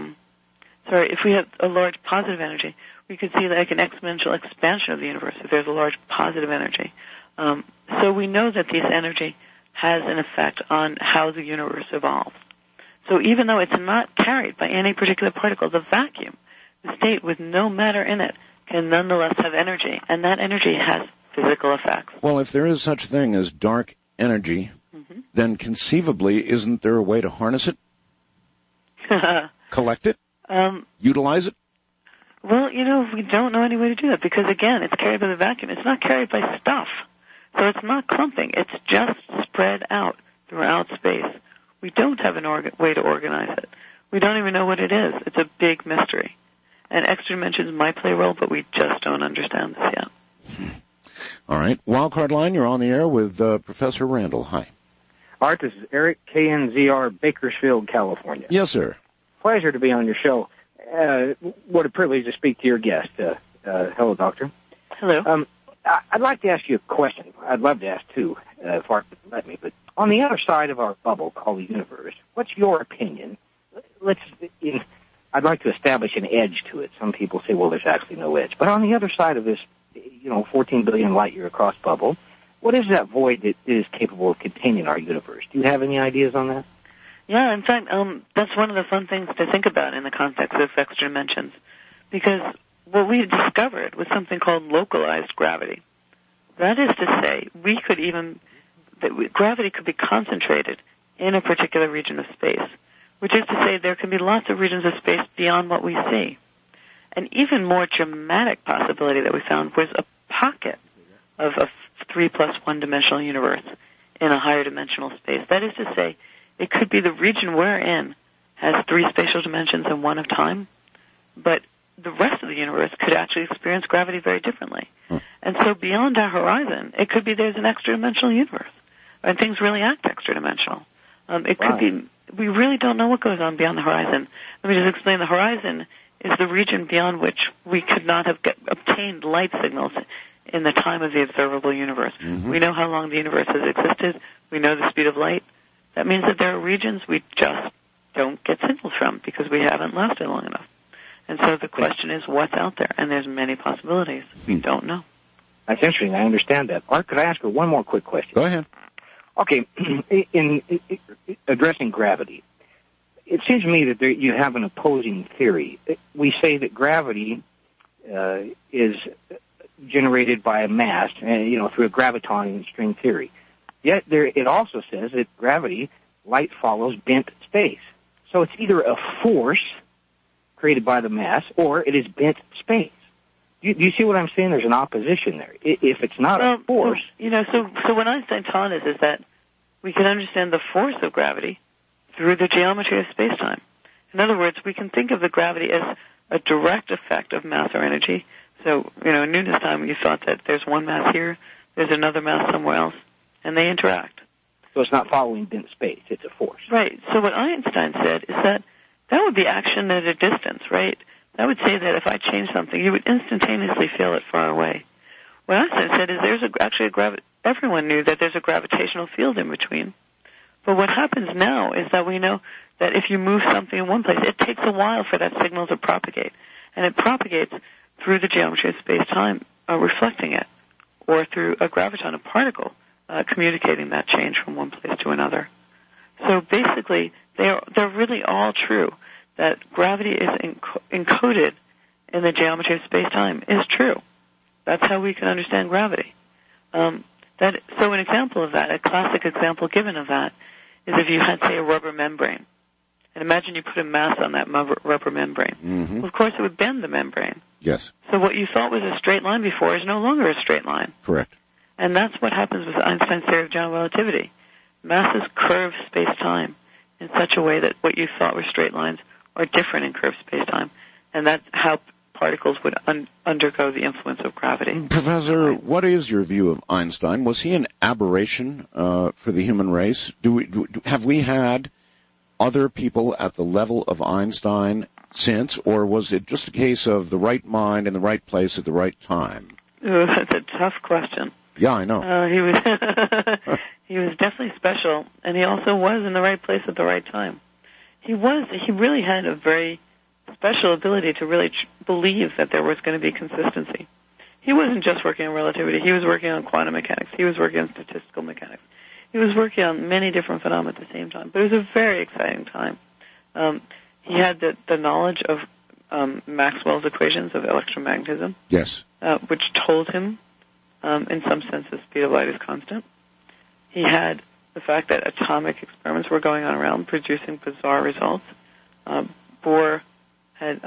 C: if we have a large positive energy, we could see like an exponential expansion of the universe if there's a large positive energy. So we know that this energy has an effect on how the universe evolves. So even though it's not carried by any particular particle, the vacuum, the state with no matter in it, can nonetheless have energy, and that energy has physical effects.
A: Well, if there is such a thing as dark energy, then conceivably, isn't there a way to harness it? Collect it? Utilize it?
C: Well, we don't know any way to do that because, again, it's carried by the vacuum. It's not carried by stuff. So it's not clumping. It's just spread out throughout space. We don't have a way to organize it. We don't even know what it is. It's a big mystery. And extra dimensions might play a role, but we just don't understand this yet.
A: All right. Wildcard line, you're on the air with Professor Randall. Hi.
G: Art, this is Eric, KNZR, Bakersfield, California.
A: Yes, sir.
G: Pleasure to be on your show. What a privilege to speak to your guest. Hello, Doctor.
C: Hello.
G: I'd like to ask you a question. I'd love to ask two, if Art would let me. But on the other side of our bubble called the universe, what's your opinion? I'd like to establish an edge to it. Some people say, well, there's actually no edge. But on the other side of this, 14 billion light year across bubble, what is that void that is capable of containing our universe? Do you have any ideas on that?
C: Yeah, in fact, that's one of the fun things to think about in the context of extra dimensions, because what we discovered was something called localized gravity. That is to say, gravity could be concentrated in a particular region of space, which is to say there can be lots of regions of space beyond what we see. An even more dramatic possibility that we found was a pocket of a 3 plus 1 dimensional universe in a higher dimensional space. That is to say, it could be the region we're in has 3 spatial dimensions and 1 of time, but the rest of the universe could actually experience gravity very differently. And so beyond our horizon, it could be there's an extra dimensional universe, and things really act extra dimensional. It could be, we really don't know what goes on beyond the horizon. Let me just explain. The horizon is the region beyond which we could not have obtained light signals in the time of the observable universe. Mm-hmm. We know how long the universe has existed. We know the speed of light. That means that there are regions we just don't get signals from because we haven't lasted long enough. And so the question is, what's out there? And there's many possibilities. We don't know.
G: That's interesting. I understand that. Art, could I ask her one more quick question?
A: Go ahead.
G: Okay. In addressing gravity, it seems to me that you have an opposing theory. We say that gravity is generated by a mass, through a Gravitonian string theory. Yet it also says that gravity, light follows bent space. So it's either a force created by the mass or it is bent space. Do you see what I'm saying? There's an opposition there. If it's not a force...
C: So what Einstein taught us is that we can understand the force of gravity through the geometry of space-time. In other words, we can think of the gravity as a direct effect of mass or energy. So, in Newton's time, you thought that there's one mass here, there's another mass somewhere else, and they interact.
G: So it's not following bent space, it's a force.
C: Right. So what Einstein said is that would be action at a distance, right? That would say that if I change something, you would instantaneously feel it far away. What Einstein said is everyone knew that there's a gravitational field in between. But what happens now is that we know that if you move something in one place, it takes a while for that signal to propagate. And it propagates through the geometry of space-time, reflecting it, or through a graviton, a particle, communicating that change from one place to another. So basically, they're really all true. That gravity is encoded in the geometry of space-time is true. That's how we can understand gravity. So an example of that, a classic example given of that, is if you had, say, a rubber membrane. And imagine you put a mass on that rubber membrane. Mm-hmm. Well, of course, it would bend the membrane.
A: Yes.
C: So what you thought was a straight line before is no longer a straight line.
A: Correct.
C: And that's what happens with Einstein's theory of general relativity. Masses curve space-time in such a way that what you thought were straight lines are different in curved space-time. And that's how particles would undergo the influence of gravity.
A: Professor, what is your view of Einstein? Was he an aberration for the human race? Have we had other people at the level of Einstein since, or was it just a case of the right mind in the right place at the right time?
C: Oh, that's a tough question.
A: Yeah, I know.
C: He was definitely special, and he also was in the right place at the right time. He really had a very special ability to really believe that there was going to be consistency. He wasn't just working on relativity. He was working on quantum mechanics. He was working on statistical mechanics. He was working on many different phenomena at the same time. But it was a very exciting time. He had the knowledge of Maxwell's equations of electromagnetism.
A: Yes.
C: Which told him, in some sense, the speed of light is constant. He had the fact that atomic experiments were going on around, producing bizarre results. Bohr had,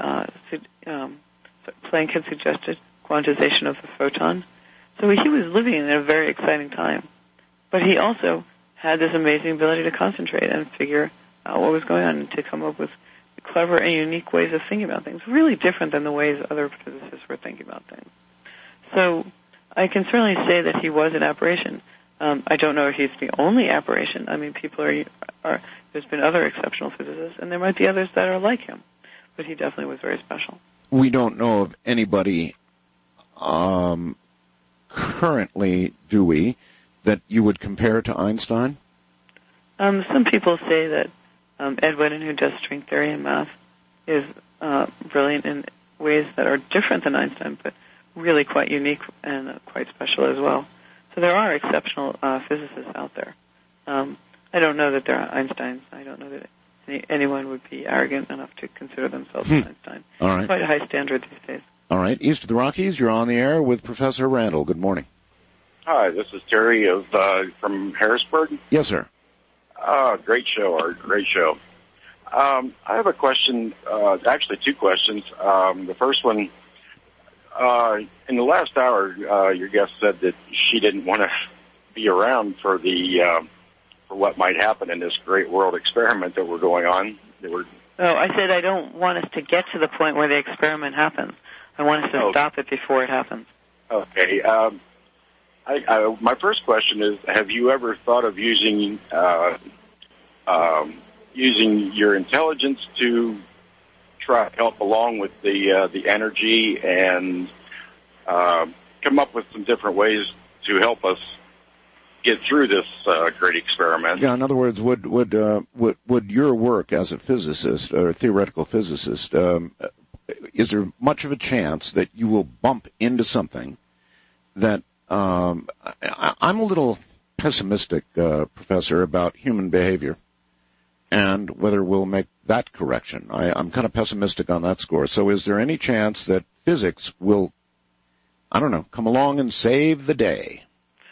C: Planck had suggested quantization of the photon. So he was living in a very exciting time. But he also had this amazing ability to concentrate and figure out what was going on and to come up with clever and unique ways of thinking about things, really different than the ways other physicists were thinking about things. So I can certainly say that he was an aberration. I don't know if he's the only aberration. I mean, there's been other exceptional physicists, and there might be others that are like him. But he definitely was very special.
A: We don't know of anybody currently, do we, that you would compare to Einstein?
C: Some people say that Ed Witten, who does string theory and math, is brilliant in ways that are different than Einstein, but really quite unique and quite special as well. So there are exceptional physicists out there. I don't know that there are Einsteins. I don't know that anyone would be arrogant enough to consider themselves Einstein.
A: All right.
C: It's quite a high standard these days.
A: All right. East of the Rockies, you're on the air with Professor Randall. Good morning.
H: Hi, this is Terry from Harrisburg.
A: Yes, sir.
H: Great show, Art. Great show. I have a question, actually two questions. The first one, in the last hour, your guest said that she didn't want to be around for for what might happen in this great world experiment that we're going on.
C: I said I don't want us to get to the point where the experiment happens. I want us to stop it before it happens.
H: Okay. My first question is, have you ever thought of using using your intelligence to try to help along with the energy and come up with some different ways to help us get through this great experiment.
A: Yeah, in other words, would your work as a physicist or theoretical physicist, is there much of a chance that you will bump into something that I'm a little pessimistic, Professor, about human behavior and whether we'll make that correction. I'm kind of pessimistic on that score. So is there any chance that physics will, I don't know, come along and save the day?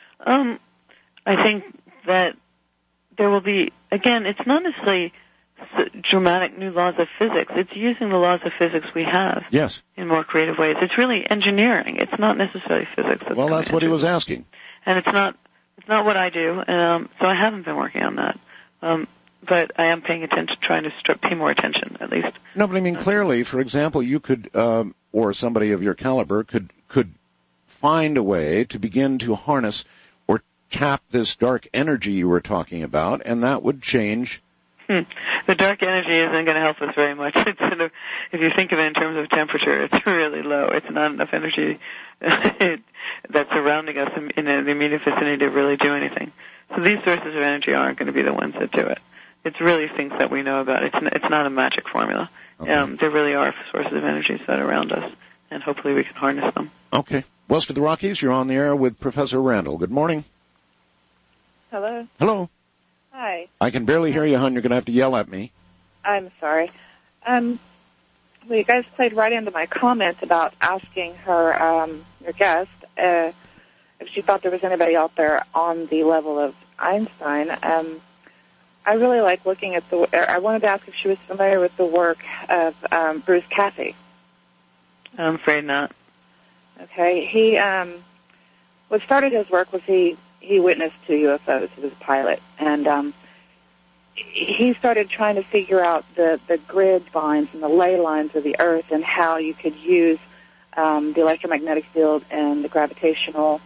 C: I think that there will be, again, it's not necessarily dramatic new laws of physics. It's using the laws of physics we have in more creative ways. It's really engineering. It's not necessarily physics.
A: Well, that's what he was asking.
C: And it's not what I do, so I haven't been working on that. But I am paying attention, trying to pay more attention, at least.
A: No, but I mean, clearly, for example, you could, or somebody of your caliber could find a way to begin to harness or tap this dark energy you were talking about, and that would change.
C: The dark energy isn't going to help us very much. It's sort of, if you think of it in terms of temperature, it's really low. It's not enough energy that's surrounding us in the immediate vicinity to really do anything. So these sources of energy aren't going to be the ones that do it. It's really things that we know about. It's not a magic formula. Okay. There really are sources of energy that are around us, and hopefully we can harness them.
A: Okay. West of the Rockies, you're on the air with Professor Randall. Good morning.
I: Hello.
A: Hello.
I: Hi.
A: I can barely hear you, hon. You're going to have to yell at me.
I: I'm sorry. Well, you guys played right into my comment about asking her, your guest, if she thought there was anybody out there on the level of Einstein. I really like looking at I wanted to ask if she was familiar with the work of Bruce Cathey.
C: I'm afraid not.
I: Okay. He, what started his work was he witnessed 2 UFOs. He was a pilot. And he started trying to figure out the grid lines and the ley lines of the Earth and how you could use the electromagnetic field and the gravitational.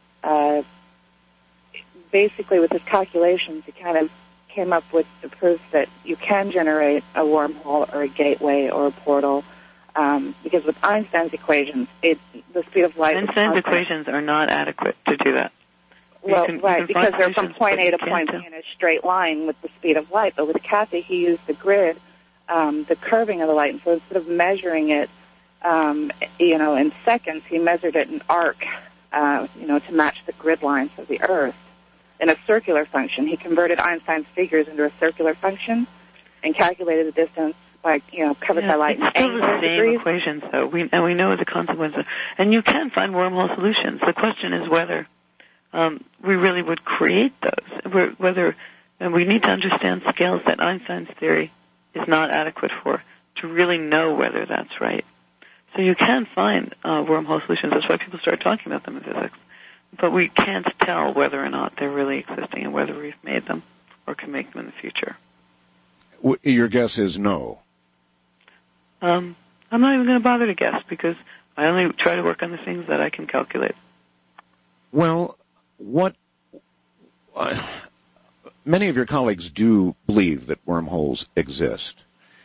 I: Basically, with his calculations, he kind of came up with the proof that you can generate a wormhole or a gateway or a portal. Because with Einstein's equations, the speed of light...
C: Einstein's equations are not adequate to do that.
I: Well, right, because they're from point A to point B in a straight line with the speed of light. But with Cathey, he used the grid, the curving of the light. And so instead of measuring it, in seconds, he measured it in arc, to match the grid lines of the Earth in a circular function. He converted Einstein's figures into a circular function and calculated the distance by, covered by light.
C: It's still the same equations, though. We know the consequences. And you can find wormhole solutions. The question is whether we really would create those. And we need to understand scales that Einstein's theory is not adequate for to really know whether that's right. So you can find wormhole solutions. That's why people start talking about them in physics. But we can't tell whether or not they're really existing and whether we've made them or can make them in the future.
A: Your guess is no.
C: I'm not even going to bother to guess because I only try to work on the things that I can calculate.
A: Well, many of your colleagues do believe that wormholes exist.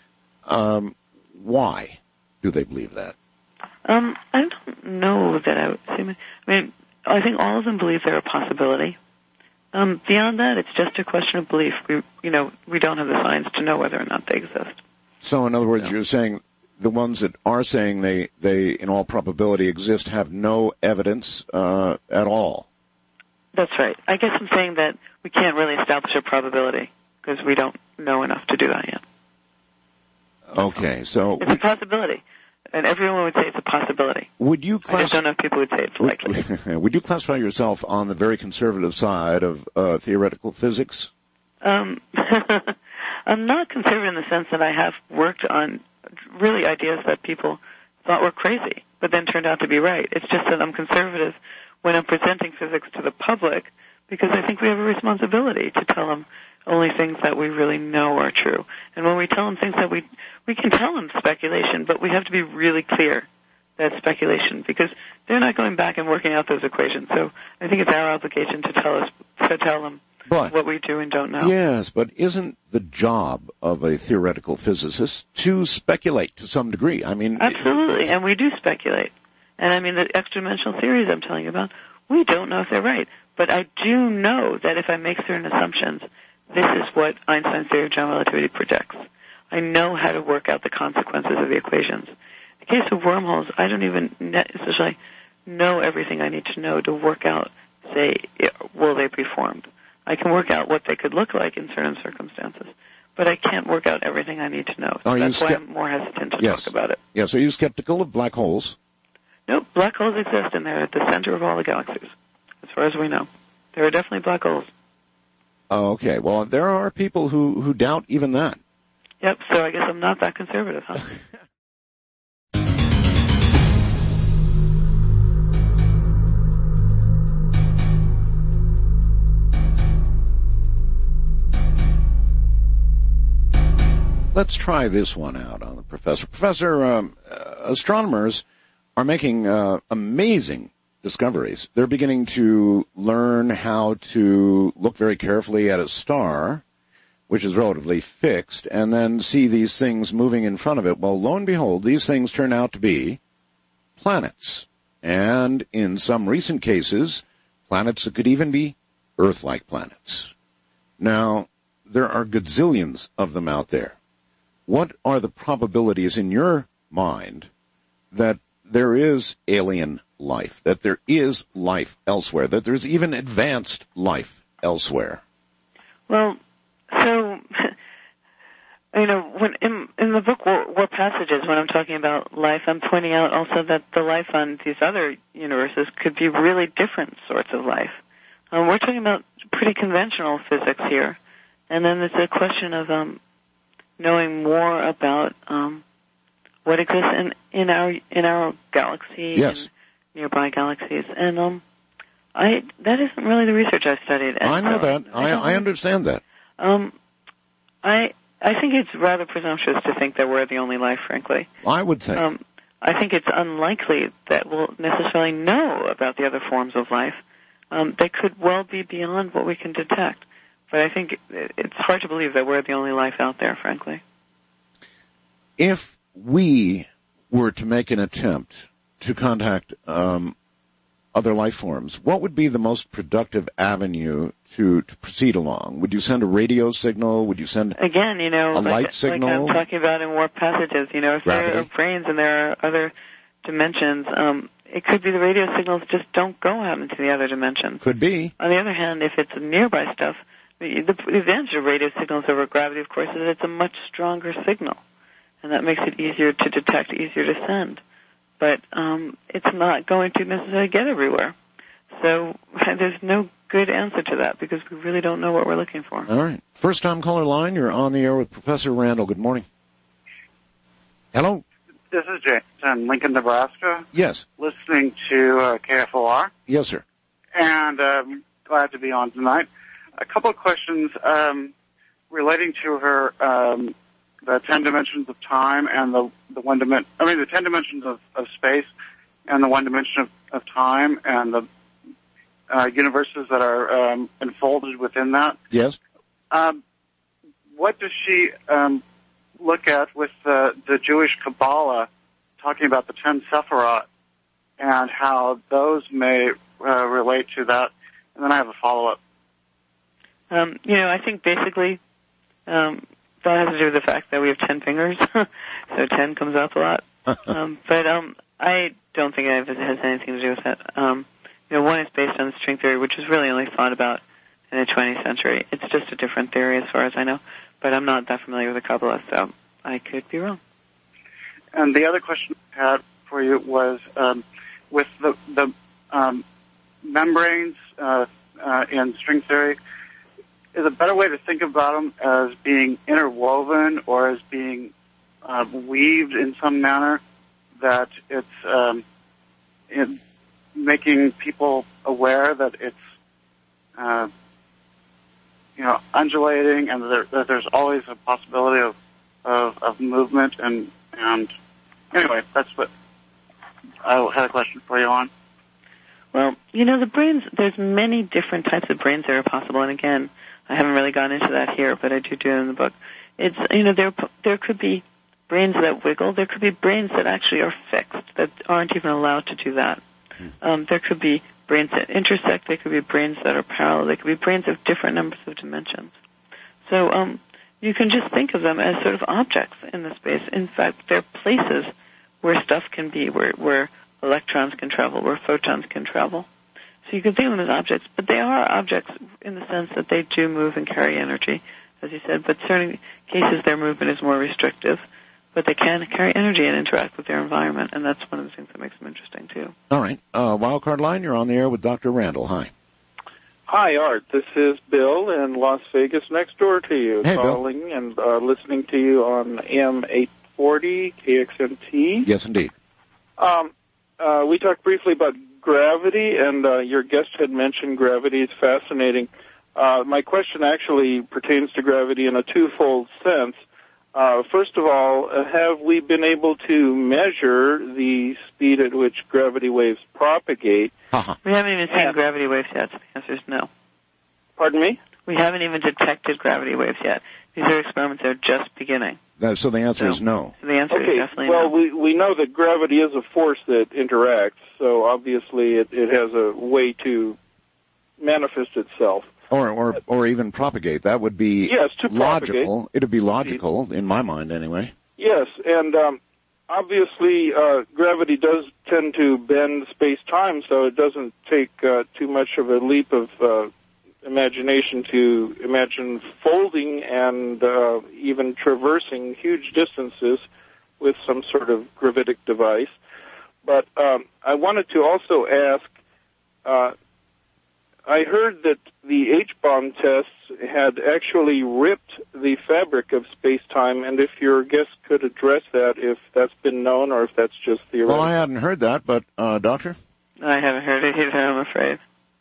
A: Why do they believe that?
C: I don't know that I think all of them believe they're a possibility. Beyond that, it's just a question of belief. We don't have the science to know whether or not they exist.
A: So, in other words, you're saying the ones that are saying they in all probability exist have no evidence at all.
C: That's right. I guess I'm saying that we can't really establish a probability because we don't know enough to do that yet.
A: Okay, so
C: it's a possibility, and everyone would say it's a possibility.
A: Would you?
C: I just don't know if people would say it's likely.
A: Would you classify yourself on the very conservative side of theoretical physics?
C: I'm not conservative in the sense that I have worked on really ideas that people thought were crazy, but then turned out to be right. It's just that I'm conservative when I'm presenting physics to the public because I think we have a responsibility to tell them only things that we really know are true. And when we tell them things that we can tell them speculation, but we have to be really clear that speculation because they're not going back and working out those equations. So I think it's our obligation to tell them what we do and don't know.
A: Yes, but isn't the job of a theoretical physicist to speculate to some degree? I mean,
C: absolutely, and we do speculate. And I mean, the extra-dimensional theories I'm telling you about, we don't know if they're right. But I do know that if I make certain assumptions, this is what Einstein's theory of general relativity predicts. I know how to work out the consequences of the equations. In the case of wormholes, I don't even necessarily know everything I need to know to work out, say, will they be formed. I can work out what they could look like in certain circumstances, but I can't work out everything I need to know. So that's why I'm more hesitant to talk about it.
A: Yes, are you skeptical of black holes?
C: Nope, black holes exist, and they're at the center of all the galaxies, as far as we know. There are definitely black holes.
A: Oh, okay. Well, there are people who doubt even that.
C: Yep, so I guess I'm not that conservative, huh?
A: Let's try this one out on the professor. Professor, astronomers are making amazing discoveries. They're beginning to learn how to look very carefully at a star, which is relatively fixed, and then see these things moving in front of it. Well, lo and behold, these things turn out to be planets. And in some recent cases, planets that could even be Earth-like planets. Now, there are gazillions of them out there. What are the probabilities in your mind that there is alien life, that there is life elsewhere, that there's even advanced life elsewhere?
C: Well, so, when in the book War Passages, when I'm talking about life, I'm pointing out also that the life on these other universes could be really different sorts of life. We're talking about pretty conventional physics here. And then there's a question of knowing more about what exists in our galaxy,
A: yes,
C: and nearby galaxies, and that isn't really the research I've studied.
A: I know that. I understand that.
C: I think it's rather presumptuous to think that we're the only life, frankly.
A: I would think.
C: I think it's unlikely that we'll necessarily know about the other forms of life. They could well be beyond what we can detect. But I think it's hard to believe that we're the only life out there, frankly.
A: If we were to make an attempt to contact other life forms, what would be the most productive avenue to proceed along? Would you send a radio signal? Would you send a light signal?
C: Like I'm talking about in Warp Passages, if there are brains and there are other dimensions, it could be the radio signals just don't go out into the other dimensions.
A: Could be.
C: On the other hand, if it's nearby stuff, the advantage of radio signals over gravity, of course, is it's a much stronger signal, and that makes it easier to detect, easier to send. But it's not going to necessarily get everywhere. So there's no good answer to that because we really don't know what we're looking for.
A: All right. First-time caller line, you're on the air with Professor Randall. Good morning. Hello?
J: This is James in Lincoln, Nebraska.
A: Yes.
J: Listening to KFOR.
A: Yes, sir.
J: And glad to be on tonight. A couple of questions relating to her, the 10 dimensions of time and the 10 dimensions of space and the 1 dimension of time and the universes that are enfolded within that.
A: Yes.
J: What does she look at with the Jewish Kabbalah talking about the 10 Sephirot and how those may relate to that? And then I have a follow-up.
C: I think basically that has to do with the fact that we have 10 fingers, so 10 comes up a lot. But I don't think it has anything to do with that. One is based on string theory, which is really only thought about in the 20th century. It's just a different theory as far as I know, but I'm not that familiar with the Kabbalah, so I could be wrong.
J: And the other question I had for you was with the membranes in string theory, is a better way to think about them as being interwoven or as being weaved in some manner that it's making people aware that it's undulating and that there's always a possibility of movement and anyway, that's what I had a question for you on.
C: Well, the brains, there's many different types of brains that are possible, and again, I haven't really gone into that here, but I do it in the book. It's, there could be brains that wiggle, there could be brains that actually are fixed, that aren't even allowed to do that. There could be brains that intersect, there could be brains that are parallel, there could be brains of different numbers of dimensions. So, you can just think of them as sort of objects in the space. In fact, they're places where stuff can be, where electrons can travel, where photons can travel. So you can think of them as objects, but they are objects in the sense that they do move and carry energy, as you said, but in certain cases their movement is more restrictive, but they can carry energy and interact with their environment, and that's one of the things that makes them interesting, too.
A: All right. Wildcard Line, you're on the air with Dr. Randall. Hi.
K: Hi, Art. This is Bill in Las Vegas, next door to you,
A: hey,
K: calling
A: Bill.
K: And listening to you on M840 KXNT.
A: Yes, indeed.
K: We talked briefly about gravity, and your guest had mentioned gravity is fascinating. My question actually pertains to gravity in a twofold sense. First of all, have we been able to measure the speed at which gravity waves propagate?
C: We haven't even seen gravity waves yet, so the answer is no.
K: Pardon me?
C: We haven't even detected gravity waves yet. These are experiments that are just beginning.
A: So the answer is no.
C: So the answer is definitely
K: no.
C: no.
K: We know that gravity is a force that interacts, so obviously it has a way to manifest itself.
A: Or even propagate. That would be logical. It would be logical, in my mind anyway.
K: Yes, and obviously gravity does tend to bend space-time, so it doesn't take too much of a leap of imagination to imagine folding and even traversing huge distances with some sort of gravitic device. But I wanted to also ask, I heard that the H-bomb tests had actually ripped the fabric of space-time, and if your guest could address that, if that's been known or if that's just theoretical.
A: Well, I hadn't heard that, but, Doctor?
C: I haven't heard it either, I'm afraid.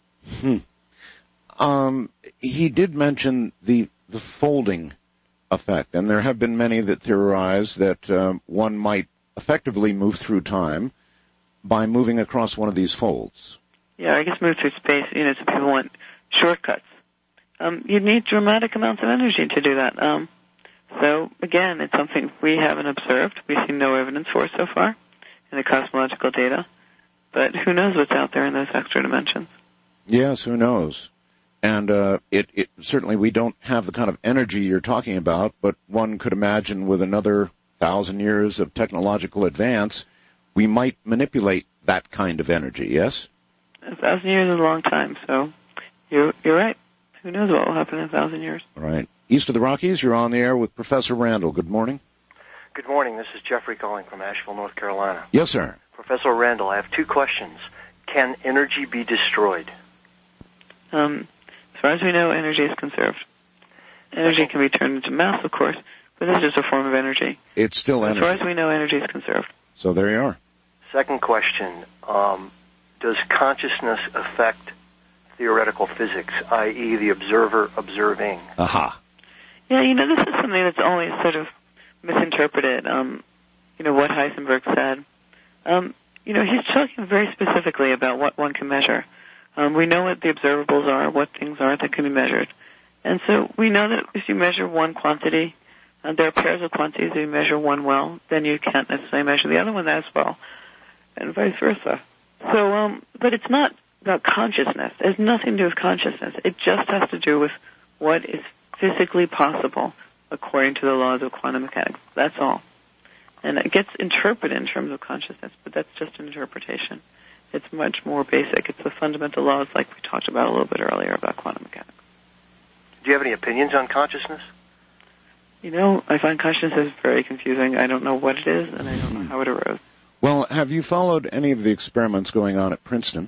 A: He did mention the folding effect, and there have been many that theorize that one might effectively move through time by moving across one of these folds.
C: Yeah, I guess move through space, so people want shortcuts. You need dramatic amounts of energy to do that. So, again, it's something we haven't observed. We've seen no evidence for so far in the cosmological data. But who knows what's out there in those extra dimensions?
A: Yes, who knows? And it certainly we don't have the kind of energy you're talking about, but one could imagine with another 1,000 years of technological advance, we might manipulate that kind of energy, yes?
C: 1,000 years is a long time, so you're right. Who knows what will happen in 1,000 years?
A: All right. East of the Rockies, you're on the air with Professor Randall. Good morning.
L: Good morning. This is Jeffrey calling from Asheville, North Carolina.
A: Yes, sir.
L: Professor Randall, I have two questions. Can energy be destroyed?
C: As far as we know, energy is conserved. Energy can be turned into mass, of course, but this is just a form of energy.
A: It's still energy.
C: As far as we know, energy is conserved.
A: So there you are.
L: Second question, does consciousness affect theoretical physics, i.e. the observer observing?
A: Aha.
C: Yeah, this is something that's always sort of misinterpreted, what Heisenberg said. He's talking very specifically about what one can measure. We know what the observables are, what things are that can be measured. And so we know that if you measure one quantity, there are pairs of quantities. If you measure one well, then you can't necessarily measure the other one as well, and vice versa. So, but it's not about consciousness. It has nothing to do with consciousness. It just has to do with what is physically possible according to the laws of quantum mechanics. That's all. And it gets interpreted in terms of consciousness, but that's just an interpretation. It's much more basic. It's the fundamental laws like we talked about a little bit earlier about quantum mechanics.
L: Do you have any opinions on consciousness?
C: I find consciousness very confusing. I don't know what it is, and I don't know how it arose.
A: Well, have you followed any of the experiments going on at Princeton?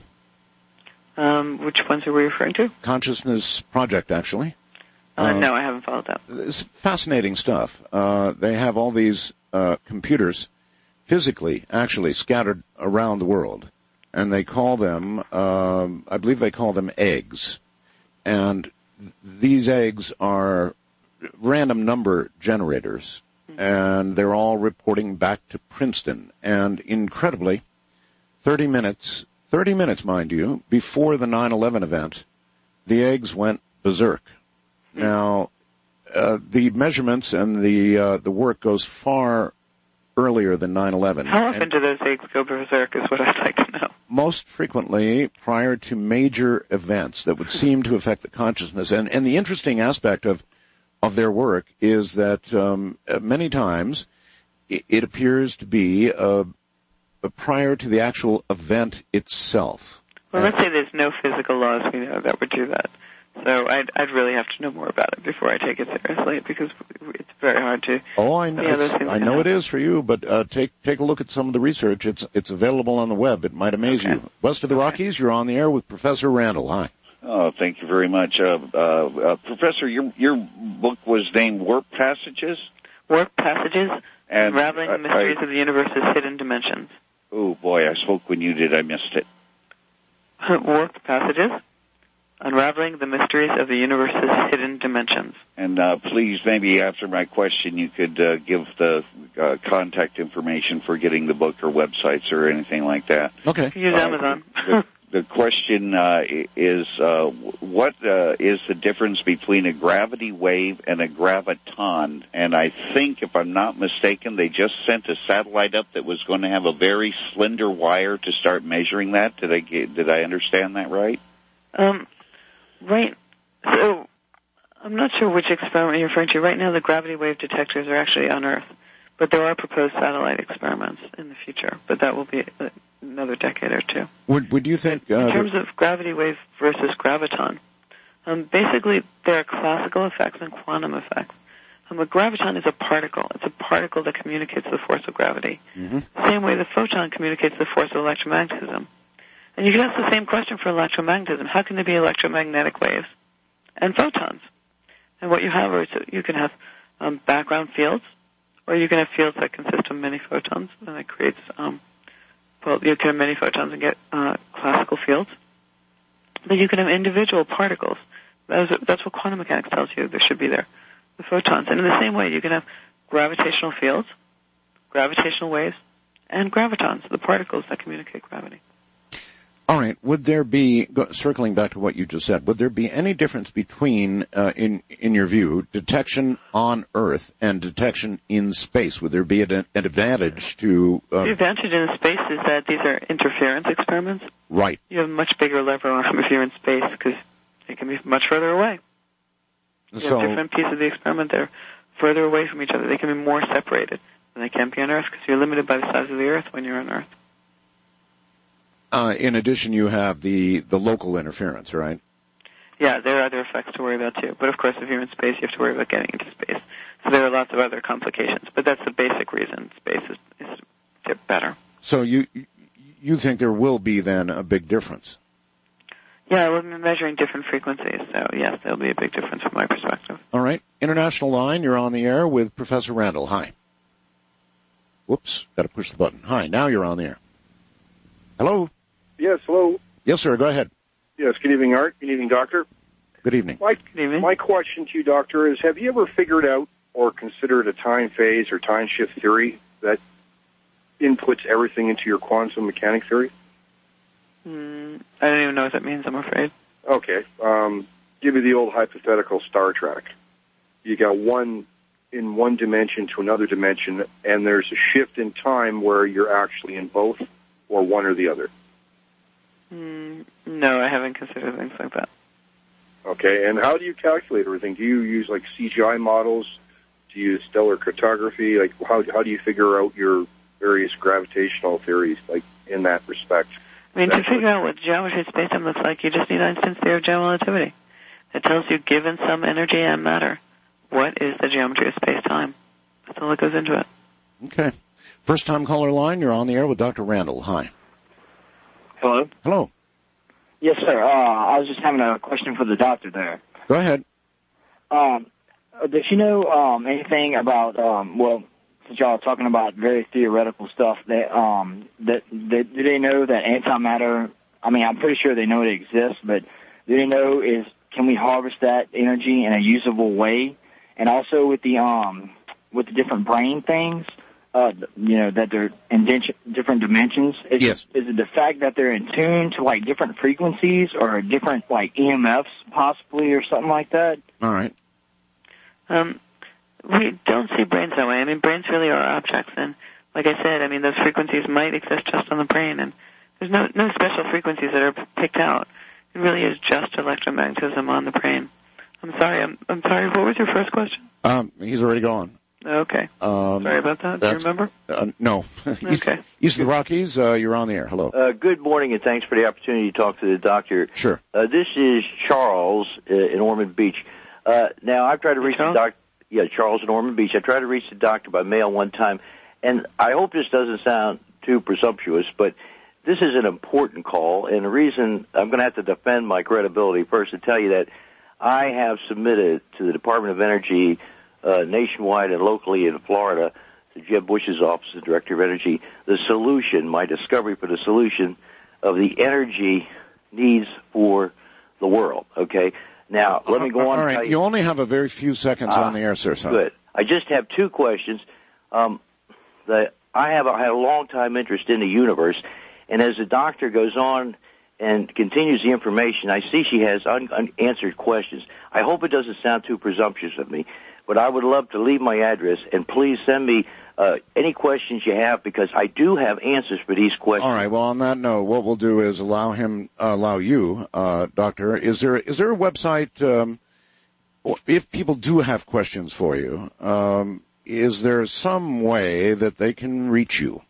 C: Which ones are we referring to?
A: Consciousness Project, actually.
C: No, I haven't followed that.
A: It's fascinating stuff. They have all these computers physically, actually, scattered around the world. And they call them, I believe they call them eggs. And these eggs are random number generators. And they're all reporting back to Princeton. And incredibly, 30 minutes, 30 minutes, mind you, before the 9/11 event, the eggs went berserk. Now, the measurements and the work goes far earlier than 9/11.
C: How often do those eggs go berserk is what I'd like to know.
A: Most frequently prior to major events that would seem to affect the consciousness. And the interesting aspect of their work is that many times it appears to be prior to the actual event itself.
C: Well, let's say there's no physical laws we know that would do that. So I'd really have to know more about it before I take it seriously, because it's very hard to.
A: Oh, I know it is for you, but take a look at some of the research. It's available on the web. It might amaze you. West of the Rockies, you're on the air with Professor Randall. Hi.
M: Oh, thank you very much, Professor. Your book was named Warp Passages.
C: Warp Passages, Unraveling the Mysteries of the Universe's Hidden Dimensions.
M: Oh boy, I spoke when you did. I missed it.
C: Warp Passages, Unraveling the Mysteries of the Universe's Hidden Dimensions.
M: And please, maybe after my question, you could give the contact information for getting the book or websites or anything like that.
A: Okay.
C: Use Amazon.
M: The question is, what is the difference between a gravity wave and a graviton? And I think, if I'm not mistaken, they just sent a satellite up that was going to have a very slender wire to start measuring that. Did I understand that right?
C: Right. So I'm not sure which experiment you're referring to. Right now, the gravity wave detectors are actually on Earth, but there are proposed satellite experiments in the future. But that will be another decade or two.
A: Would you think
C: in terms of gravity wave versus graviton? Basically, there are classical effects and quantum effects. A graviton is a particle. It's a particle that communicates the force of gravity. Mm-hmm. The same way the photon communicates the force of electromagnetism. And you can ask the same question for electromagnetism. How can there be electromagnetic waves and photons? And what you have is you can have background fields, or you can have fields that consist of many photons, and it creates, you can have many photons and get classical fields. But you can have individual particles. That's what quantum mechanics tells you there should be there, the photons. And in the same way, you can have gravitational fields, gravitational waves, and gravitons, the particles that communicate gravity.
A: All right. Would there be, circling back to what you just said, would there be any difference between, in your view, detection on Earth and detection in space? Would there be an advantage to...
C: The advantage in space is that these are interference experiments.
A: Right.
C: You have a much bigger lever arm if you're in space, because they can be much further away. You have different pieces of the experiment that are further away from each other. They can be more separated than they can be on Earth, because you're limited by the size of the Earth when you're on Earth.
A: In addition, you have the local interference, right?
C: Yeah, there are other effects to worry about, too. But, of course, if you're in space, you have to worry about getting into space. So there are lots of other complications. But that's the basic reason space is better.
A: So you think there will be, then, a big difference?
C: Yeah, we're measuring different frequencies. So, yes, there'll be a big difference from my perspective.
A: All right. International line, you're on the air with Professor Randall. Hi. Whoops, got to push the button. Hi, now you're on the air. Hello?
N: Yes, hello.
A: Yes, sir. Go ahead.
N: Yes, good evening, Art. Good evening, Doctor.
A: Good evening.
N: My question to you, Doctor, is have you ever figured out or considered a time phase or time shift theory that inputs everything into your quantum mechanics theory?
C: I don't even know what that means, I'm afraid.
N: Okay. Give me the old hypothetical Star Trek. You got one in one dimension to another dimension, and there's a shift in time where you're actually in both or one or the other.
C: No, I haven't considered things like that.
N: Okay, and how do you calculate everything? Do you use, like, CGI models? Do you use stellar cartography? Like, how do you figure out your various gravitational theories, like, in that respect?
C: I mean, to figure out what geometry of space-time looks like, you just need Einstein's theory of general relativity. It tells you, given some energy and matter, what is the geometry of space-time. That's all that goes into it.
A: Okay. First-time caller line, you're on the air with Dr. Randall. Hi.
O: Hello?
A: Hello.
O: Yes, sir. I was just having a question for the doctor there.
A: Go ahead.
O: Does she know anything about, since y'all are talking about very theoretical stuff, do they know that antimatter, I mean, I'm pretty sure they know it exists, but do they know can we harvest that energy in a usable way? And also with the different brain things, that they're in different dimensions?
A: Yes.
O: Is it the fact that they're in tune to like different frequencies or different like EMFs possibly or something like that?
A: All right.
C: We don't see brains that way. I mean, brains really are objects, and like I said, I mean, those frequencies might exist just on the brain, and there's no special frequencies that are picked out. It really is just electromagnetism on the brain. I'm sorry. I'm sorry. What was your first question?
A: He's already gone.
C: Okay. Sorry about that. Do you remember?
A: No.
C: Okay.
A: East of the Rockies, you're on the air. Hello.
P: Good morning, and thanks for the opportunity to talk to the doctor.
A: Sure.
P: This is Charles in Ormond Beach. Now, I've tried to reach the doctor. Yeah, Charles in Ormond Beach. I tried to reach the doctor by mail one time, and I hope this doesn't sound too presumptuous, but this is an important call, and the reason I'm going to have to defend my credibility first to tell you that I have submitted to the Department of Energy nationwide and locally in Florida to Jeb Bush's office, the Director of Energy, the solution, my discovery for the solution of the energy needs for the world, okay? Now, let me go on.
A: All right, you only have a very few seconds on the air, sir.
P: Good. I just have two questions. I have had a long-time interest in the universe, and as the doctor goes on and continues the information, I see she has unanswered questions. I hope it doesn't sound too presumptuous of me, but I would love to leave my address, and please send me any questions you have, because I do have answers for these questions.
A: All right. Well, on that note, what we'll do is allow you, Doctor. Is there a website? If people do have questions for you, is there some way that they can reach you,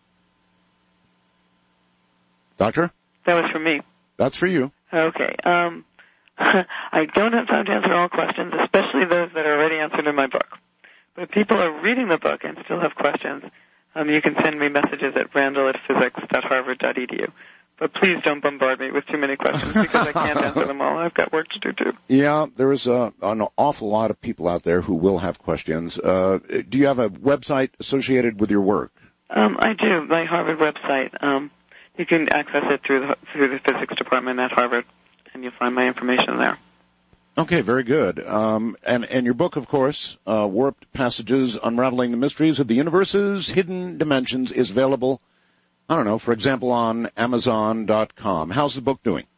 A: Doctor?
C: That was for me.
A: That's for you.
C: Okay. I don't have time to answer all questions, especially those that are already answered in my book. But if people are reading the book and still have questions, you can send me messages at randall@physics.harvard.edu. But please don't bombard me with too many questions, because I can't answer them all. I've got work to do, too.
A: Yeah, there is an awful lot of people out there who will have questions. Do you have a website associated with your work?
C: I do. My Harvard website. You can access it through the physics department at Harvard, and you'll find my information there.
A: Okay, very good. And your book, of course, Warped Passages, Unraveling the Mysteries of the Universe's Hidden Dimensions, is available, I don't know, for example, on Amazon.com. How's the book doing?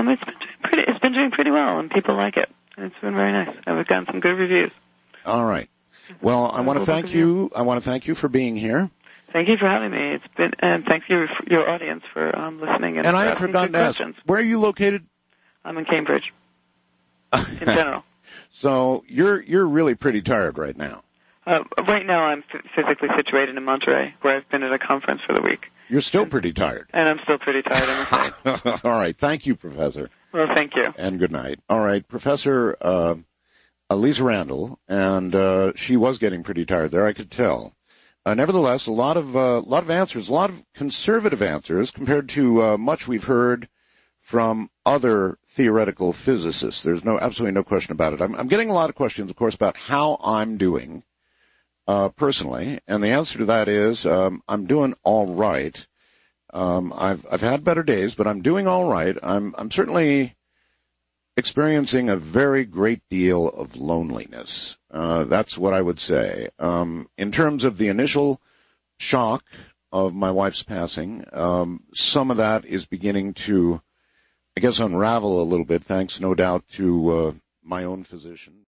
C: It's been doing pretty well, and people like it. It's been very nice. I've gotten some good reviews.
A: All right. Well, I want to thank you. I want to thank you for being here.
C: Thank you for having me. It's been, and thank you for your audience for listening. And
A: I have forgotten to ask, where are you located?
C: I'm in Cambridge. In general.
A: So you're really pretty tired right now.
C: Right now I'm physically situated in Monterey, where I've been at a conference for the week.
A: You're still pretty tired.
C: And I'm still pretty tired, I'm afraid.
A: All right. Thank you, Professor.
C: Well, thank you.
A: And good night. All right. Professor Lisa Randall, and she was getting pretty tired there, I could tell. Nevertheless, a lot of answers, a lot of conservative answers compared to much we've heard from other theoretical physicists. There's absolutely no question about it. I'm getting a lot of questions, of course, about how I'm doing personally, and the answer to that is I'm doing all right. I've had better days, but I'm doing all right. I'm certainly experiencing a very great deal of loneliness. That's what I would say. In terms of the initial shock of my wife's passing, some of that is beginning to, I guess, unravel a little bit, thanks no doubt to my own physician.